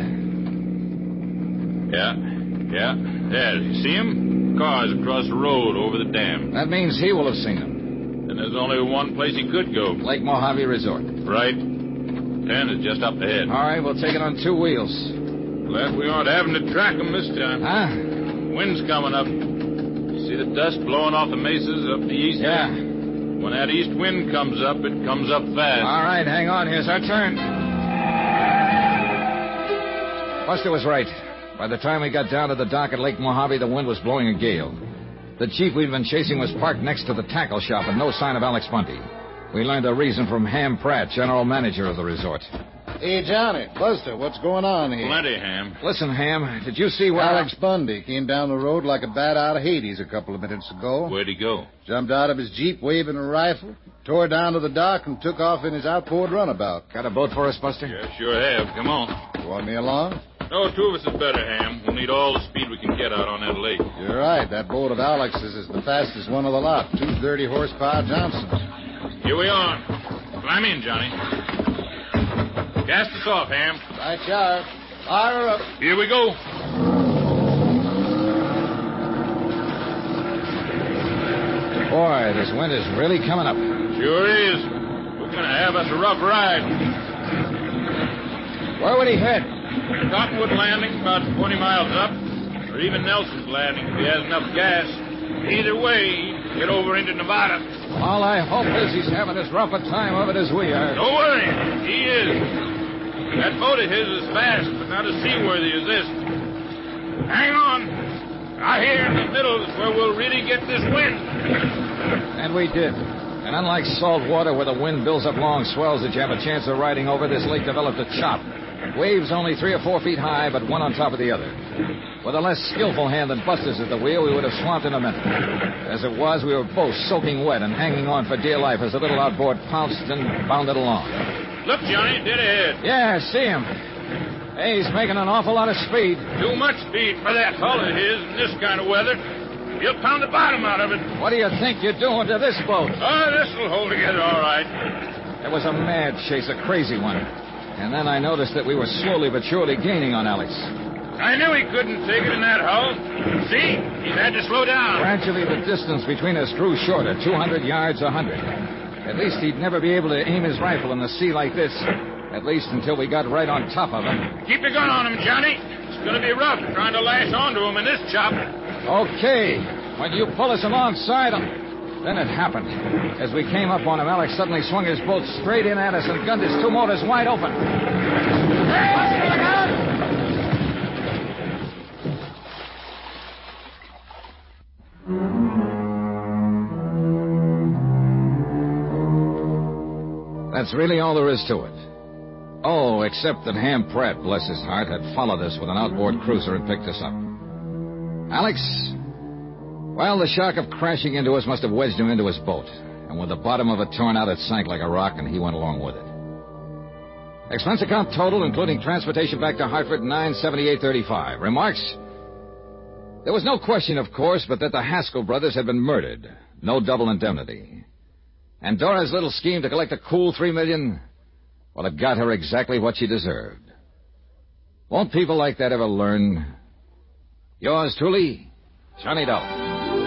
Yeah, yeah. There, you see him? Cars across the road over the dam. That means he will have seen him. And there's only one place he could go. Lake Mojave Resort. Right. Ten is just up ahead. All right, we'll take it on two wheels. Glad we aren't having to track him this time. Huh? Wind's coming up. You see the dust blowing off the mesas up the east? Yeah. When that east wind comes up, it comes up fast. All right, hang on. Here's our turn. Buster was right. By the time we got down to the dock at Lake Mojave, the wind was blowing a gale. The Jeep we'd been chasing was parked next to the tackle shop and no sign of Alex Bundy. We learned the reason from Ham Pratt, general manager of the resort. Hey, Johnny, Buster, what's going on here? Plenty, Ham. Listen, Ham, did you see where... Alex Bundy came down the road like a bat out of Hades a couple of minutes ago. Where'd he go? Jumped out of his Jeep waving a rifle, tore down to the dock, and took off in his outboard runabout. Got a boat for us, Buster? Yeah, sure have. Come on. You want me along? No, two of us is better, Ham. We'll need all the speed we can get out on that lake. You're right. That boat of Alex's is the fastest one of the lot. Two thirty horsepower Johnsons. Here we are. Climb in, Johnny. Cast us off, Ham. Right, Charles. Fire her up. Here we go. Boy, this wind is really coming up. Sure is. We're going to have us a rough ride. Where would he head? Cottonwood Landing, about twenty miles up. Or even Nelson's Landing, if he has enough gas. Either way, he'd get over into Nevada. All I hope is he's having as rough a time of it as we are. Don't worry. He is. That boat of his is fast, but not as seaworthy as this. Hang on. Out here in the middle is where we'll really get this wind. And we did. And unlike salt water where the wind builds up long swells that you have a chance of riding over, this lake developed a chop. Waves only three or four feet high, but one on top of the other. With a less skillful hand than Buster's at the wheel, we would have swamped in a minute. As it was, we were both soaking wet and hanging on for dear life as the little outboard pounced and bounded along. Look, Johnny, dead ahead. Yeah, I see him. Hey, he's making an awful lot of speed. Too much speed for that hull of his in this kind of weather. He'll pound the bottom out of it. What do you think you're doing to this boat? Oh, this'll hold together all right. It was a mad chase, a crazy one. And then I noticed that we were slowly but surely gaining on Alex. I knew he couldn't take it in that hull. See? He had to slow down. Gradually, the distance between us grew shorter, two hundred yards, one hundred. At least he'd never be able to aim his rifle in the sea like this. At least until we got right on top of him. Keep your gun on him, Johnny. It's going to be rough trying to lash onto him in this chop. Okay. When you pull us alongside him. Then it happened. As we came up on him, Alex suddenly swung his boat straight in at us and gunned his two motors wide open. Hey! Look out! That's really all there is to it. Oh, except that Ham Pratt, bless his heart, had followed us with an outboard cruiser and picked us up. Alex... Well, the shock of crashing into us must have wedged him into his boat. And with the bottom of it torn out, it sank like a rock, and he went along with it. Expense account total, including transportation back to Hartford, nine seventy-eight thirty-five. Remarks? There was no question, of course, but that the Haskell brothers had been murdered. No double indemnity. And Dora's little scheme to collect a cool three million, well, it got her exactly what she deserved. Won't people like that ever learn? Yours truly, Johnny Dollar.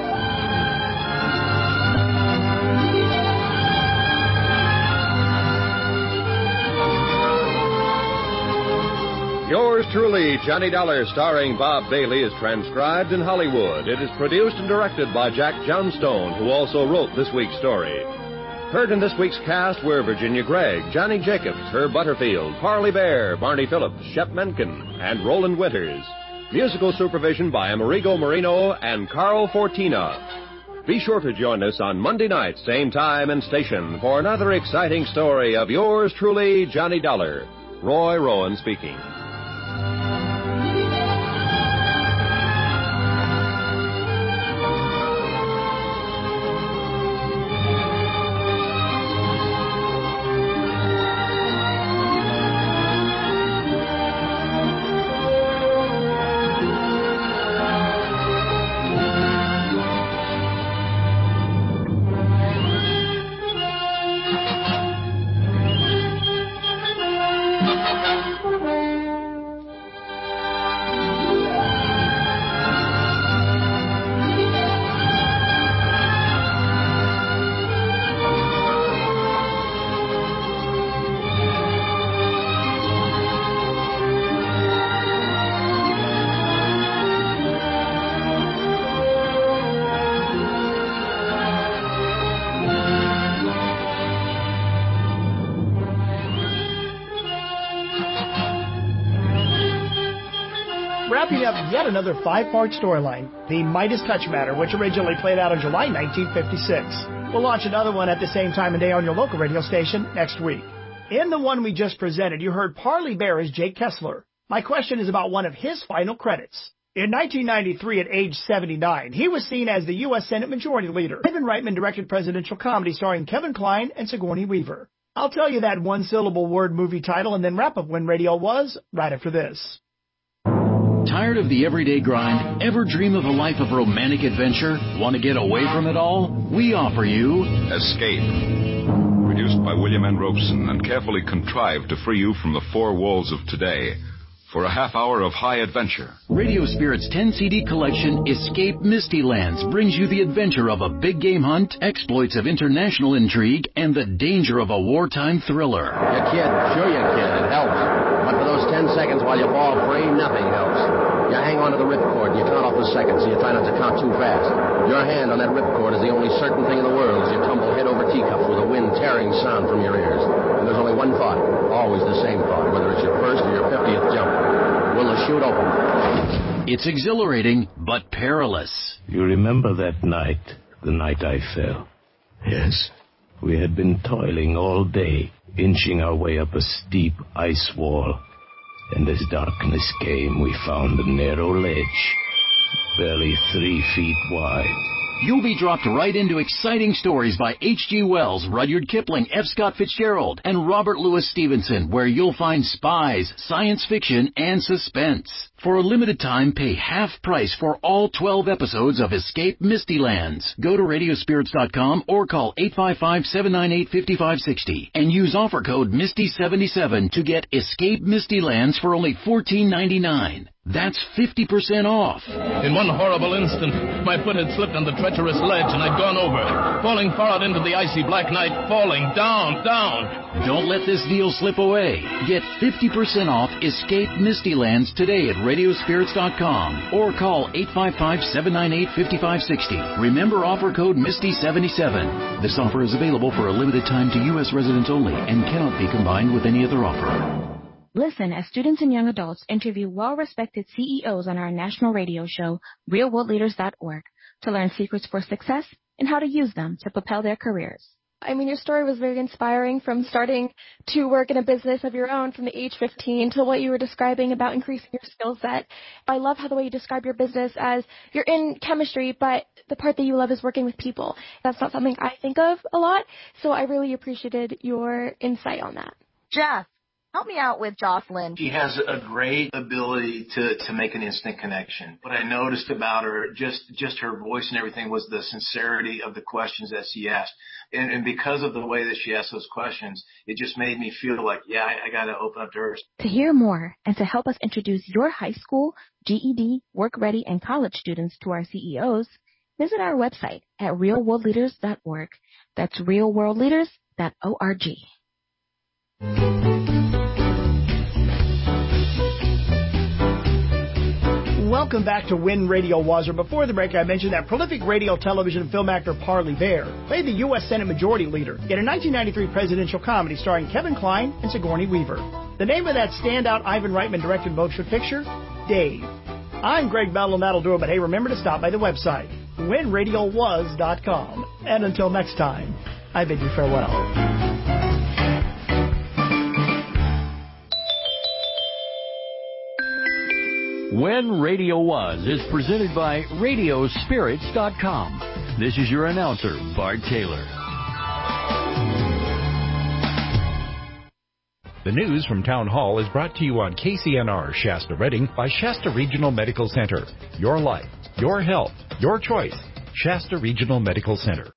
Yours truly, Johnny Dollar, starring Bob Bailey, is transcribed in Hollywood. It is produced and directed by Jack Johnstone, who also wrote this week's story. Heard in this week's cast were Virginia Gregg, Johnny Jacobs, Herb Butterfield, Parley Bear, Barney Phillips, Shep Menken, and Roland Winters. Musical supervision by Amerigo Marino and Carl Fortina. Be sure to join us on Monday night, same time and station, for another exciting story of yours truly, Johnny Dollar. Roy Rowan speaking. Wrapping up yet another five-part storyline, the Midas Touch Matter, which originally played out in July nineteen fifty-six. We'll launch another one at the same time and day on your local radio station next week. In the one we just presented, you heard Parley Bear as Jake Kessler. My question is about one of his final credits. In nineteen ninety-three, at age seventy-nine, he was seen as the U S Senate Majority Leader. Ivan Reitman directed presidential comedy starring Kevin Kline and Sigourney Weaver. I'll tell you that one-syllable word movie title and then wrap up when radio was right after this. Tired of the everyday grind? Ever dream of a life of romantic adventure? Want to get away from it all? We offer you Escape. Produced by William N. Robeson and carefully contrived to free you from the four walls of today. For a half hour of high adventure. Radio Spirit's ten C D collection, Escape Misty Lands, brings you the adventure of a big game hunt, exploits of international intrigue, and the danger of a wartime thriller. You kid, sure you kid, it helps. But for those ten seconds while you ball free, nothing helps. You hang on to the ripcord and you count off the seconds, so you try not to count too fast. Your hand on that ripcord is the only certain thing in the world as you tumble head over teacups with a wind tearing sound from your ears. And there's only one thought, always the same thought, whether it's your first or your fiftieth jump. Will the chute open? It's exhilarating, but perilous. You remember that night, the night I fell? Yes. We had been toiling all day, inching our way up a steep ice wall. And as darkness came, we found a narrow ledge, barely three feet wide, You'll be dropped right into exciting stories by H G Wells, Rudyard Kipling, F. Scott Fitzgerald, and Robert Louis Stevenson, where you'll find spies, science fiction, and suspense. For a limited time, pay half price for all twelve episodes of Escape Mistylands. Go to radio spirits dot com or call eight five five, seven nine eight, five five six zero and use offer code Misty seventy-seven to get Escape Mistylands for only fourteen ninety-nine. That's fifty percent off. In one horrible instant, my foot had slipped on the treacherous ledge and I'd gone over, falling far out into the icy black night, falling down, down. Don't let this deal slip away. Get fifty percent off Escape Mistylands today at radio spirits dot com or call eight five five, seven nine eight, five five six zero. Remember offer code Misty seventy-seven. This offer is available for a limited time to U S residents only and cannot be combined with any other offer. Listen as students and young adults interview well-respected C E Os on our national radio show, real world leaders dot org, to learn secrets for success and how to use them to propel their careers. I mean, your story was very inspiring, from starting to work in a business of your own from the age fifteen to what you were describing about increasing your skill set. I love how the way you describe your business as you're in chemistry, but the part that you love is working with people. That's not something I think of a lot, so I really appreciated your insight on that. Jeff, help me out with Jocelyn. She has a great ability to, to make an instant connection. What I noticed about her, just, just her voice and everything, was the sincerity of the questions that she asked. And, and because of the way that she asked those questions, it just made me feel like, yeah, I, I got to open up to her. To hear more and to help us introduce your high school, G E D, work ready, and college students to our C E Os, visit our website at real world leaders dot org. That's real world leaders dot org. Welcome back to Win Radio Wazzer. Before the break, I mentioned that prolific radio, television, and film actor Parley Bear played the U S Senate Majority Leader in a nineteen ninety-three presidential comedy starring Kevin Kline and Sigourney Weaver. The name of that standout Ivan Reitman-directed motion picture? Dave. I'm Greg Bell, and that'll do it, but hey, remember to stop by the website, win radio was dot com. And until next time, I bid you farewell. When Radio Was is presented by radio spirits dot com. This is your announcer, Bart Taylor. The news from Town Hall is brought to you on K C N R Shasta Redding by Shasta Regional Medical Center. Your life, your health, your choice. Shasta Regional Medical Center.